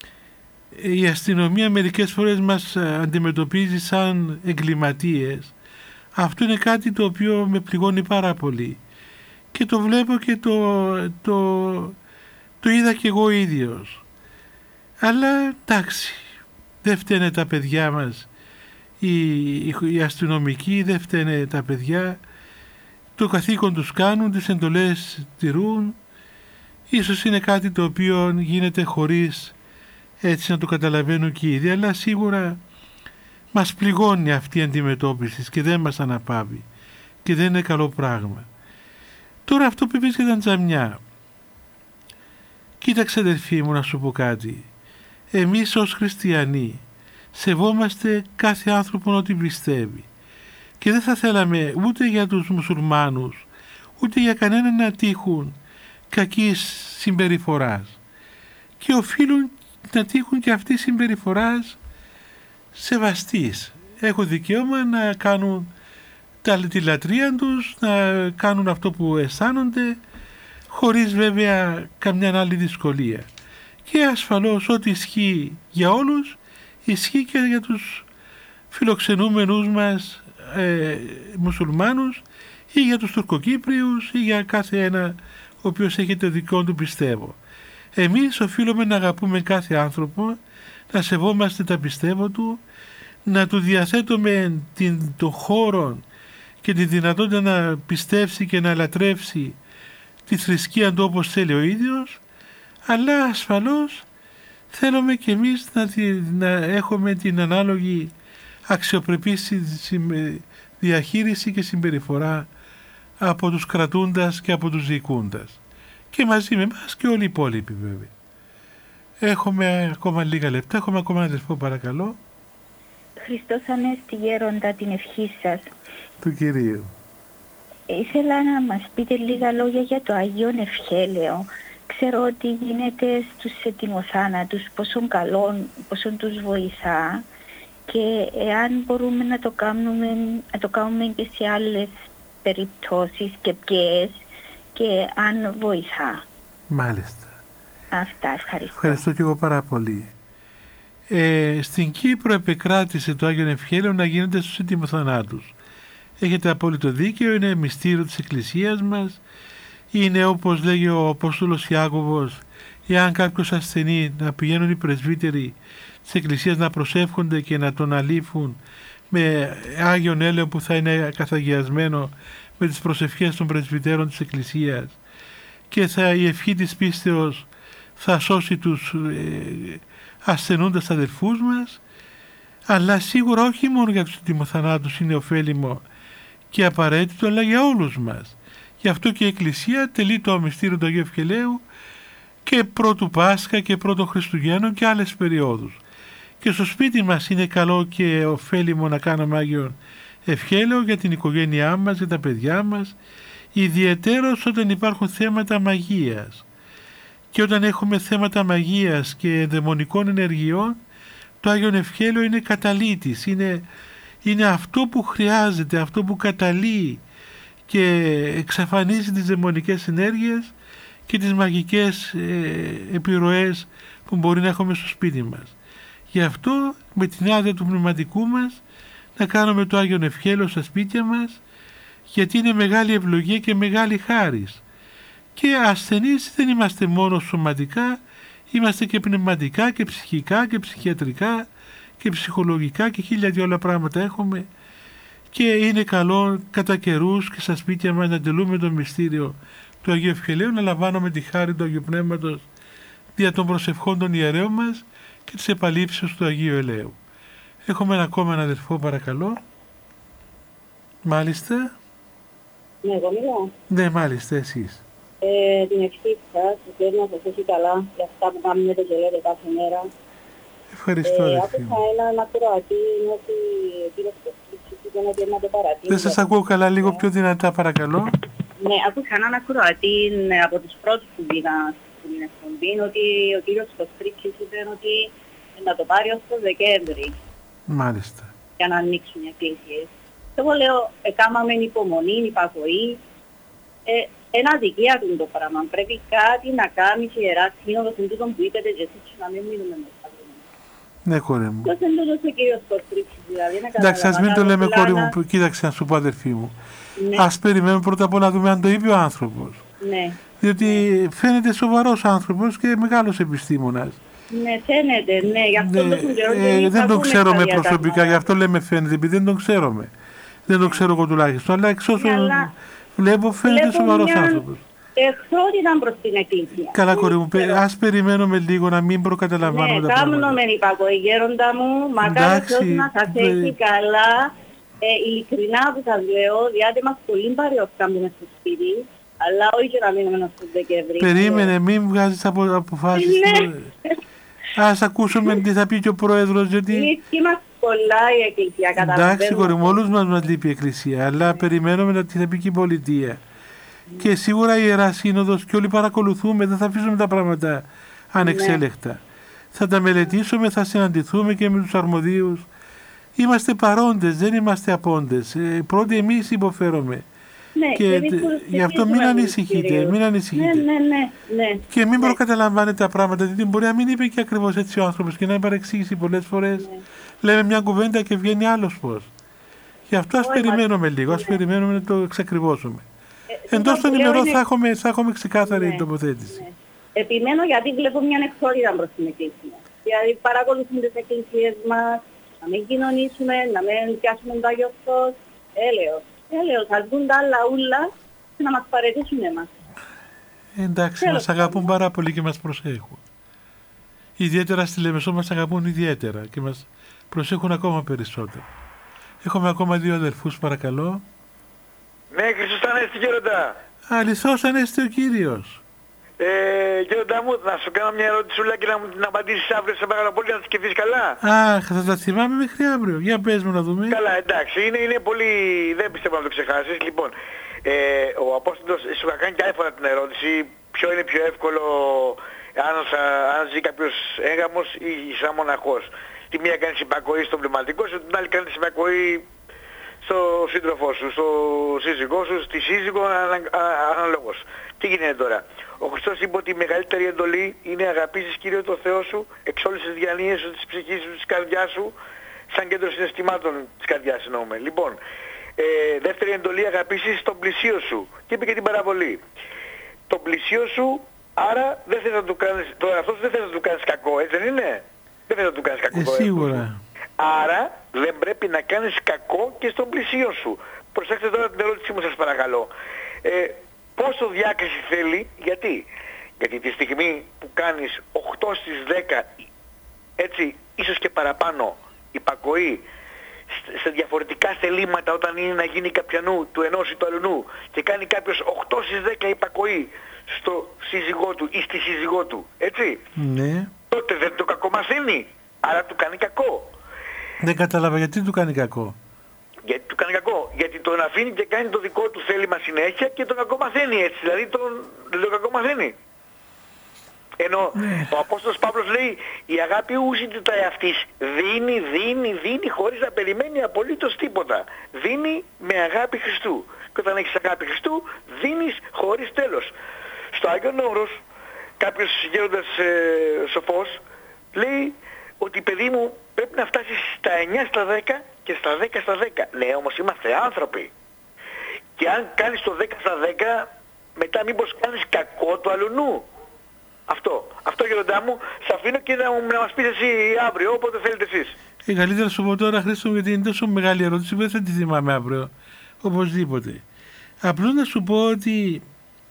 η αστυνομία μερικές φορές μας αντιμετωπίζει σαν εγκληματίες, αυτό είναι κάτι το οποίο με πληγώνει πάρα πολύ. Και το βλέπω και το, το, το είδα και εγώ ίδιος. Αλλά εντάξει, δεν φταίνε τα παιδιά μας, οι, οι αστυνομικοί δεν φταίνε τα παιδιά, το καθήκον τους κάνουν, τις εντολές τηρούν. Ίσως είναι κάτι το οποίο γίνεται χωρίς έτσι να το καταλαβαίνουν και ήδη, αλλά σίγουρα μας πληγώνει αυτή η αντιμετώπιση και δεν μας αναπαύει και δεν είναι καλό πράγμα. Τώρα αυτό που είπες για τα τζαμιά, κοίταξε αδερφοί μου να σου πω κάτι. Εμείς ως χριστιανοί σεβόμαστε κάθε άνθρωπο ό,τι πιστεύει και δεν θα θέλαμε ούτε για τους μουσουλμάνους ούτε για κανέναν να τύχουν κακής συμπεριφοράς, και οφείλουν να τύχουν και αυτή συμπεριφοράς σεβαστής. Έχουν δικαίωμα να κάνουν τη λατρεία τους, να κάνουν αυτό που αισθάνονται, χωρίς βέβαια καμιά άλλη δυσκολία. Και ασφαλώς ό,τι ισχύει για όλους ισχύει και για τους φιλοξενούμενους μας ε, μουσουλμάνους ή για τους Τουρκοκύπριους ή για κάθε ένα ο οποίος έχει το δικό του πιστεύω. Εμείς οφείλουμε να αγαπούμε κάθε άνθρωπο, να σεβόμαστε τα πιστεύω του, να του διαθέτουμε την, το χώρο και τη δυνατότητα να πιστέψει και να λατρεύσει τη θρησκεία του όπως θέλει ο ίδιος, αλλά ασφαλώς θέλουμε και εμείς να, να έχουμε την ανάλογη αξιοπρεπή διαχείριση και συμπεριφορά από τους κρατούντας και από τους διοικούντας. Και μαζί με εμάς και όλοι οι υπόλοιποι βέβαια. Έχουμε ακόμα λίγα λεπτά, έχουμε ακόμα ένα αδελφό παρακαλώ. Χριστός Ανέστη γέροντα την ευχή σας. Του Κυρίου. Ήθελα να μας πείτε λίγα λόγια για το Αγίον Ευχέλαιο. Ξέρω ότι γίνεται στους ετοιμοθάνατους, πόσο καλό, πόσο τους βοηθά και εάν μπορούμε να το κάνουμε, να το κάνουμε και σε άλλες περιπτώσεις και ποιες και αν βοηθά. Μάλιστα. Αυτά, ευχαριστώ. Ευχαριστώ και εγώ πάρα πολύ. Ε, στην Κύπρο επεκράτησε το Άγιον Ευχέλαιο να γίνεται στους ετοιμοθανάτους. Έχετε απόλυτο δίκαιο, είναι μυστήριο της Εκκλησίας μας. Είναι όπως λέγει ο Απόστολος Ιάκωβος, εάν κάποιος ασθενεί να πηγαίνουν οι πρεσβύτεροι της Εκκλησίας να προσεύχονται και να τον αλήφουν με Άγιον Έλεο που θα είναι καθαγιασμένο με τις προσευχές των πρεσβυτέρων της Εκκλησίας και θα, η ευχή της πίστεως θα σώσει τους ε, ασθενούντας αδελφούς μας, αλλά σίγουρα όχι μόνο για τους ετοιμοθανάτους είναι ωφέλιμο και απαραίτητο, αλλά για όλους μας. Γι' αυτό και η Εκκλησία τελεί το μυστήριο του Αγίου Ευχελαίου και πρώτου Πάσχα και πρώτο Χριστουγέννων και άλλες περιόδους. Και στο σπίτι μας είναι καλό και ωφέλιμο να κάνουμε Άγιον Ευχέλαιο για την οικογένειά μας, για τα παιδιά μας, ιδιαιτέρως όταν υπάρχουν θέματα μαγείας. Και όταν έχουμε θέματα μαγείας και δαιμονικών ενεργειών, το Άγιον Ευχέλαιο είναι καταλύτης, είναι, είναι αυτό που χρειάζεται, αυτό που καταλύει και εξαφανίζει τις δαιμονικές ενέργειες και τις μαγικές ε, επιρροές που μπορεί να έχουμε στο σπίτι μας. Γι' αυτό με την άδεια του πνευματικού μας να κάνουμε το Άγιον Ευχέλαιο στα σπίτια μας, γιατί είναι μεγάλη ευλογία και μεγάλη χάρις. Και ασθενείς δεν είμαστε μόνο σωματικά, είμαστε και πνευματικά και ψυχικά και ψυχιατρικά και ψυχολογικά και χίλια δυο άλλα πράγματα έχουμε και είναι καλό κατά καιρούς και στα σπίτια μας να τελούμε το μυστήριο του Αγίου Ευχελαίου, να λαμβάνουμε τη χάρη του Αγίου Πνεύματος δια των προσευχών των ιερέων μας και της επαλήψεως του Αγίου Ελαίου. Έχουμε ένα ακόμα ένα αδελφό παρακαλώ. Μάλιστα. Ναι, εγώ μιλώ. Ναι, μάλιστα, εσείς. Ε, την ευχή σας, θέλω να σας έχει καλά για αυτά που κάνετε και λέτε κάθε μέρα. Ευχαριστώ, ε, άκουσα έναν ακροατή, είναι ότι ο κύριος Κωστρίτσης ήταν ότι να το παρατήσει. Δεν σας ακούω καλά, λίγο πιο δυνατά παρακαλώ. Ναι, άκουσα έναν ακροατή από τους πρώτους που πήγαν στην εκπομπή, ότι ο κύριος Κωστρίτσης είπε ότι να το πάρει ως το Δεκέμβρη. Μάλιστα. Για να ανοίξουν οι εκκλησίες. Εγώ λέω, εκάμαμε υπομονή, υπακοή. Ε, ένα αδικία του το πράγμα. Πρέπει κάτι να κάνει η Ιερά Σύνοδος εν τούτον που είπετε και εσείς να μην μείνουμε μέσα. Ναι, κόρη μου. Ποιος εν τούτος ο κύριος Κωστρίτσης, δηλαδή. Εντάξει, ας μην το λέμε κόρη μου, κοίταξε να σου πω αδερφή μου. Ναι. Ας περιμένουμε πρώτα απ' όλα να δούμε αν το είπε ο άνθρωπος. Ναι. Διότι φαίνεται σοβαρός άνθρωπος και μεγάλος επιστήμονας. Ναι, φαίνεται, ναι. Γι' αυτό ναι, τον καιρό ε, δεν τον ξέρουμε προσωπικά, γι' αυτό λέμε φαίνεται, επειδή δεν τον ξέρουμε. Δεν τον ξέρω εγώ τουλάχιστον, αλλά εξ όσων αλλά... βλέπω φαίνεται βλέπω σοβαρός μια... άνθρωπος. Εχθρότητα προς την εκκλησία. Καλά κόρη μου, ας περιμένουμε λίγο να μην προκαταλαμβάνουμε ναι, τα πράγματα. Ναι, κάμνω υπακοή γέροντα μου, μακάρι Θεός να σας δε... έχει καλά. Ε, ειλικρινά που σας λέω, διάτε μας πολύ παρεοσκάμπουμε στο σπίτι, αλλά όχι και να μείνουμε στο Δεκέμβρη. Περίμενε, μην βγάζεις απο, αποφάσεις. Ναι. Ας ακούσουμε τι θα πει και ο Πρόεδρος, γιατί... Λύσκει μας πολλά η Εκκλησία, καταλαβαίνουμε. Εντάξει, κόρη μου, όλους μας μας λείπει η Εκκλησία, αλλά περιμένουμε τι θα πει και η πολιτεία. Mm. Και σίγουρα η Ιερά Σύνοδος και όλοι παρακολουθούμε, δεν θα αφήσουμε τα πράγματα ανεξέλεκτα. Ναι. Θα τα μελετήσουμε, θα συναντηθούμε και με τους αρμοδίους. Είμαστε παρόντες, δεν είμαστε απόντες. Ε, πρώτοι εμείς υποφέρομαι. Ναι, και και γι' αυτό μην ανησυχείτε, μην ανησυχείτε. Ναι, ναι, ναι, ναι. Και μην ναι. προκαταλαμβάνετε τα πράγματα, γιατί μπορεί να μην είπε και ακριβώς έτσι ο άνθρωπος και να παρεξήγησει πολλές φορές. Ναι. Λέμε μια κουβέντα και βγαίνει άλλος πώς. Γι' αυτό ας περιμένουμε μα... λίγο, ας ναι. περιμένουμε να το εξακριβώσουμε. Ε, Εντός των ημερών είναι... θα, έχουμε, θα έχουμε ξεκάθαρη ναι. τοποθέτηση. Ναι. Επιμένω γιατί βλέπω μια εξόρυδα προς την Εκκλησία. Δηλαδή παρακολουθούν τις εκκλησίες μας, να μην κοινωνήσουμε, να μην πιάσουμε το Άγιο Φως, έλεος. Ε, λέω, θα βγουν τα άλλα ούλα και να μας παρετήσουν εμάς. Εντάξει, μας αγαπούν πάρα πολύ και μας προσέχουν. Ιδιαίτερα στη Λεμεσό μας αγαπούν ιδιαίτερα και μας προσέχουν ακόμα περισσότερο. Έχουμε ακόμα δύο αδερφούς, παρακαλώ. Ναι, Χριστός Ανέστη, Γέροντα. Αληθώς Ανέστη ο Κύριος. Ε, Γέροντα μου, να σου κάνω μια ερώτησούλα και να μου την απαντήσεις αύριο, σε παρακαλώ πολύ, να τη σκεφτείς καλά. Αχ, θα τα θυμάμαι μέχρι αύριο. Για πες μου να δούμε. Καλά, εντάξει, είναι, είναι πολύ... δεν πιστεύω να το ξεχάσεις. Λοιπόν, ε, ο Απόστολος σου είχα κάνει και άλλη φορά την ερώτηση, ποιο είναι πιο εύκολο αν, αν ζει κάποιος έγαμος ή σαν μοναχός. Τη μία κάνεις υπακοή στο πνευματικό σου, την άλλη κάνεις υπακοή στο σύντροφό σου, στο σύζυγό σου, στη σύζυγο αναλόγως. Τι γίνεται τώρα. Ο Χριστός είπε ότι η μεγαλύτερη εντολή είναι αγαπήσεις Κύριο το Θεό σου εξ όλες τις διανοίες σου, της ψυχής σου, της καρδιάς σου, σαν κέντρο συναισθημάτων της καρδιάς εννοούμε. Λοιπόν, ε, δεύτερη εντολή αγαπήσεις τον πλησίο σου. Και είπε και την παραβολή. Τον πλησίο σου, άρα δεν θες να του κάνεις, τον εαυτό σου δεν θες να του κάνεις κακό, έτσι δεν είναι. Δεν θες να του κάνεις κακό. Ε, σίγουρα. Άρα δεν πρέπει να κάνεις κακό και στον πλησίο σου. Προσέξτε τώρα την ερώτησή μου σας παρακαλώ. Ε, πόσο διάκριση θέλει, γιατί. Γιατί τη στιγμή που κάνεις οκτώ στις δέκα, έτσι ίσως και παραπάνω υπακοή σε διαφορετικά θελήματα όταν είναι να γίνει καπιανού του ενός ή του αλλού και κάνει κάποιος οκτώ στις δέκα υπακοή στο σύζυγό του ή στη σύζυγό του, έτσι. Ναι. Τότε δεν το κακομαθαίνει, άρα του κάνει κακό. Δεν κατάλαβα γιατί του κάνει κακό. Γιατί του κάνει κακό. Γιατί τον αφήνει και κάνει το δικό του θέλημα συνέχεια και τον κακομαθαίνει έτσι. Δηλαδή τον, δεν τον κακομαθαίνει. Ενώ ναι. Ο Απόστολος Παύλος λέει η αγάπη ούσιται τα εαυτής. Δίνει, δίνει, δίνει χωρίς να περιμένει απολύτως τίποτα. Δίνει με αγάπη Χριστού. Και όταν έχεις αγάπη Χριστού δίνεις χωρίς τέλος. Στο Άγιον Όρος κάποιος γέροντας ε, σοφός λέει ότι παιδί μου πρέπει να φτάσεις στα εννιά στα δέκα και στα δέκα στα δέκα. Ναι, όμως είμαστε άνθρωποι. Και αν κάνεις το δέκα στα δέκα, μετά μήπως κάνεις κακό του αλλονού. Αυτό. Αυτό γέροντά μου, σε αφήνω και να, να μας πεις εσύ αύριο, όποτε θέλετε εσείς. Ε, καλύτερα σου πω τώρα, Χρήστο, γιατί είναι τόσο μεγάλη ερώτηση που δεν θα τη θυμάμαι αύριο. Οπωσδήποτε. Απλώς να σου πω ότι,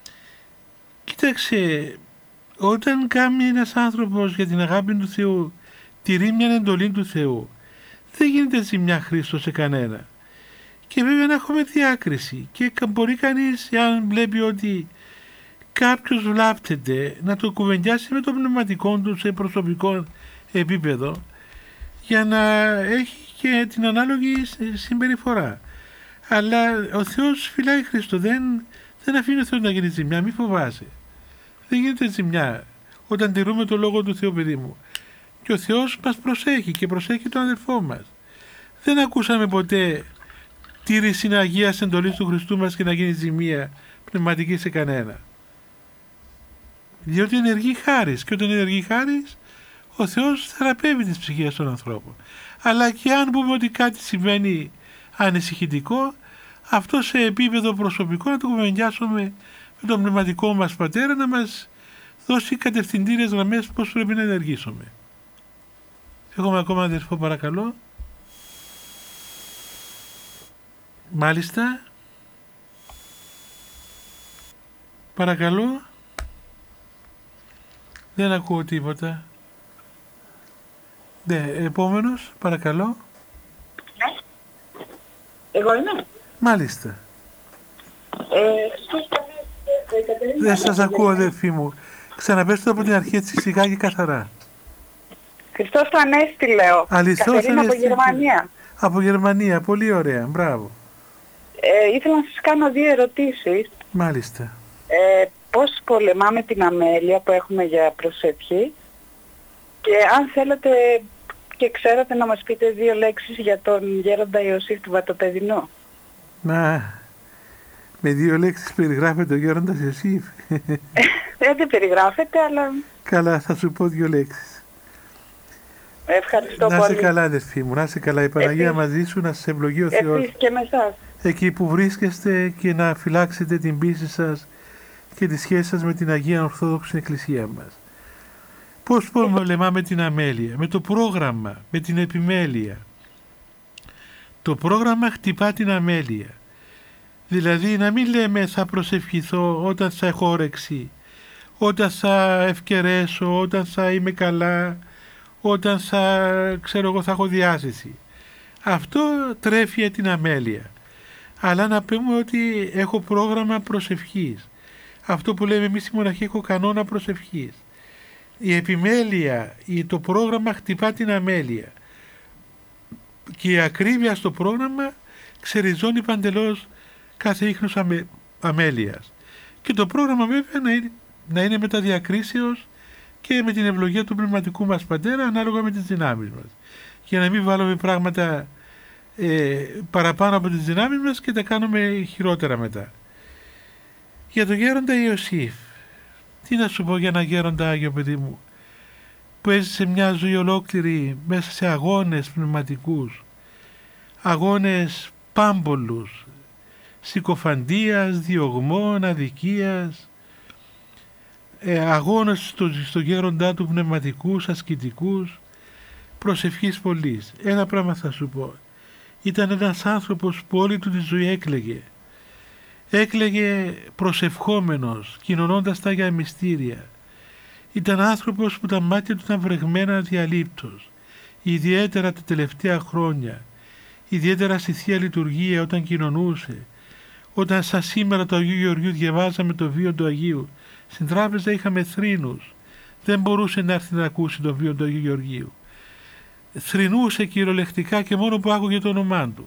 κοίταξε, όταν κάνει ένας άνθρωπος για την αγάπη του Θεού, τηρεί μια εντολή του Θεού, δεν γίνεται ζημιά, Χρήστο, σε κανένα. Και βέβαια να έχουμε διάκριση. Και μπορεί κανείς, αν βλέπει ότι κάποιος βλάπτεται, να το κουβεντιάσει με το πνευματικό του σε προσωπικό επίπεδο για να έχει και την ανάλογη συμπεριφορά. Αλλά ο Θεός φυλάει, Χριστό, δεν, δεν αφήνει ο Θεός να γίνει ζημιά, μη φοβάσαι. Δεν γίνεται ζημιά όταν τηρούμε το Λόγο του Θεού, παιδί μου. Και ο Θεός μας προσέχει και προσέχει τον αδελφό μας. Δεν ακούσαμε ποτέ τήρηση Αγίας εντολής του Χριστού μας και να γίνει ζημία πνευματική σε κανένα. Διότι ενεργεί χάρις, και όταν ενεργεί χάρις, ο Θεός θεραπεύει τις ψυχές των ανθρώπων. Αλλά και αν πούμε ότι κάτι συμβαίνει ανησυχητικό, αυτό σε επίπεδο προσωπικό να το κουβεντιάσουμε με τον πνευματικό μας πατέρα να μας δώσει κατευθυντήριες γραμμές πώς πρέπει να ενεργήσουμε. Έχουμε ακόμα αδερφό, παρακαλώ. Μάλιστα. Παρακαλώ. Δεν ακούω τίποτα. Ναι, επόμενος, παρακαλώ. Ναι. Εγώ είμαι. Μάλιστα. Ε, Δεν σας ακούω, αδερφή μου. Ξαναπέστε από την αρχή έτσι σιγά και καθαρά. Χριστός του Ανέστη, λέω. Αληθώς, Καθαρίνα από Γερμανία. Από Γερμανία, πολύ ωραία, μπράβο. Ε, ήθελα να σας κάνω δύο ερωτήσεις. Μάλιστα. Ε, πώς πολεμάμε την αμέλεια που έχουμε για προσευχή και αν θέλετε και ξέρετε να μας πείτε δύο λέξεις για τον γέροντα Ιωσήφ του Βατοπεδινού. Να, με δύο λέξεις περιγράφεται ο γέροντας Ιωσήφ. Δεν δεν περιγράφεται, αλλά... Καλά, θα σου πω δύο λέξεις. Ευχαριστώ να πολύ. Να είσαι καλά, αδερφή μου, να είσαι καλά. Η Παναγία επίσης, μαζί σου, να σας ευλογεί ο Θεός. Επίσης και με εσάς. Εκεί που βρίσκεστε και να φυλάξετε την πίστη σας και τη σχέση σας με την Αγία Ορθόδοξη Εκκλησία μας. Πώς πολεμάμε την αμέλεια? Με το πρόγραμμα, με την επιμέλεια. Το πρόγραμμα χτυπά την αμέλεια. Δηλαδή να μην λέμε θα προσευχηθώ όταν θα έχω όρεξη, όταν θα ευκαιρέσω, όταν θα είμαι καλά, όταν θα, ξέρω εγώ, θα έχω διάθεση. Αυτό τρέφει την αμέλεια. Αλλά να πούμε ότι έχω πρόγραμμα προσευχής. Αυτό που λέμε εμείς οι μοναχοί, έχω κανόνα προσευχής. Η επιμέλεια, το πρόγραμμα χτυπά την αμέλεια. Και η ακρίβεια στο πρόγραμμα ξεριζώνει παντελώς κάθε ίχνος αμε, αμέλειας. Και το πρόγραμμα βέβαια να είναι, να είναι μετά διακρίσεως και με την ευλογία του πνευματικού μας Πατέρα ανάλογα με τις δυνάμεις μας. Για να μην βάλουμε πράγματα ε, παραπάνω από τις δυνάμεις μας και τα κάνουμε χειρότερα μετά. Για τον γέροντα Ιωσήφ, τι να σου πω για ένα γέροντα Άγιο, παιδί μου, που έζησε μια ζωή ολόκληρη μέσα σε αγώνες πνευματικούς, αγώνες πάμπολους, συκοφαντίας, διωγμών, αδικίας, ε, αγώνες στο, στο γέροντά του πνευματικούς, ασκητικούς, προσευχής πολλής. Ένα πράγμα θα σου πω. Ήταν ένας άνθρωπος που όλη του τη ζωή έκλαιγε. Έκλαιγε προσευχόμενος, κοινωνώντας τα Άγια Μυστήρια. Ήταν άνθρωπος που τα μάτια του ήταν βρεγμένα αδιαλείπτως, ιδιαίτερα τα τελευταία χρόνια, ιδιαίτερα στη Θεία Λειτουργία όταν κοινωνούσε, όταν σαν σήμερα το Αγίου Γεωργίου διαβάζαμε το βίο του Αγίου. Στην τράπεζα είχαμε θρήνους, δεν μπορούσε να έρθει να ακούσει το βίο του Αγίου Γεωργίου. Θρηνούσε κυριολεκτικά και μόνο που άκουγε το όνομά του.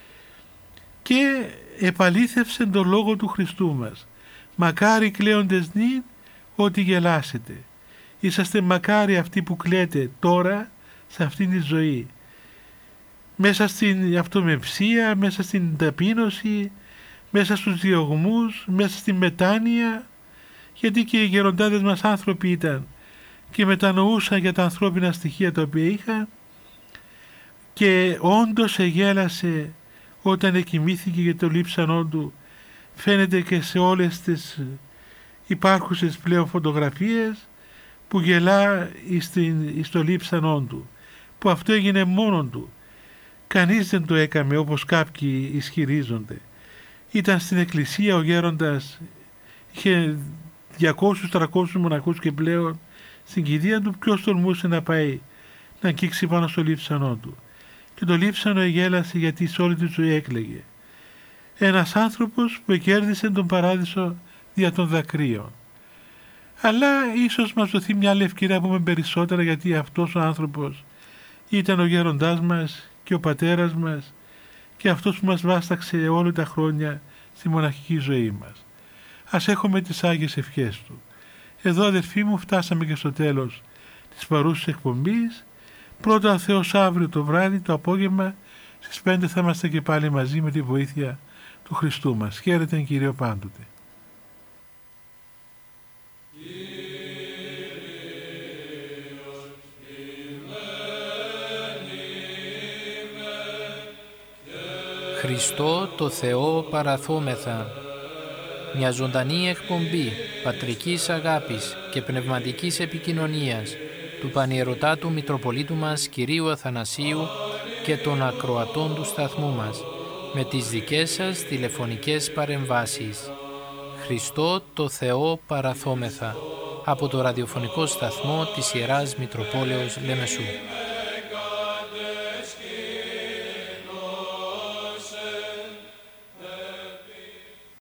Και επαλήθευσε τον λόγο του Χριστού μας. Μακάρι κλαίοντες νυν ότι γελάσετε. Είσαστε μακάρι αυτοί που κλαίτε τώρα σε αυτήν τη ζωή. Μέσα στην αυτομευσία, μέσα στην ταπείνωση, μέσα στους διωγμούς, μέσα στην μετάνοια, γιατί και οι γεροντάδες μας άνθρωποι ήταν και μετανοούσαν για τα ανθρώπινα στοιχεία τα οποία είχαν, και όντως εγέλασε όταν εκοιμήθηκε για το λείψανό του. Φαίνεται και σε όλες τις υπάρχουσες πλέον φωτογραφίες που γελά στο λείψανό του, που αυτό έγινε μόνον του. Κανείς δεν το έκαμε όπως κάποιοι ισχυρίζονται. Ήταν στην εκκλησία ο γέροντας, είχε διακόσιους τριακόσιους μοναχούς και πλέον στην κηδεία του. Ποιος τολμούσε να πάει να αγγίξει πάνω στο λείψανό του? Και το λείψανο εγέλασε γιατί σε όλη τη ζωή έκλαιγε. Ένας άνθρωπος που κέρδισε τον παράδεισο δια των δακρύων. Αλλά ίσως μας δοθεί μια άλλη ευκαιρία να πούμε περισσότερα, γιατί αυτός ο άνθρωπος ήταν ο γέροντάς μας και ο πατέρας μας και αυτός που μας βάσταξε όλα τα χρόνια στη μοναχική ζωή μας. Ας έχουμε τις Άγιες ευχές του. Εδώ, αδερφοί μου, φτάσαμε και στο τέλος της παρούσης εκπομπής. Πρώτα ο Θεός αύριο το βράδυ, το απόγευμα στις πέντε θα είμαστε και πάλι μαζί με τη βοήθεια του Χριστού μας. Χαίρετε Κύριο πάντοτε. Χριστό το Θεό παραθόμεθα. Μια ζωντανή εκπομπή πατρικής αγάπης και πνευματικής επικοινωνίας του Πανιερωτάτου Μητροπολίτου μας Κυρίου Αθανασίου και των ακροατών του σταθμού μας, με τις δικές σας τηλεφωνικές παρεμβάσεις. Χριστό το Θεό παραθόμεθα, από το ραδιοφωνικό σταθμό της Ιεράς Μητροπόλεως Λεμεσού.